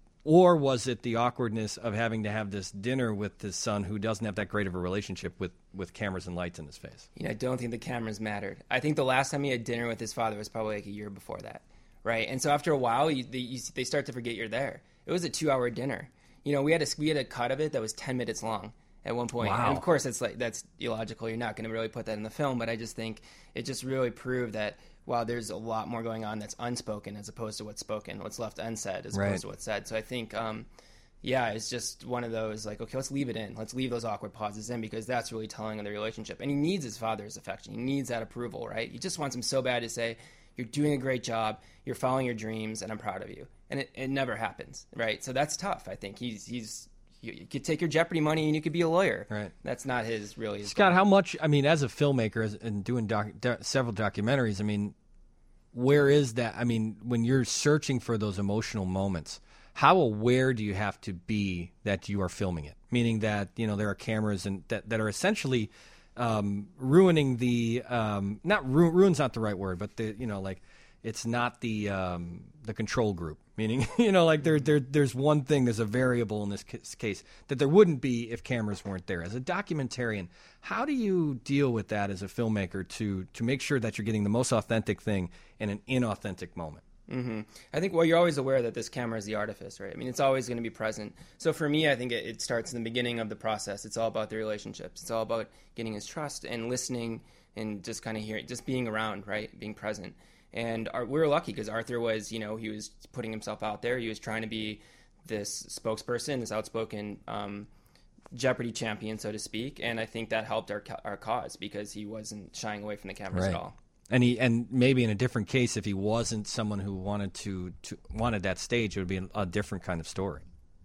or was it the awkwardness of having to have this dinner with his son who doesn't have that great of a relationship with, with cameras and lights in his face? You know, I don't think the cameras mattered. I think the last time he had dinner with his father was probably like a year before that, right? And so after a while, you, they, you, they start to forget you're there. It was a two-hour dinner. You know, we had a we had a cut of it that was ten minutes long at one point. Wow. And of course, that's like that's illogical. You're not going to really put that in the film, but I just think it just really proved that wow, there's a lot more going on that's unspoken as opposed to what's spoken, what's left unsaid as right. opposed to what's said. So I think, um, yeah, it's just one of those like, okay, let's leave it in. Let's leave those awkward pauses in because that's really telling of the relationship. And he needs his father's affection. He needs that approval, right? He just wants him so bad to say, you're doing a great job, you're following your dreams, and I'm proud of you. And it, it never happens, right? So that's tough, I think. He's he's you, you could take your Jeopardy money and you could be a lawyer. Right. That's not his really. His Scott, goal. how much? I mean, as a filmmaker as, and doing doc, doc, several documentaries, I mean, where is that? I mean, when you're searching for those emotional moments, how aware do you have to be that you are filming it? Meaning that you know there are cameras and that, that are essentially um, ruining the um, not ru- ruin's not the right word, but the you know like it's not the um, the control group. Meaning, you know, like there, there, there's one thing, there's a variable in this case that there wouldn't be if cameras weren't there. As a documentarian, how do you deal with that as a filmmaker to to make sure that you're getting the most authentic thing in an inauthentic moment? Mm-hmm. I think, well, you're always aware that this camera is the artifice, right? I mean, it's always going to be present. So for me, I think it, it starts in the beginning of the process. It's all about the relationships. It's all about getting his trust and listening and just kind of hearing, just being around, right? Being present. And our, we were lucky because Arthur was, you know, he was putting himself out there. He was trying to be this spokesperson, this outspoken um, Jeopardy champion, so to speak. And I think that helped our our cause because he wasn't shying away from the cameras right. at all. And he and maybe in a different case, if he wasn't someone who wanted to, to wanted that stage, it would be a, a different kind of story.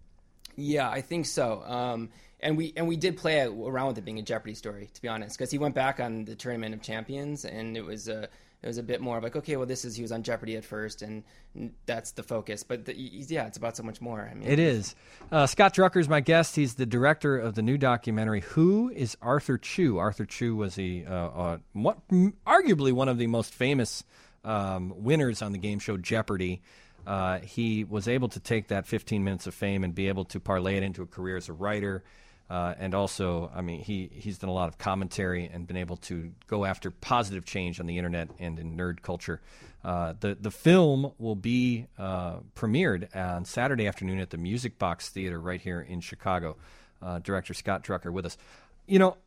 Yeah, I think so. Um, and we and we did play around with it being a Jeopardy story, to be honest, because he went back on the Tournament of Champions, and it was a. It was a bit more of like, okay, well, this is he was on Jeopardy at first, and that's the focus. But the, yeah, it's about so much more. I mean, it is. Uh, Scott Drucker is my guest. He's the director of the new documentary "Who is Arthur Chu?" Arthur Chu was a uh, uh, what, arguably one of the most famous um, winners on the game show Jeopardy. Uh, he was able to take that fifteen minutes of fame and be able to parlay it into a career as a writer. Uh, and also, I mean, he, he's done a lot of commentary and been able to go after positive change on the internet and in nerd culture. Uh, the the film will be uh, premiered on Saturday afternoon at the Music Box Theater right here in Chicago. Uh, director Scott Drucker with us. You know,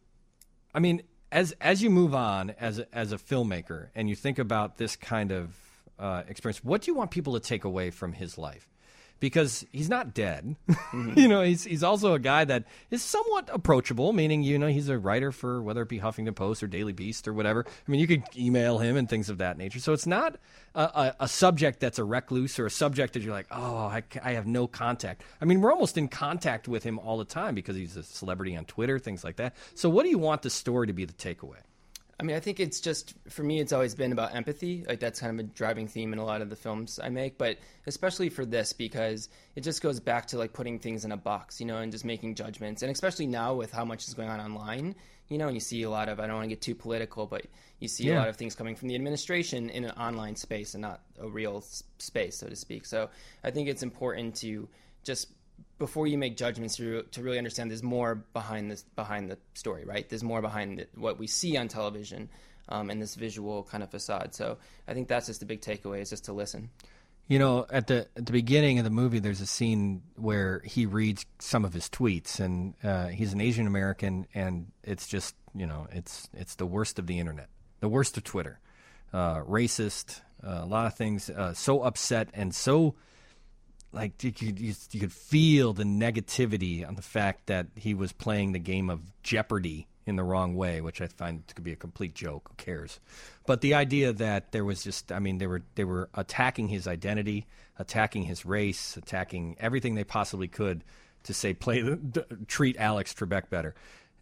I mean, as as you move on as a, as a filmmaker and you think about this kind of uh, experience, what do you want people to take away from his life? Because he's not dead. Mm-hmm. you know, he's he's also a guy that is somewhat approachable, meaning, you know, he's a writer for whether it be Huffington Post or Daily Beast or whatever. I mean, you could email him and things of that nature. So it's not a, a, a subject that's a recluse or a subject that you're like, oh, I, I have no contact. I mean, we're almost in contact with him all the time because he's a celebrity on Twitter, things like that. So what do you want the story to be the takeaway? I mean, I think it's just, for me, it's always been about empathy. Like, that's kind of a driving theme in a lot of the films I make, but especially for this, because it just goes back to, like, putting things in a box, you know, and just making judgments. And especially now with how much is going on online, you know, and you see a lot of, I don't want to get too political, but you see yeah. a lot of things coming from the administration in an online space and not a real space, so to speak. So I think it's important to just, before you make judgments, to, to really understand there's more behind this behind the story, right? There's more behind the, what we see on television um, and this visual kind of facade. So I think that's just the big takeaway, is just to listen. You know, at the at the beginning of the movie, there's a scene where he reads some of his tweets, and uh, he's an Asian American, and it's just, you know, it's it's the worst of the internet, the worst of Twitter, uh, racist, uh, a lot of things, uh, so upset and so. Like you could, you, you could feel the negativity on the fact that he was playing the game of Jeopardy in the wrong way, which I find to be a complete joke. Who cares? But the idea that there was just, I mean, they were they were attacking his identity, attacking his race, attacking everything they possibly could to say, play the, treat Alex Trebek better.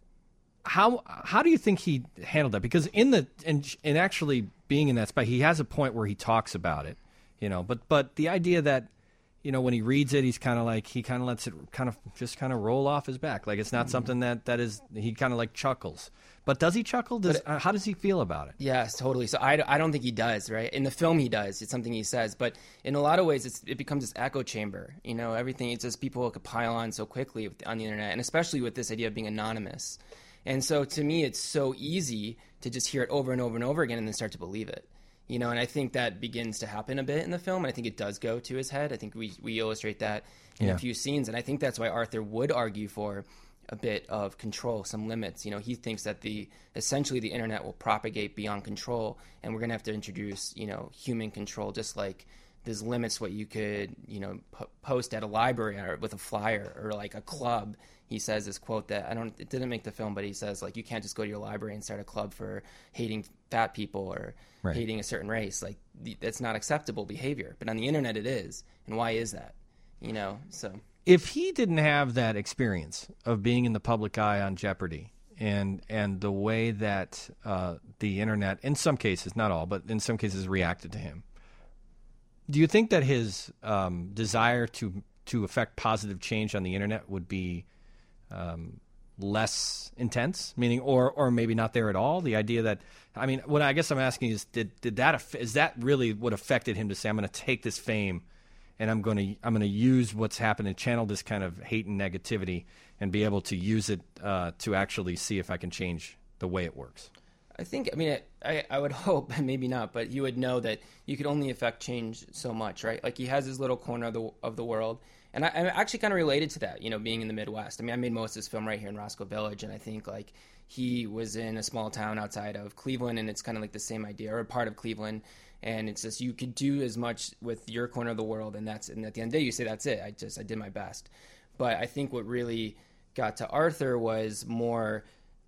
How how do you think he handled that? Because in the in, in actually being in that spot, he has a point where he talks about it, you know. But but the idea that you know, when he reads it, he's kind of like, he kind of lets it kind of just kind of roll off his back. Like it's not mm-hmm. something that, that is, he kind of like chuckles. But does he chuckle? Does, but, uh, how does he feel about it? Yes, totally. So I, I don't think he does, right? In the film he does. It's something he says. But in a lot of ways, it's, it becomes this echo chamber. You know, everything, it's just people could pile on so quickly on the internet, and especially with this idea of being anonymous. And so to me, it's so easy to just hear it over and over and over again and then start to believe it. You know, and I think that begins to happen a bit in the film, and I think it does go to his head. I think we, we illustrate that in yeah. a few scenes, and I think that's why Arthur would argue for a bit of control, some limits. You know, he thinks that the essentially the internet will propagate beyond control, and we're going to have to introduce, you know, human control, just like there's limits what you could, you know, po- post at a library or with a flyer or like a club. He says this quote that I don't, it didn't make the film, but he says like, you can't just go to your library and start a club for hating fat people or right. hating a certain race. Like that's not acceptable behavior, but on the internet it is. And why is that? You know, so. If he didn't have that experience of being in the public eye on Jeopardy and and the way that uh, the internet, in some cases, not all, but in some cases reacted to him, do you think that his um, desire to to affect positive change on the internet would be um, less intense? Meaning, or or maybe not there at all? The idea that, I mean, what I guess I'm asking is, did did that is that really what affected him to say, I'm going to take this fame and I'm going to I'm going to use what's happened and channel this kind of hate and negativity and be able to use it uh, to actually see if I can change the way it works? I think, I mean, I, I would hope, maybe not, but you would know that you could only affect change so much, right? Like he has his little corner of the of the world. And I, I'm actually kind of related to that, you know, being in the Midwest. I mean, I made most of this film right here in Roscoe Village, and I think like he was in a small town outside of Cleveland, and it's kind of like the same idea, or a part of Cleveland. And it's just, you could do as much with your corner of the world, and that's, and at the end of the day, you say, that's it. I just, I did my best. But I think what really got to Arthur was more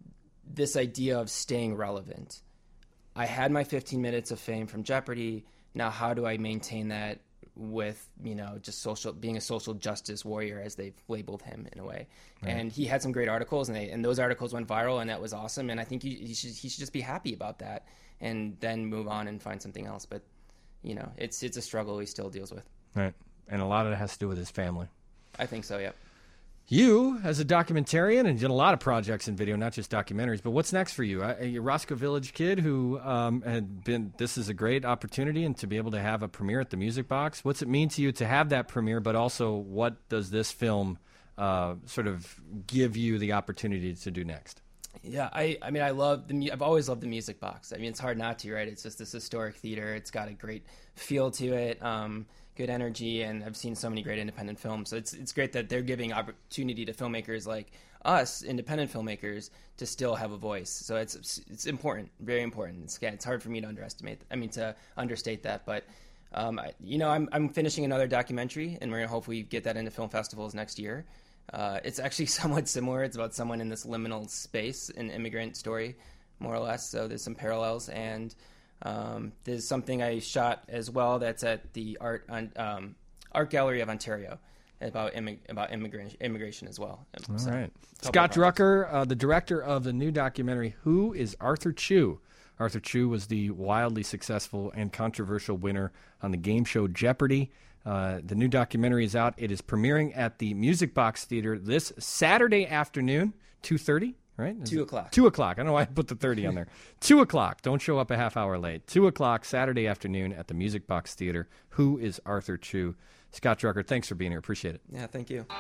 this idea of staying relevant. I had my fifteen minutes of fame from Jeopardy. Now, how do I maintain that with, you know, just social, being a social justice warrior, as they've labeled him in a way. Right. And he had some great articles, and they, and those articles went viral, and that was awesome. And I think he, he should, he should just be happy about that, and then move on and find something else. But, you know, it's, it's a struggle he still deals with. Right. And a lot of it has to do with his family. I think so. Yep. You, as a documentarian, and did a lot of projects in video, not just documentaries, but what's next for you? A, a Roscoe Village kid who um, had been, this is a great opportunity, and to be able to have a premiere at the Music Box. What's it mean to you to have that premiere, but also what does this film uh, sort of give you the opportunity to do next? Yeah, I, I mean, I love the. I've always loved the Music Box. I mean, it's hard not to, right? It's just this historic theater. It's got a great feel to it. Um, good energy, and I've seen so many great independent films. So it's it's great that they're giving opportunity to filmmakers like us, independent filmmakers, to still have a voice. So it's it's important, very important. It's, it's hard for me to underestimate. I mean, to understate that. But um, I, you know, I'm I'm finishing another documentary, and we're gonna hopefully get that into film festivals next year. Uh, it's actually somewhat similar. It's about someone in this liminal space, an immigrant story, more or less. So there's some parallels, and Um, there's something I shot as well that's at the art on, um, Art Gallery of Ontario about immig- about immigration immigration as well. All so, right, Scott Drucker, uh, the director of the new documentary "Who is Arthur Chu?" Arthur Chu was the wildly successful and controversial winner on the game show Jeopardy! Uh, the new documentary is out. It is premiering at the Music Box Theater this Saturday afternoon, two thirty. Right? Is Two o'clock. Two o'clock. I don't know why I put the thirty on there. Two o'clock. Don't show up a half hour late. Two o'clock Saturday afternoon at the Music Box Theater. Who is Arthur Chu? Scott Drucker, thanks for being here. Appreciate it. Yeah, thank you.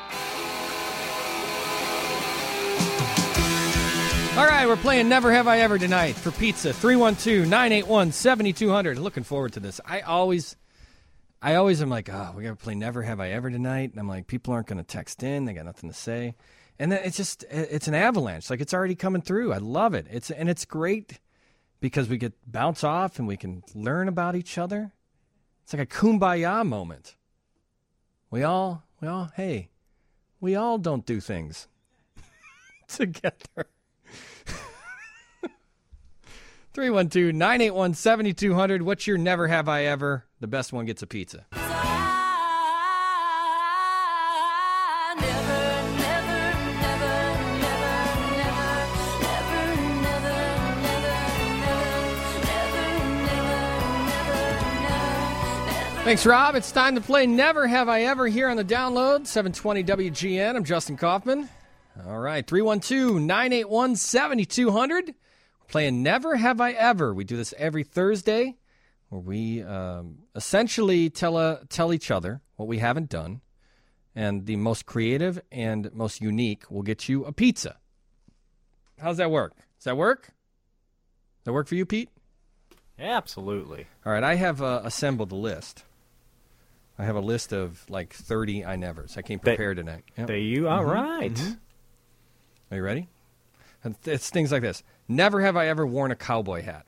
All right, we're playing Never Have I Ever tonight for pizza. three one two, nine eight one, seven two zero zero. Looking forward to this. I always, I always am like, oh, we got to play Never Have I Ever tonight. And I'm like, people aren't going to text in. They got nothing to say. And then it's just, it's an avalanche. Like, it's already coming through. I love it. It's And it's great because we get bounce off and we can learn about each other. It's like a kumbaya moment. We all, we all, hey, we all don't do things together. three one two, nine eight one, seven two zero zero. What's your Never Have I Ever? The best one gets a pizza. Thanks, Rob. It's time to play Never Have I Ever here on the download. seven twenty W G N. I'm Justin Kaufman. All right, three one two, nine eight one, seven two zero zero. We're playing Never Have I Ever. We do this every Thursday where we um, essentially tell, uh, tell each other what we haven't done. And the most creative and most unique will get you a pizza. How's that work? Does that work? Does that work for you, Pete? Absolutely. All right, I have uh, assembled a list. I have a list of like thirty I nevers. I came prepared They- tonight. Yep. There you all Mhm, right. mhm. Are you ready? And It's things like this. Never have I ever worn a cowboy hat.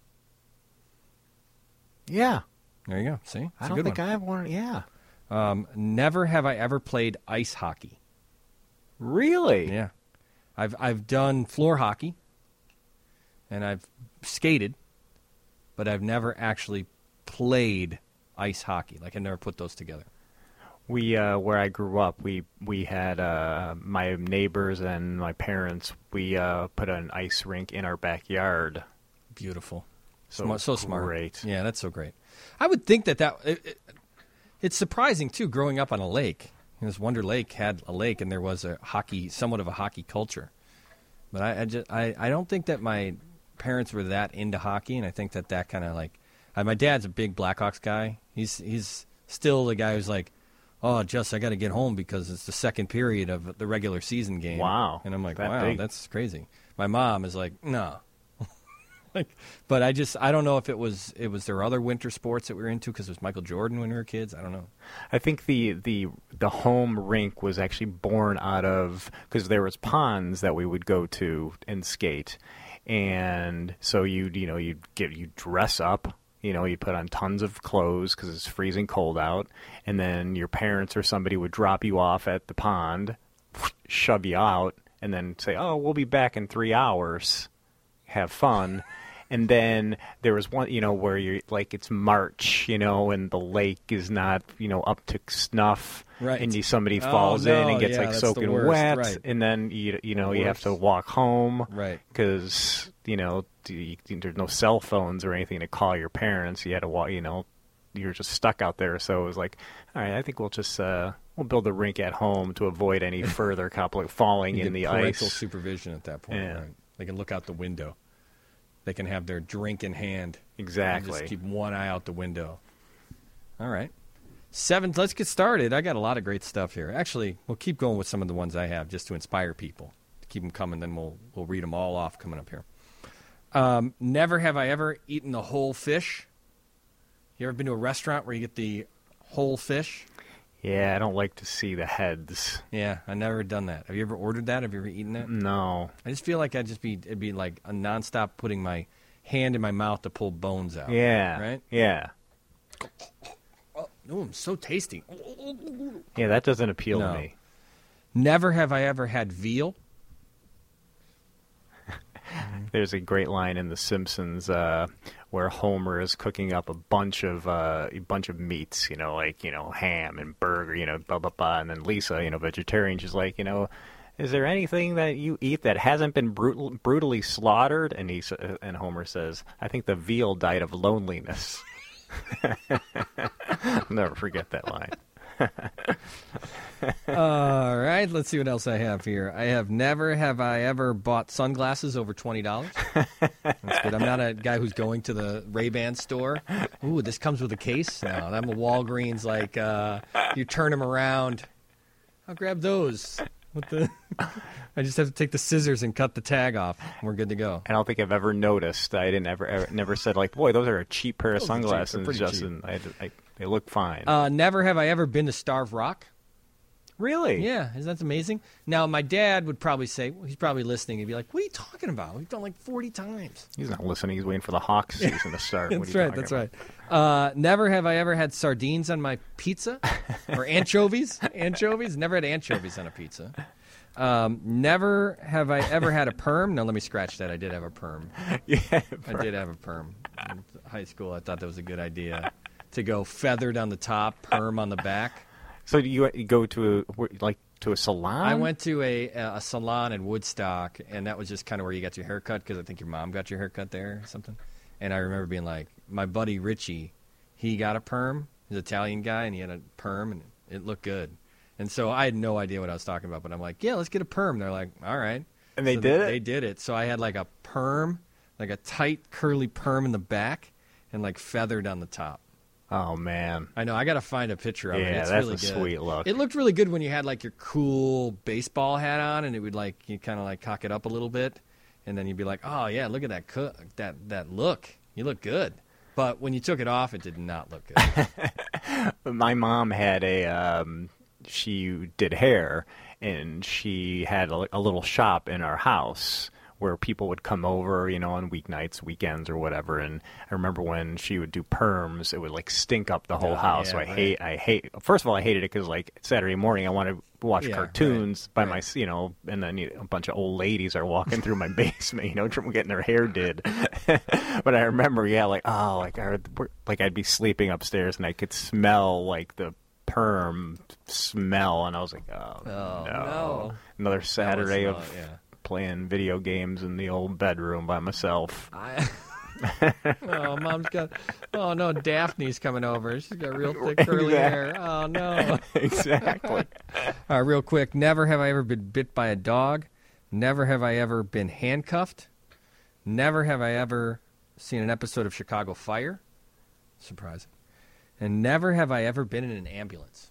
Yeah. There you go. See? It's I a don't good think one. I have one. Yeah. Um, never have I ever played ice hockey. Really? Yeah. I've I've done floor hockey, and I've skated, but I've never actually played ice hockey. Like, I never put those together. We, uh, where I grew up, we we had uh, my neighbors and my parents. We uh, put an ice rink in our backyard. Beautiful. So Smart, so smart. great. Yeah, that's so great. I would think that that it, it, it's surprising too. Growing up on a lake, you know, this Wonder Lake had a lake, and there was a hockey, somewhat of a hockey culture. But I, I just, I, I don't think that my parents were that into hockey, and I think that that kind of like, I, my dad's a big Blackhawks guy. He's he's still the guy who's like, oh, Just, I got to get home because it's the second period of the regular season game. Wow. And I'm like, That wow, big. that's crazy. My mom is like, no. like, but I just, I don't know if it was, it was there other winter sports that we were into because it was Michael Jordan when we were kids. I don't know. I think the the the home rink was actually born out of because there was ponds that we would go to and skate, and so you'd you know you'd get you dress up. You know, you put on tons of clothes because it's freezing cold out, and then your parents or somebody would drop you off at the pond, shove you out, and then say, "Oh, we'll be back in three hours. Have fun." And then there was one, you know, where you're like it's March, you know, and the lake is not, you know, up to snuff, Right. and you, somebody Oh, falls no, in and gets yeah, like that's the soaking worst, wet, right. and then you you know The you have to worst. walk home, Right. Because you know you, there's no cell phones or anything to call your parents. You had to walk, you know, you're just stuck out there. So it was like, all right, I think we'll just uh, we'll build a rink at home to avoid any further compli- falling You in get the parental ice. supervision at that point. Yeah. Right? They can look out the window. They can have their drink in hand. Exactly. And just keep one eye out the window. All right. Seven. Let's get started. I got a lot of great stuff here. Actually, we'll keep going with some of the ones I have just to inspire people. Keep them coming, then we'll we'll read them all off coming up here. Um, never have I ever eaten the whole fish. You ever been to a restaurant where you get the whole fish? Yeah, I don't like to see the heads. Yeah, I never done that. Have you ever ordered that? Have you ever eaten that? No. I just feel like I'd just be it'd be like a nonstop putting my hand in my mouth to pull bones out. Yeah. Right? Yeah. Oh, it's so tasty. Yeah, that doesn't appeal No. to me. Never have I ever had veal. There's a great line in The Simpsons uh, where Homer is cooking up a bunch of uh, a bunch of meats, you know, like you know ham and burger, you know, blah blah blah, and then Lisa, you know, vegetarian, she's like, you know, is there anything that you eat that hasn't been brutal, brutally slaughtered? And he s- uh, and Homer says, I think the veal died of loneliness. I'll never forget that line. All right, let's see what else I have here. I have never have I ever bought sunglasses over twenty dollars. That's good. I'm not a guy who's going to the Ray-Ban store. Ooh, this comes with a case? No, I'm a Walgreens, like, uh, you turn them around. I'll grab those. With the, I just have to take the scissors and cut the tag off. And we're good to go. I don't think I've ever noticed. I didn't ever, ever never said like, boy, those are a cheap pair of Those are cheap. They're sunglasses, pretty Justin. I, I, they look fine. Uh, never have I ever been to Starved Rock. Really? Yeah, isn't that amazing? Now, my dad would probably say, well, he's probably listening, he'd be like, what are you talking about? We've done like forty times. He's not listening. He's waiting for the Hawks season to start. What are That's you right, talking that's about? right. Uh, never have I ever had sardines on my pizza or anchovies. Anchovies? Never had anchovies on a pizza. Um, never have I ever had a perm. Now, let me scratch that. I did have a perm. Yeah, I did have a perm. In high school, I thought that was a good idea to go feathered on the top, perm on the back. So do you, you go to a, where- like to a salon? I went to a, a salon in Woodstock, and that was just kind of where you got your hair cut because I think your mom got your hair cut there or something. And I remember being like, my buddy Richie, he got a perm. He's an Italian guy, and he had a perm, and it looked good. And so I had no idea what I was talking about, but I'm like, yeah, let's get a perm. They're like, all right. And they so did they, it? They did it. So I had like a perm, like a tight, curly perm in the back, and like feathered on the top. Oh, man. I know. I got to find a picture of yeah, it. It's that's really a good. sweet look. It looked really good when you had like your cool baseball hat on, and it would like you kind of like cock it up a little bit, and then you'd be like, oh yeah, look at that co- that that look. You look good. But when you took it off, it did not look good. My mom had a um, she did hair, and she had a, a little shop in our house where people would come over, you know, on weeknights, weekends, or whatever. And I remember when she would do perms, it would like stink up the whole Oh, house. yeah, so I right. hate, I hate. First of all, I hated it because like Saturday morning, I want to watch Yeah, cartoons right, by right. my, you know, and then you know, a bunch of old ladies are walking through my basement, you know, getting their hair did. But I remember, yeah, like oh, like I, like I'd be sleeping upstairs and I could smell like the perm smell, and I was like, oh, Oh, no. no. Another Saturday not- of yeah. playing video games in the old bedroom by myself. I, oh, mom's got. Oh no, Daphne's coming over. She's got real thick curly hair. Oh no. Exactly. All right, real quick. Never have I ever been bit by a dog. Never have I ever been handcuffed. Never have I ever seen an episode of Chicago Fire. Surprising. And never have I ever been in an ambulance.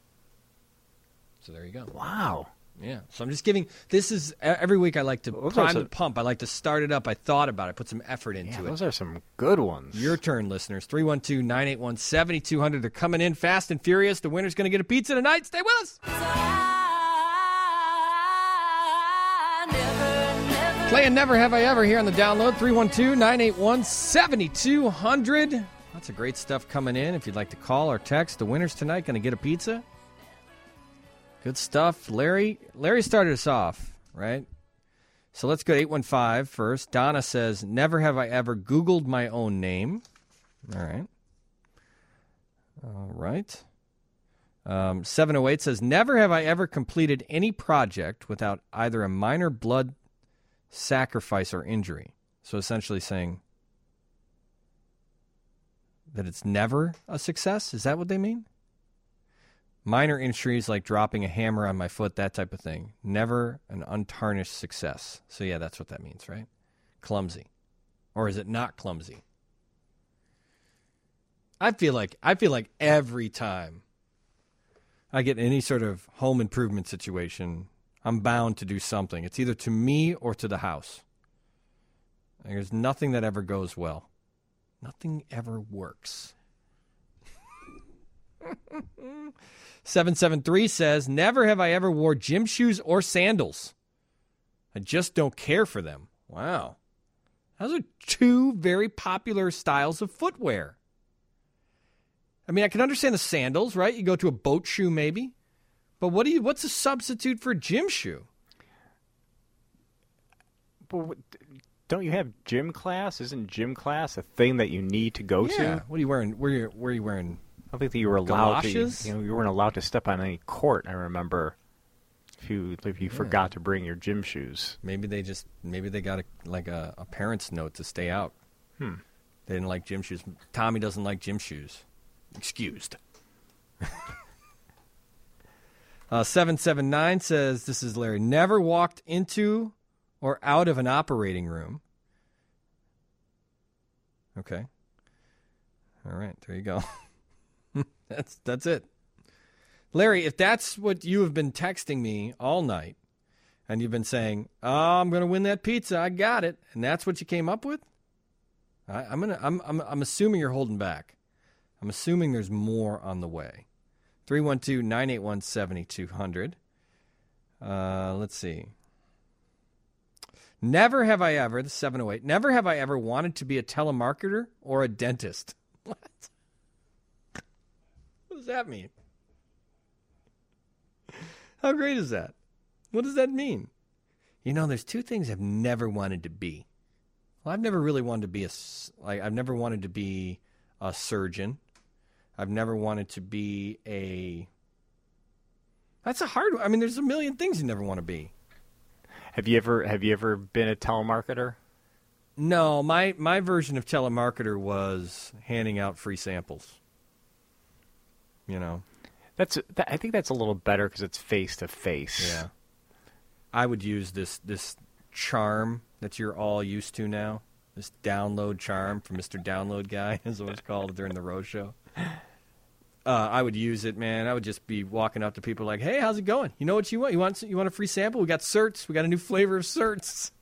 So there you go. Wow. Yeah. So I'm just giving. This is every week. I like to Those are prime some- the pump. I like to start it up. I thought about it. Put some effort into Yeah, it. those are some good ones. Your turn, listeners. three one two, nine eight one, seven two zero zero. They're coming in fast and furious. The winner's going to get a pizza tonight. Stay with us. Playing Never Have I Ever here on the download. three one two, nine eight one, seven two zero zero. Lots of great stuff coming in. If you'd like to call or text, the winner's tonight going to get a pizza. Good stuff. Larry Larry started us off, right? So let's go to eight one five first. Donna says, never have I ever Googled my own name. All right. All right. Um, seven oh eight says, never have I ever completed any project without either a minor blood sacrifice or injury. So essentially saying that it's never a success? Is that what they mean? Minor injuries like dropping a hammer on my foot, that type of thing. Never an untarnished success. So yeah, that's what that means, right? Clumsy. Or is it not clumsy? I feel like I feel like every time I get in any sort of home improvement situation, I'm bound to do something. It's either to me or to the house. There's nothing that ever goes well. Nothing ever works. seven seven three says, never have I ever wore gym shoes or sandals. I just don't care for them. Wow. Those are two very popular styles of footwear. I mean, I can understand the sandals, right? You go to a boat shoe maybe. But what do you what's a substitute for a gym shoe? But what, don't you have gym class? Isn't gym class a thing that you need to go Yeah. to? What are you wearing? Where you where are you wearing? I don't think that you were allowed Galoshes? to. You know, you weren't allowed to step on any court. I remember if you if you forgot to bring your gym shoes. Maybe they just maybe they got a, like a, a parent's note to stay out. Hmm. They didn't like gym shoes. Tommy doesn't like gym shoes. Excused. uh, seven seven nine says, this is Larry. Never walked into or out of an operating room. Okay. All right, there you go. that's that's it. Larry, if that's what you have been texting me all night, and you've been saying, oh, I'm going to win that pizza, I got it, and that's what you came up with, I, I'm gonna I'm, I'm I'm assuming you're holding back. I'm assuming there's more on the way. three one two, nine eight one, seven two zero zero. Uh, let's see. Never have I ever, the seven oh eight, never have I ever wanted to be a telemarketer or a dentist. What? What does that mean? How great is that? What does that mean? You know, there's two things I've never wanted to be. Well, I've never really wanted to be a, like, I've never wanted to be a surgeon. I've never wanted to be a, that's a hard one. I mean, there's a million things you never want to be. Have you ever have you ever been a telemarketer? No, my, my version of telemarketer was handing out free samples. You know, that's that, I think that's a little better because it's face to face. Yeah, I would use this this charm that you're all used to now. This download charm from Mister Download Guy is what it's called during the road show. Uh, I would use it, man. I would just be walking up to people like, "Hey, how's it going? You know what you want? You want you want a free sample? We got certs. We got a new flavor of certs."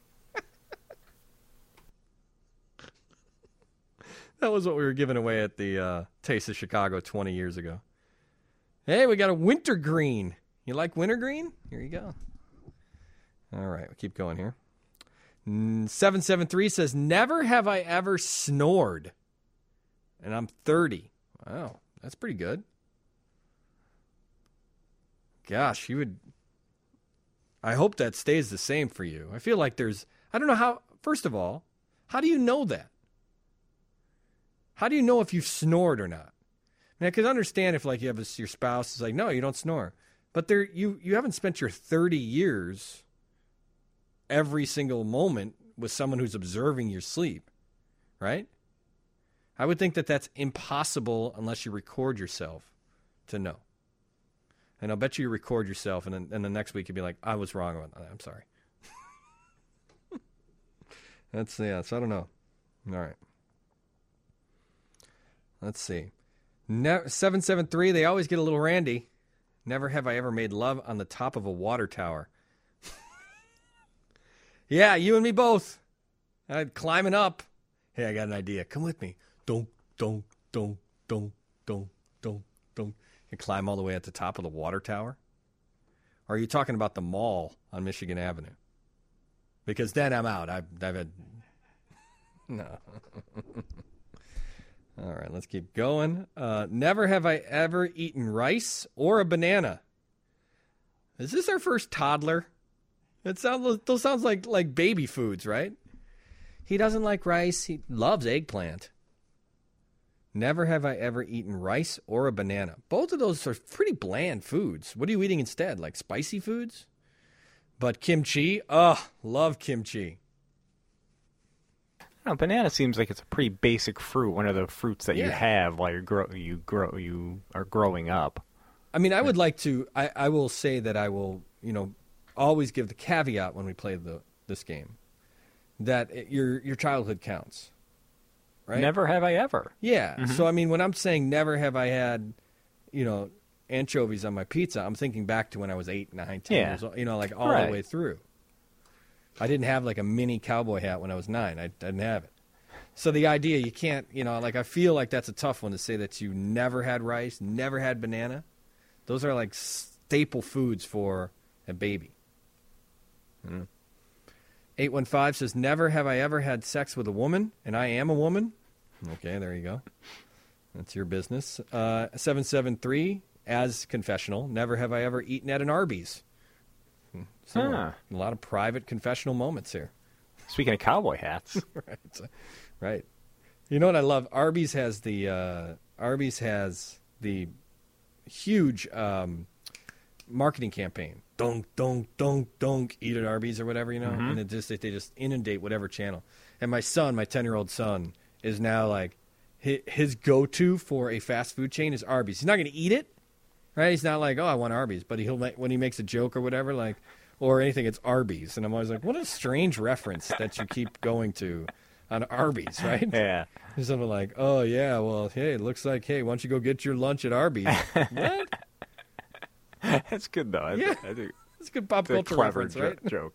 That was what we were giving away at the uh, Taste of Chicago twenty years ago. Hey, we got a wintergreen. You like wintergreen? Here you go. All right, we'll keep going here. seven seven three says, never have I ever snored. And I'm thirty. Wow, that's pretty good. Gosh, you would... I hope that stays the same for you. I feel like there's... I don't know how... First of all, how do you know that? How do you know if you've snored or not? I mean, I could understand if, like, you have a, your spouse is like, no, you don't snore. But there, you, you haven't spent your thirty years every single moment with someone who's observing your sleep, right? I would think that that's impossible unless you record yourself to know. And I'll bet you you record yourself, and then and the next week you'll be like, I was wrong about that. I'm sorry. That's, yeah, so I don't know. All right. Let's see. Ne- seven seven three, they always get a little randy. Never have I ever made love on the top of a water tower. Yeah, you and me both. I'd climbing up. Hey, I got an idea. Come with me. Don't, don't, don't, don't, don't, don't, don't. You climb all the way at the top of the water tower? Or are you talking about the mall on Michigan Avenue? Because then I'm out. I've, I've had... No. All right, let's keep going. Uh, never have I ever eaten rice or a banana. Is this our first toddler? It sounds those sounds like, like baby foods, right? He doesn't like rice. He loves eggplant. Never have I ever eaten rice or a banana. Both of those are pretty bland foods. What are you eating instead? Like spicy foods? But kimchi, oh, love kimchi. No, banana seems like it's a pretty basic fruit. One of the fruits that Yeah. you have while you're grow you grow you are growing up. I mean, I would like to. I, I will say that I will, you know, always give the caveat when we play the this game that it, your your childhood counts. Right? Never have I ever. Yeah. Mm-hmm. So I mean, when I'm saying never have I had, you know, anchovies on my pizza, I'm thinking back to when I was eight, nine, ten Yeah. years old. You know, like all Right. the way through. I didn't have like a mini cowboy hat when I was nine. I, I didn't have it. So the idea, you can't, you know, like I feel like that's a tough one to say that you never had rice, never had banana. Those are like staple foods for a baby. Mm. eight one five says, never have I ever had sex with a woman, and I am a woman. Okay, there you go. That's your business. Uh, seven seven three, as confessional, never have I ever eaten at an Arby's. So Huh. a lot of private confessional moments here. Speaking of cowboy hats, right, so- right. You know what I love? Arby's has the uh, Arby's has the huge um, marketing campaign. Dunk, dunk, dunk, dunk. Eat at Arby's or whatever, you know. Mm-hmm. And it just they just inundate whatever channel. And my son, my ten-year-old son, is now like his, his go-to for a fast food chain is Arby's. He's not going to eat it, right? He's not like, oh, I want Arby's, but he'll make, when he makes a joke or whatever, like. Or anything, it's Arby's. And I'm always like, what a strange reference that you keep going to on Arby's, right? yeah, There's something like, oh, yeah, well, hey, it looks like, hey, why don't you go get your lunch at Arby's? What? that's good though. I, Yeah. I think It's a good pop it's a culture clever reference, jo- right? joke.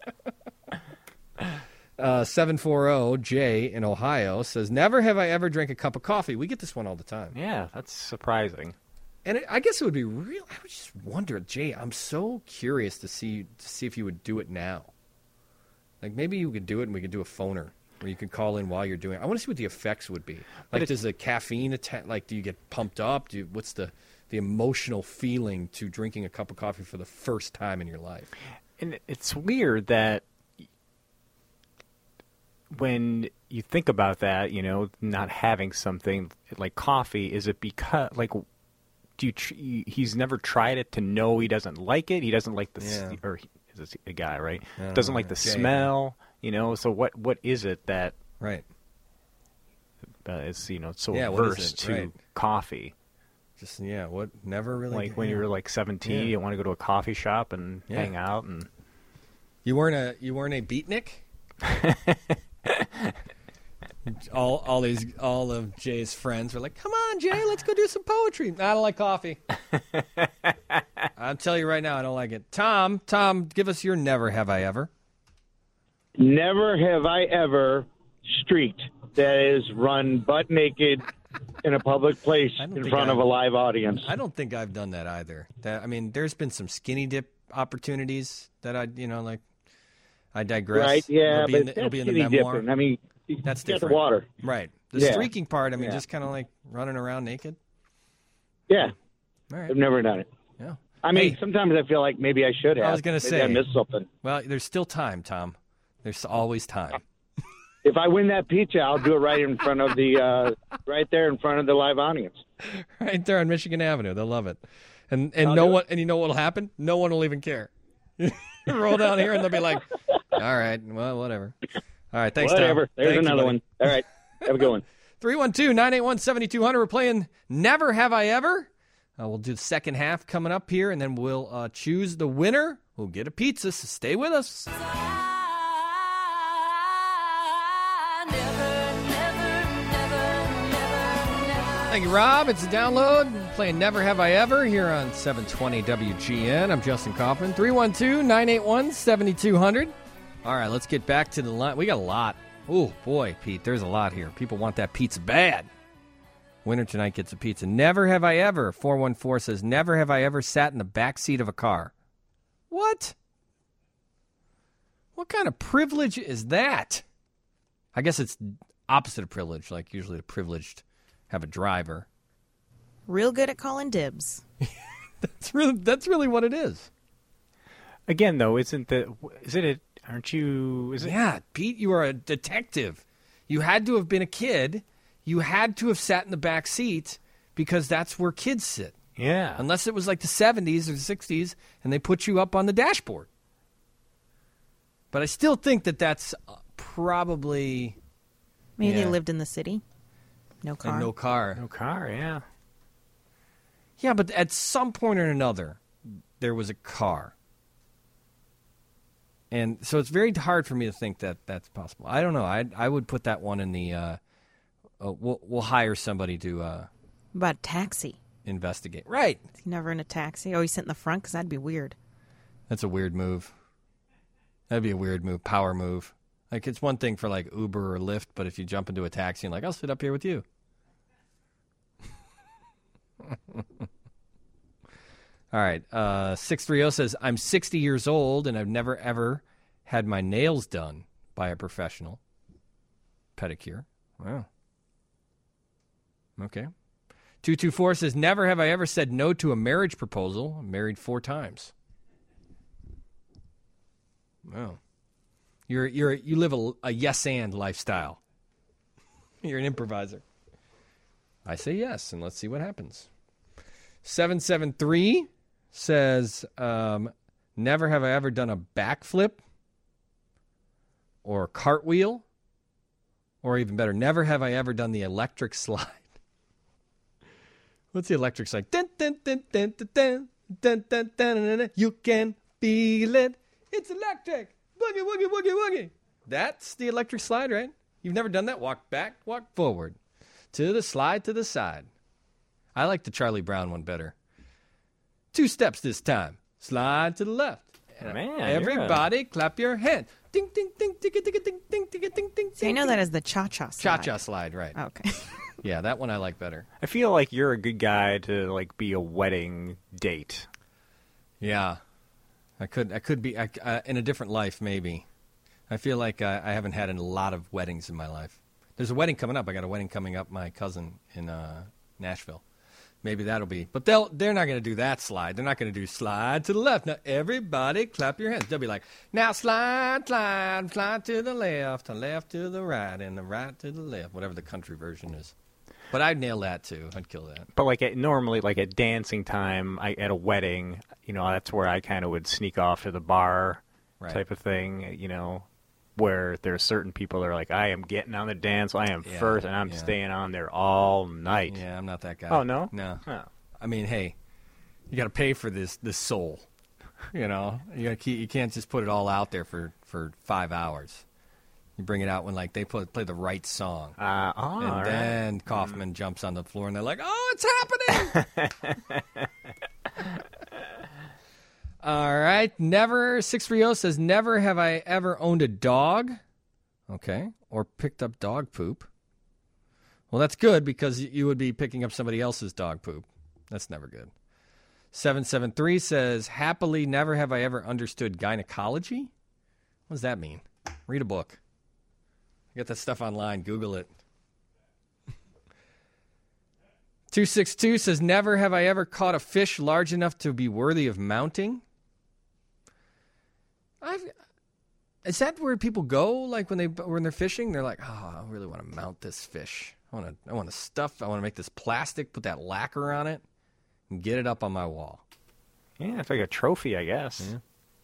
Yeah. Uh, seven forty, Jay in Ohio says, never have I ever drank a cup of coffee. We get this one all the time. Yeah, that's surprising. And it, I guess it would be real. I would just wonder, Jay, I'm so curious to see to see if you would do it now. Like maybe you could do it and we could do a phoner where you could call in while you're doing it. I want to see what the effects would be. Like, it's- does the caffeine attack, like, do you get pumped up? Do you, what's the, the emotional feeling to drinking a cup of coffee for the first time in your life? And it's weird that when you think about that, you know, not having something like coffee, is it because, like, do you tr- he's never tried it to know he doesn't like it? He doesn't like the, s Yeah. or he, is a guy, right? I Doesn't don't like know. the Jay. smell, you know, so what, what is it that Right. uh, is, you know, so Yeah, what is averse it? to Right. coffee? Just yeah, what never really Like when yeah. you were like seventeen, Yeah. you want to go to a coffee shop and Yeah. hang out, and You weren't a you weren't a beatnik? all all these all of Jay's friends were like, "Come on, Jay, let's go do some poetry." I don't like coffee. I'll tell you right now, I don't like it. Tom, Tom, give us your never have I ever. Never have I ever streaked, that is, run butt naked in a public place I don't in think front of I- a live audience. I don't think I've done that either. That I mean, there's been some skinny dip opportunities that I, you know, like I digress. Right? Yeah, it'll be but in the, it'll that's be in the skinny memoir. dipping. I mean, you That's get the different. water. Right. The Yeah. streaking part, I mean, Yeah. just kind of like running around naked. Yeah, All right. I've never done it. Yeah. I mean, Hey. sometimes I feel like maybe I should have. I was gonna Maybe say. I missed something. Well, there's still time, Tom. There's always time. If I win that pizza, I'll do it right in front of the, uh, right there in front of the live audience. Right there on Michigan Avenue. They'll love it. And and I'll no do one and you know what'll happen? No one will even care. You roll down here and they'll be like, all right, well, whatever. All right, thanks, Whatever. Tom. There's Thank you, another buddy. one. All right. Have a good one. three one two, nine eight one, seven two zero zero. We're playing Never Have I Ever. Uh, we'll do the second half coming up here, and then we'll uh, choose the winner. We'll get a pizza, so stay with us. Thank you, Rob. It's a download. We're playing Never Have I Ever here on seven twenty W G N. I'm Justin Kaufman. three one two, nine eight one, seven two zero zero. All right, let's get back to the line. We got a lot. Oh, boy, Pete, there's a lot here. People want that pizza bad. Winner tonight gets a pizza. Never have I ever, four one four says, never have I ever sat in the back seat of a car. What? What kind of privilege is that? I guess it's opposite of privilege. Like usually the privileged have a driver. Real good at calling dibs. That's really that's really what it is. again, though, isn't the is it? A, aren't you? Is it? Yeah, Pete, you are a detective. You had to have been a kid. You had to have sat in the back seat because that's where kids sit. Yeah. Unless it was like the seventies or the sixties and they put you up on the dashboard. But I still think that that's probably... Maybe yeah. they lived in the city. No car. And no car. No car, yeah. Yeah, but at some point or another, there was a car. And so it's very hard for me to think that that's possible. I don't know. I I would put that one in the... Uh, uh, we'll, we'll hire somebody to uh, About a taxi. investigate. Right. Is he never in a taxi? Oh, he's sitting in the front? Because that'd be weird. That's a weird move. That'd be a weird move, power move. Like, it's one thing for, like, Uber or Lyft, but if you jump into a taxi and, like, I'll sit up here with you. All right. Uh, six three zero says, I'm sixty years old, and I've never, ever had my nails done by a professional. Pedicure. Wow. Okay. two two four says, never have I ever said no to a marriage proposal. I'm married four times. Wow. You're you're you live a, a yes and lifestyle. You're an improviser. I say yes, and let's see what happens. seven seven three says, um, never have I ever done a backflip or a cartwheel, or even better, never have I ever done the electric slide. What's the electric slide? Dun, dun, dun, dun, dun, dun, dun, dun, dun, dun, dun. You can feel it. It's electric. Boogie, woogie, woogie, woogie. That's the electric slide, right? You've never done that? Walk back, walk forward. To the slide, to the side. I like the Charlie Brown one better. Two steps this time. Slide to the left. Man, Everybody clap your hand. Ding, ding, ding, ding, ding, ding, ding, ding, ding, ding, ding. So you know that as the cha-cha slide. Cha-cha slide, right. Okay. Yeah, that one I like better. I feel like you're a good guy to like be a wedding date. Yeah. I could I could be I, uh, in a different life, maybe. I feel like I, I haven't had a lot of weddings in my life. There's a wedding coming up. I got a wedding coming up, my cousin in uh, Nashville. Maybe that'll be. But they'll, they're not going to do that slide. They're not going to do slide to the left. Now, everybody clap your hands. They'll be like, now slide, slide, slide to the left, the left to the right, and the right to the left, whatever the country version is. But I'd nail that, too. I'd kill that. But like at, normally, like at dancing time, I, at a wedding, you know, that's where I kind of would sneak off to the bar Right. type of thing, you know, where there's certain people that are like, I am getting on the dance, I am Yeah, first, and I'm yeah. staying on there all night. Yeah, I'm not that guy. Oh, no? No. Oh. I mean, hey, you got to pay for this this soul. You know, you got to keep. You can't just put it all out there for, for five hours. You bring it out when like they play, play the right song, Uh, oh, and all then right. Kaufman jumps on the floor, and they're like, "Oh, it's happening!" All right, never. six three zero says, "Never have I ever owned a dog." Okay, or picked up dog poop. Well, that's good because you would be picking up somebody else's dog poop. That's never good. seven seven three says, "Happily, never have I ever understood gynecology." What does that mean? Read a book. Get that stuff online. Google it. two six two says, "Never have I ever caught a fish large enough to be worthy of mounting." I've, is that where people go? Like when they when they're fishing, they're like, "Oh, I really want to mount this fish. I want to I want to stuff. I want to make this plastic, put that lacquer on it, and get it up on my wall." Yeah, it's like a trophy, I guess. Yeah.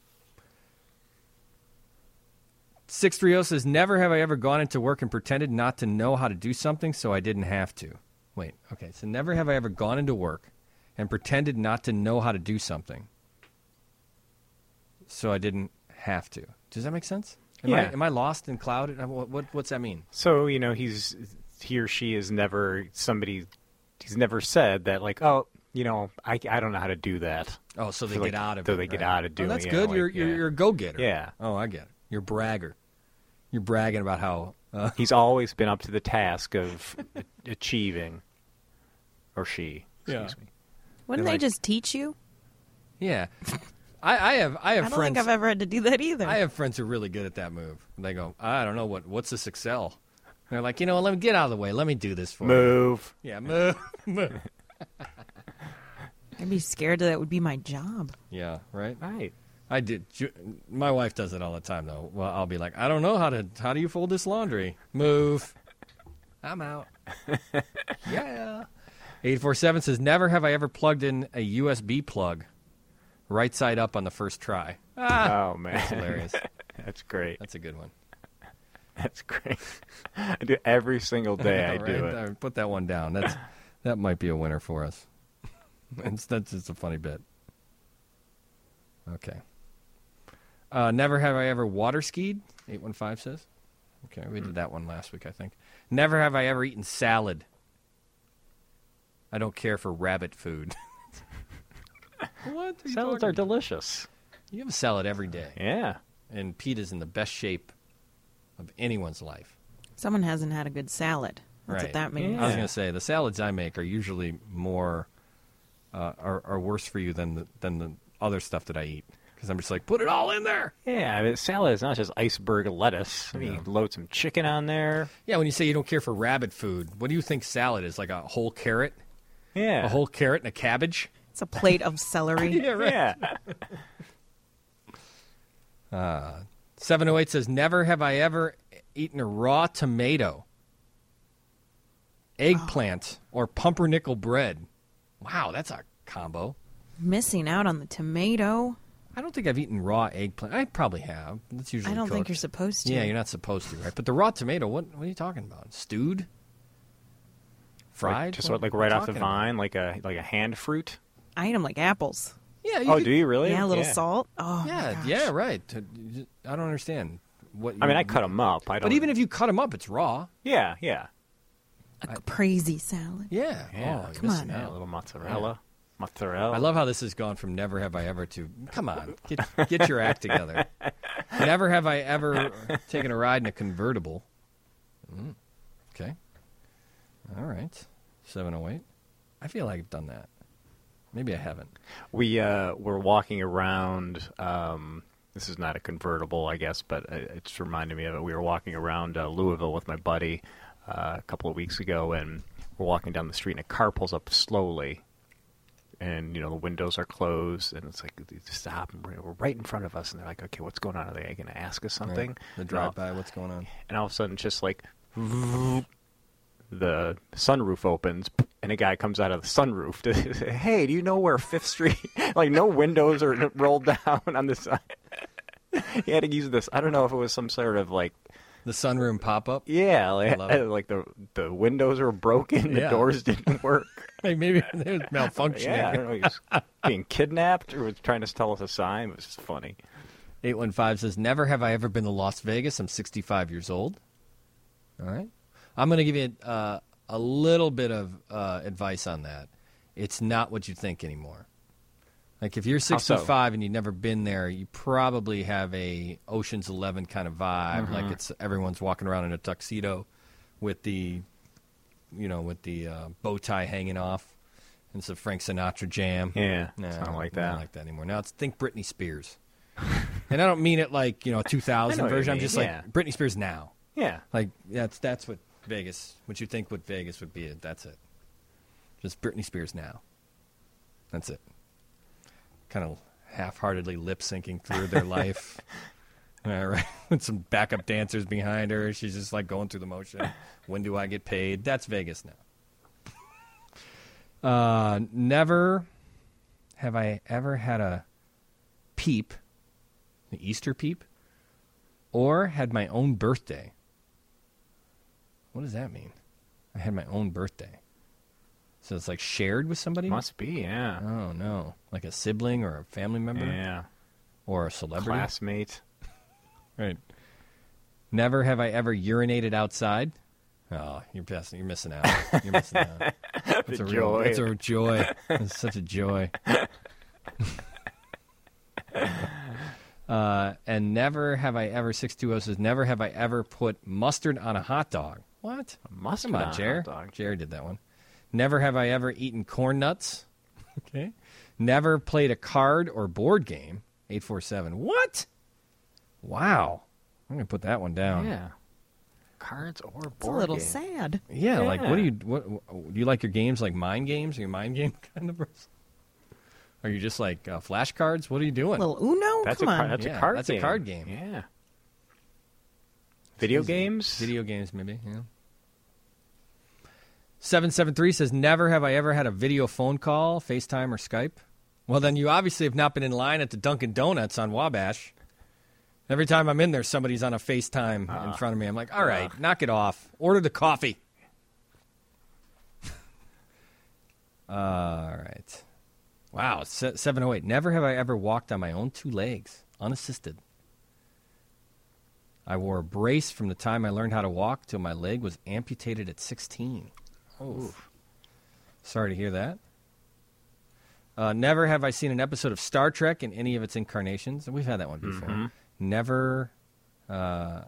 six three zero says, "Never have I ever gone into work and pretended not to know how to do something so I didn't have to." Wait, okay. So never have I ever gone into work and pretended not to know how to do something so I didn't have to. Does that make sense? Am, Yeah. I, am I lost and clouded? What, what, what's that mean? So, you know, he's he or she is never somebody, he's never said that, like, oh, you know, I, I don't know how to do that. Oh, so they So, get like, out of so it. they get right. out of doing Oh, that's it, good. like, you're, you're, yeah. you're a go-getter. Yeah. Oh, I get it. You're a bragger. You're bragging about how... Uh, He's always been up to the task of achieving, or she, excuse Yeah. me. Wouldn't They're they like- just teach you? yeah. I, I have I have I don't friends... think I've ever had to do that either. I have friends who are really good at that move. They go, I don't know, what. what's this Excel? And they're like, you know what, let me get out of the way. Let me do this for you. Move. Yeah, move. move. I'd be scared that would be my job. Yeah, right? Right. I did. Ju- My wife does it all the time, though. Well, I'll be like, I don't know how to. How do you fold this laundry? Move. I'm out. Yeah. eight four seven says, "Never have I ever plugged in a U S B plug right side up on the first try." Ah, Oh, man. that's hilarious. That's great. That's a good one. That's great. I do it every single day. I Right? do it. Uh, Put that one down. That's that might be a winner for us. It's, that's just a funny bit. Okay. Uh, never have I ever water skied. eight one five says. Okay, we did that one last week, I think. Never have I ever eaten salad. I don't care for rabbit food. What? Are you Salads talking are about? delicious. You have a salad every day. Yeah. And Pete is in the best shape of anyone's life. Someone hasn't had a good salad. That's Right. what that means. I was going to say, the salads I make are usually more, uh, are, are worse for you than the, than the other stuff that I eat. Because I'm just like, put it all in there. Yeah, I mean, salad is not just iceberg lettuce. I mean, you load some chicken on there. Yeah, when you say you don't care for rabbit food, what do you think salad is? Like a whole carrot? Yeah. A whole carrot and a cabbage? It's a plate of celery. Yeah, right. Yeah. Uh, seven oh eight says, "Never have I ever eaten a raw tomato, eggplant, or pumpernickel bread." Wow, that's a combo. Missing out on the tomato. I don't think I've eaten raw eggplant. I probably have. That's usually I don't think cooked. you're supposed to. Yeah, you're not supposed to, right? But the raw tomato, what what are you talking about? Stewed? Fried? Like, just What like are you right off the talking about? vine, like a like a hand fruit. I eat them like apples. Yeah. You Oh, could- do you really? Yeah, a little salt. Oh, Yeah, my yeah, gosh. right. To- I don't understand. What? I mean, you- I cut them up. I don't. But even if you cut them up, it's raw. yeah, yeah, A crazy salad. Yeah. yeah. Oh, you're come on. missing Yeah, a out. little mozzarella, mozzarella. I love how this has gone from never have I ever to come on, get get your act together. Never have I ever taken a ride in a convertible. Mm. Okay. All right. seven oh eight. I feel like I've done that. Maybe I haven't. We uh, were walking around. Um, this is not a convertible, I guess, but it, it just reminded me of it. We were walking around uh, Louisville with my buddy uh, a couple of weeks ago, and we're walking down the street, and a car pulls up slowly, and you know the windows are closed, and it's like they stop, and we're, we're right in front of us, and they're like, "Okay, what's going on? Are they going to ask us something?" Right. The drive by, what's going on? And all of a sudden, it's just like the sunroof opens, and a guy comes out of the sunroof to say, "Hey, do you know where Fifth Street?" Like no windows are rolled down on the side. He had to use this. I don't know if it was some sort of like The sunroom pop-up? Yeah, like, love it. like the the windows were broken, the Yeah. doors didn't work. Hey, maybe it was malfunctioning. Yeah, I don't know, he was being kidnapped or was trying to tell us a sign. It was just funny. eight one five says, never have I ever been to Las Vegas. I'm sixty-five years old. All right. I'm going to give you uh, a little bit of uh, advice on that. It's not what you think anymore. Like if you're How so? sixty-five and you've never been there, you probably have a Ocean's Eleven kind of vibe. Mm-hmm. Like it's everyone's walking around in a tuxedo with the, you know, with the uh, bow tie hanging off. And it's a Frank Sinatra jam. Yeah, no, it's not like not that. like that anymore. Now it's think Britney Spears. And I don't mean it like, you know, a two thousand I know what you version. I'm mean, just yeah. like Britney Spears now. Yeah. Like that's that's what Vegas, what you think what Vegas would be. That's it. Just Britney Spears now. That's it. Kind of half-heartedly lip-syncing through their life. All right. With some backup dancers behind her. She's just like going through the motion. When do I get paid? That's Vegas now. Uh, never have I ever had a peep, an Easter peep, or had my own birthday. What does that mean? I had my own birthday. So it's like shared with somebody? Must be, yeah. Oh, no. Like a sibling or a family member? Yeah. Or a celebrity? Classmate. Right. Never have I ever urinated outside. Oh, you're passing, you're missing out. You're missing out. It's The a real, joy. it's a joy. It's such a joy. uh, and never have I ever, six two zero says, never have I ever put mustard on a hot dog. What? Mustard Come on, on a Jer. hot dog. Jer did that one. Never have I ever eaten corn nuts. Okay. Never played a card or board game. eight four seven. What? Wow. I'm going to put that one down. Yeah. Cards or board It's a little game. sad. Yeah, like what do Yeah. you what do you like your games like mind games? Are you a mind game kind of person? Are you just like uh, flashcards? What are you doing? Little Uno? That's Come a on. card. That's Yeah, a card. that's a game. card game. Yeah. Video games. Video games, maybe. Yeah. Seven seven three says, "Never have I ever had a video phone call, FaceTime, or Skype." Well, then you obviously have not been in line at the Dunkin' Donuts on Wabash. Every time I'm in there, somebody's on a FaceTime Uh, in front of me. I'm like, all right, uh, knock it off. Order the coffee. uh, all right. Wow, seven oh eight. Never have I ever walked on my own two legs, unassisted. I wore a brace from the time I learned how to walk till my leg was amputated at sixteen. Oh, sorry to hear that. Uh, never have I seen an episode of Star Trek in any of its incarnations. We've had that one before. Mm-hmm. Never. Uh,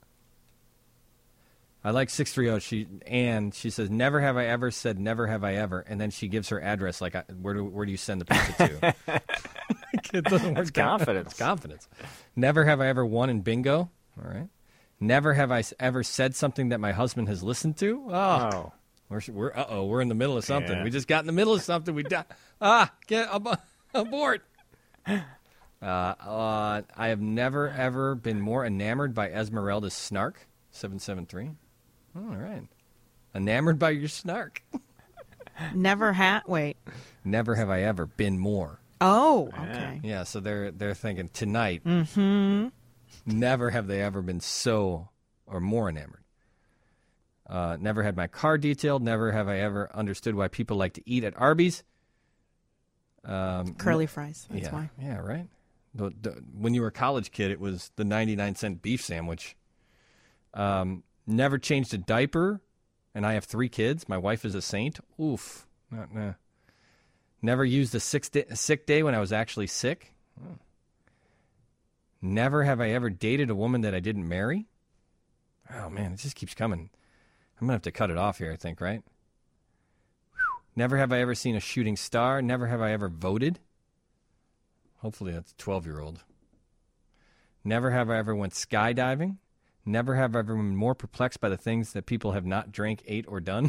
I like six three zero. She and she says, "Never have I ever said never have I ever," and then she gives her address. Like, where do where do you send the pizza to? It doesn't work. It's confidence. It's confidence. Never have I ever won in bingo. All right. Never have I ever said something that my husband has listened to. Oh, Oh. we're we're uh oh, we're in the middle of something. Yeah. We just got in the middle of something. We di- ah get ab- aboard. Uh, uh, I have never ever been more enamored by Esmeralda's snark. Seven seven three. All right. Enamored by your snark. Never had. Wait. Never have I ever been more. Oh, okay. Yeah, so they're they're thinking tonight. Mm-hmm. Never have they ever been so or more enamored. Uh, never had my car detailed. Never have I ever understood why people like to eat at Arby's. Um, Curly fries. That's yeah, why. Yeah, right. The, the, when you were a college kid, it was the ninety-nine cent beef sandwich. Um, never changed a diaper, and I have three kids. My wife is a saint. Oof. Not, nah. Never used a sick day, a sick day when I was actually sick. Oh. Never have I ever dated a woman that I didn't marry. Oh, man, it just keeps coming. I'm going to have to cut it off here, I think, right? Whew. Never have I ever seen a shooting star. Never have I ever voted. Hopefully that's a twelve-year-old. Never have I ever went skydiving. Never have I ever been more perplexed by the things that people have not drank, ate, or done.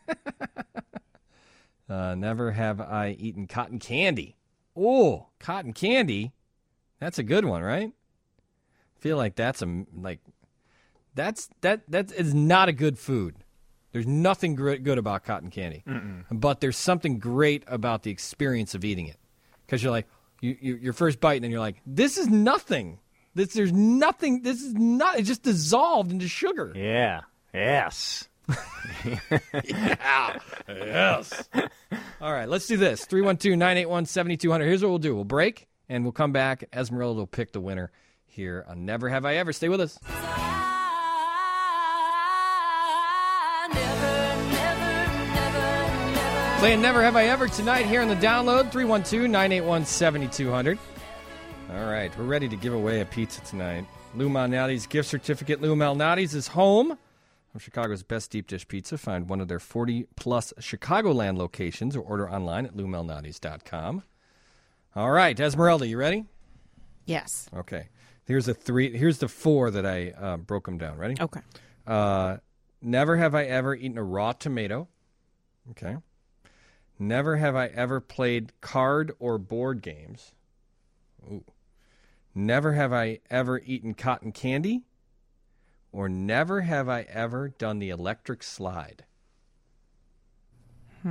uh, never have I eaten cotton candy. Oh, cotton candy. That's a good one, right? I feel like that's a like that's that that is not a good food. There's nothing gr- good about cotton candy, Mm-mm. but there's something great about the experience of eating it. Because you're like you, you your first bite, and then you're like, this is nothing. This there's nothing. This is not. It just dissolved into sugar. Yeah. Yes. yeah. Yes. All right. Let's do this. three one two, nine eight one, seven two zero zero. Here's what we'll do. We'll break and we'll come back. Esmeralda will pick the winner here on Never Have I Ever. Stay with us. Playing Never Have I Ever tonight here on the download. three one two, nine eight one, seven two zero zero. All right, we're ready to give away a pizza tonight. Lou Malnati's gift certificate. Lou Malnati's is home of Chicago's best deep dish pizza. Find one of their forty-plus Chicagoland locations or order online at lou malnati's dot com. All right, Esmeralda, you ready? Yes. Okay. Here's the three. Here's the four that I uh, broke them down. Ready? Okay. Uh, never have I ever eaten a raw tomato. Okay. Never have I ever played card or board games. Ooh. Never have I ever eaten cotton candy. Or never have I ever done the electric slide. Hmm.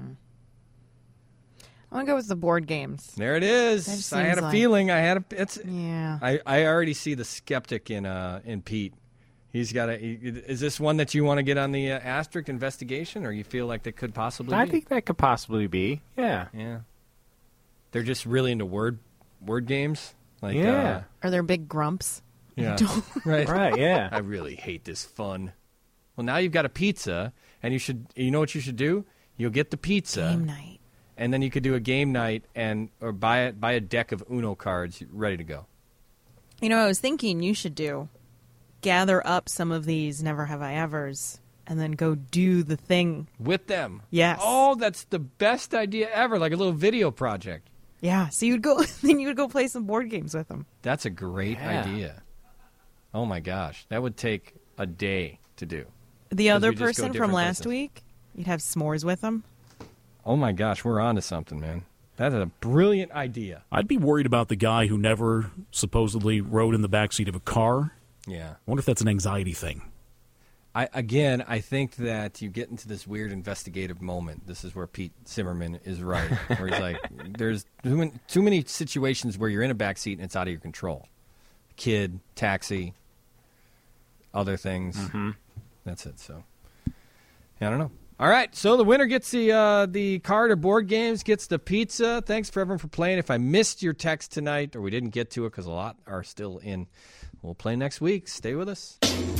I'm going to go with the board games. There it is. That just I had a seems like- feeling. I had a. It's. Yeah. I, I already see the skeptic in uh in Pete. He's got a. He, is this one that you want to get on the uh, asterisk investigation, or you feel like that could possibly? I be? think that could possibly be. Yeah. Yeah. They're just really into word word games. Like, Yeah. Are there big grumps? Uh, yeah. Don't- right. Right. Yeah. I really hate this fun. Well, now you've got a pizza, and you should. You know what you should do? You'll get the pizza. Game night. And then you could do a game night and or buy a, buy a deck of Uno cards ready to go. You know, I was thinking you should do gather up some of these Never Have I Evers and then go do the thing. With them. Yes. Oh, that's the best idea ever, like a little video project. Yeah. So you'd go, then you would go play some board games with them. That's a great Yeah. idea. Oh, my gosh. That would take a day to do. The 'Cause other we just go person from different last places. week, you'd have s'mores with them. Oh, my gosh. We're on to something, man. That's a brilliant idea. I'd be worried about the guy who never supposedly rode in the backseat of a car. Yeah. I wonder if that's an anxiety thing. I Again, I think that you get into this weird investigative moment. This is where Pete Zimmerman is right. Where he's like, there's too many, too many situations where you're in a backseat and it's out of your control. Kid, taxi, other things. Mm-hmm. That's it. So, yeah, I don't know. All right, so the winner gets the uh, the card or board games, gets the pizza. Thanks for everyone for playing. If I missed your text tonight or we didn't get to it because a lot are still in, we'll play next week. Stay with us.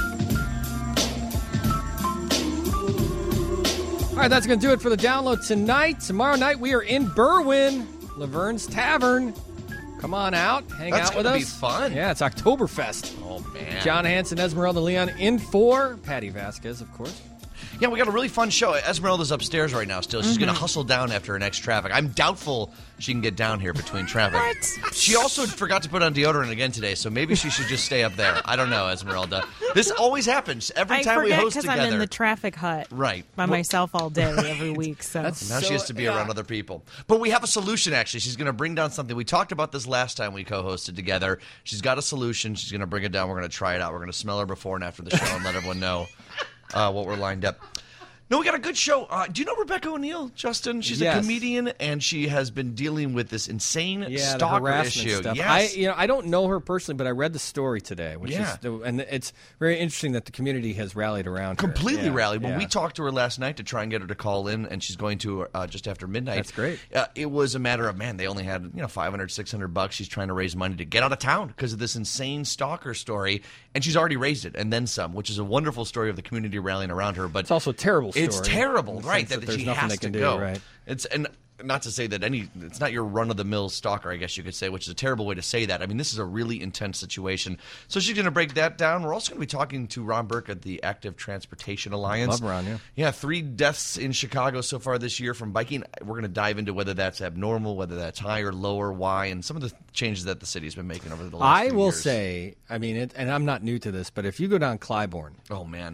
All right, that's going to do it for the download tonight. Tomorrow night we are in Berwyn, Laverne's Tavern. Come on out, hang That's out with gonna us. be fun. Yeah, it's Oktoberfest. Oh, man. John Hanson, Esmeralda Leon in for Patty Vasquez, of course. Yeah, we got a really fun show. Esmeralda's upstairs right now still. She's Mm-hmm. going to hustle down after her next traffic. I'm doubtful she can get down here between traffic. She also forgot to put on deodorant again today, so maybe she should just stay up there. I don't know, Esmeralda. This always happens every I time we forget host because together. I'm in the traffic hut Right. by Well- myself all day every week. So Now So, she has to be yeah. around other people. But we have a solution, actually. She's going to bring down something. We talked about this last time we co-hosted together. She's got a solution. She's going to bring it down. We're going to try it out. We're going to smell her before and after the show and let everyone know uh, what we're lined up. No, we got a good show. Uh, do you know Rebecca O'Neill, Justin? She's Yes. a comedian, and she has been dealing with this insane Yeah, the stalker harassment issue. stuff. Yes. I, you know, I don't know her personally, but I read the story today, which Yeah. is, and it's very interesting that the community has rallied around her. Completely Yeah, rallied. When yeah. we talked to her last night to try and get her to call in, and she's going to uh, just after midnight. That's great. Uh, it was a matter of, man, they only had you know five hundred, six hundred bucks. She's trying to raise money to get out of town because of this insane stalker story, and she's already raised it and then some, which is a wonderful story of the community rallying around her. But It's also a terrible story. It's terrible, in the right? sense That, that she there's nothing has they to can do, go. right. It's and. Not to say that any, it's not your run-of-the-mill stalker, I guess you could say, which is a terrible way to say that. I mean, this is a really intense situation. So she's going to break that down. We're also going to be talking to Ron Burke at the Active Transportation Alliance. Love Ron, yeah. Yeah, three deaths in Chicago so far this year from biking. We're going to dive into whether that's abnormal, whether that's high or lower, why, and some of the changes that the city's been making over the last I few will years. say, I mean, it, and I'm not new to this, but if you go down Clybourne, Oh, man.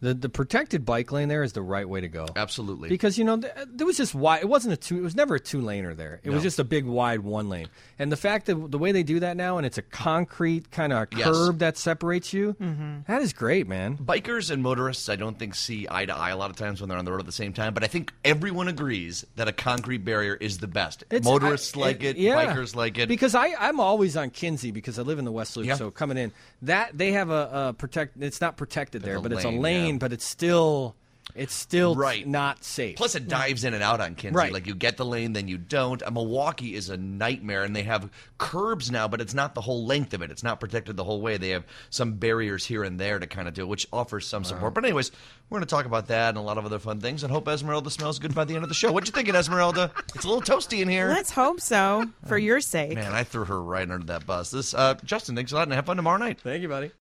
The the protected bike lane there is the right way to go. Absolutely. Because, you know, th- there was just wide. It wasn't a two. It was never a two laner there. It No. was just a big wide one lane. And the fact that the way they do that now, and it's a concrete kind of Yes. curb that separates you, that is great, man. Bikers and motorists, I don't think see eye to eye a lot of times when they're on the road at the same time. But I think everyone agrees that a concrete barrier is the best. It's- Motorists I- like it. yeah. Bikers like it. Because I, I'm always on Kinsey because I live in the West Loop. Yeah. So coming in, that they have a, a protect. It's not protected there, a but it's a lane, lane. yeah. But it's still, it's still Right. not safe. Plus, it dives in and out on Kinsey. Right. Like, you get the lane, then you don't. Uh, Milwaukee is a nightmare, and they have curbs now, but it's not the whole length of it. It's not protected the whole way. They have some barriers here and there to kind of do it, which offers some support. But anyways, we're going to talk about that and a lot of other fun things, and hope Esmeralda smells good by the end of the show. What you thinking, Esmeralda? It's a little toasty in here. Let's hope so, for your sake. Man, I threw her right under that bus. This, uh, Justin, thanks a lot, and have fun tomorrow night. Thank you, buddy.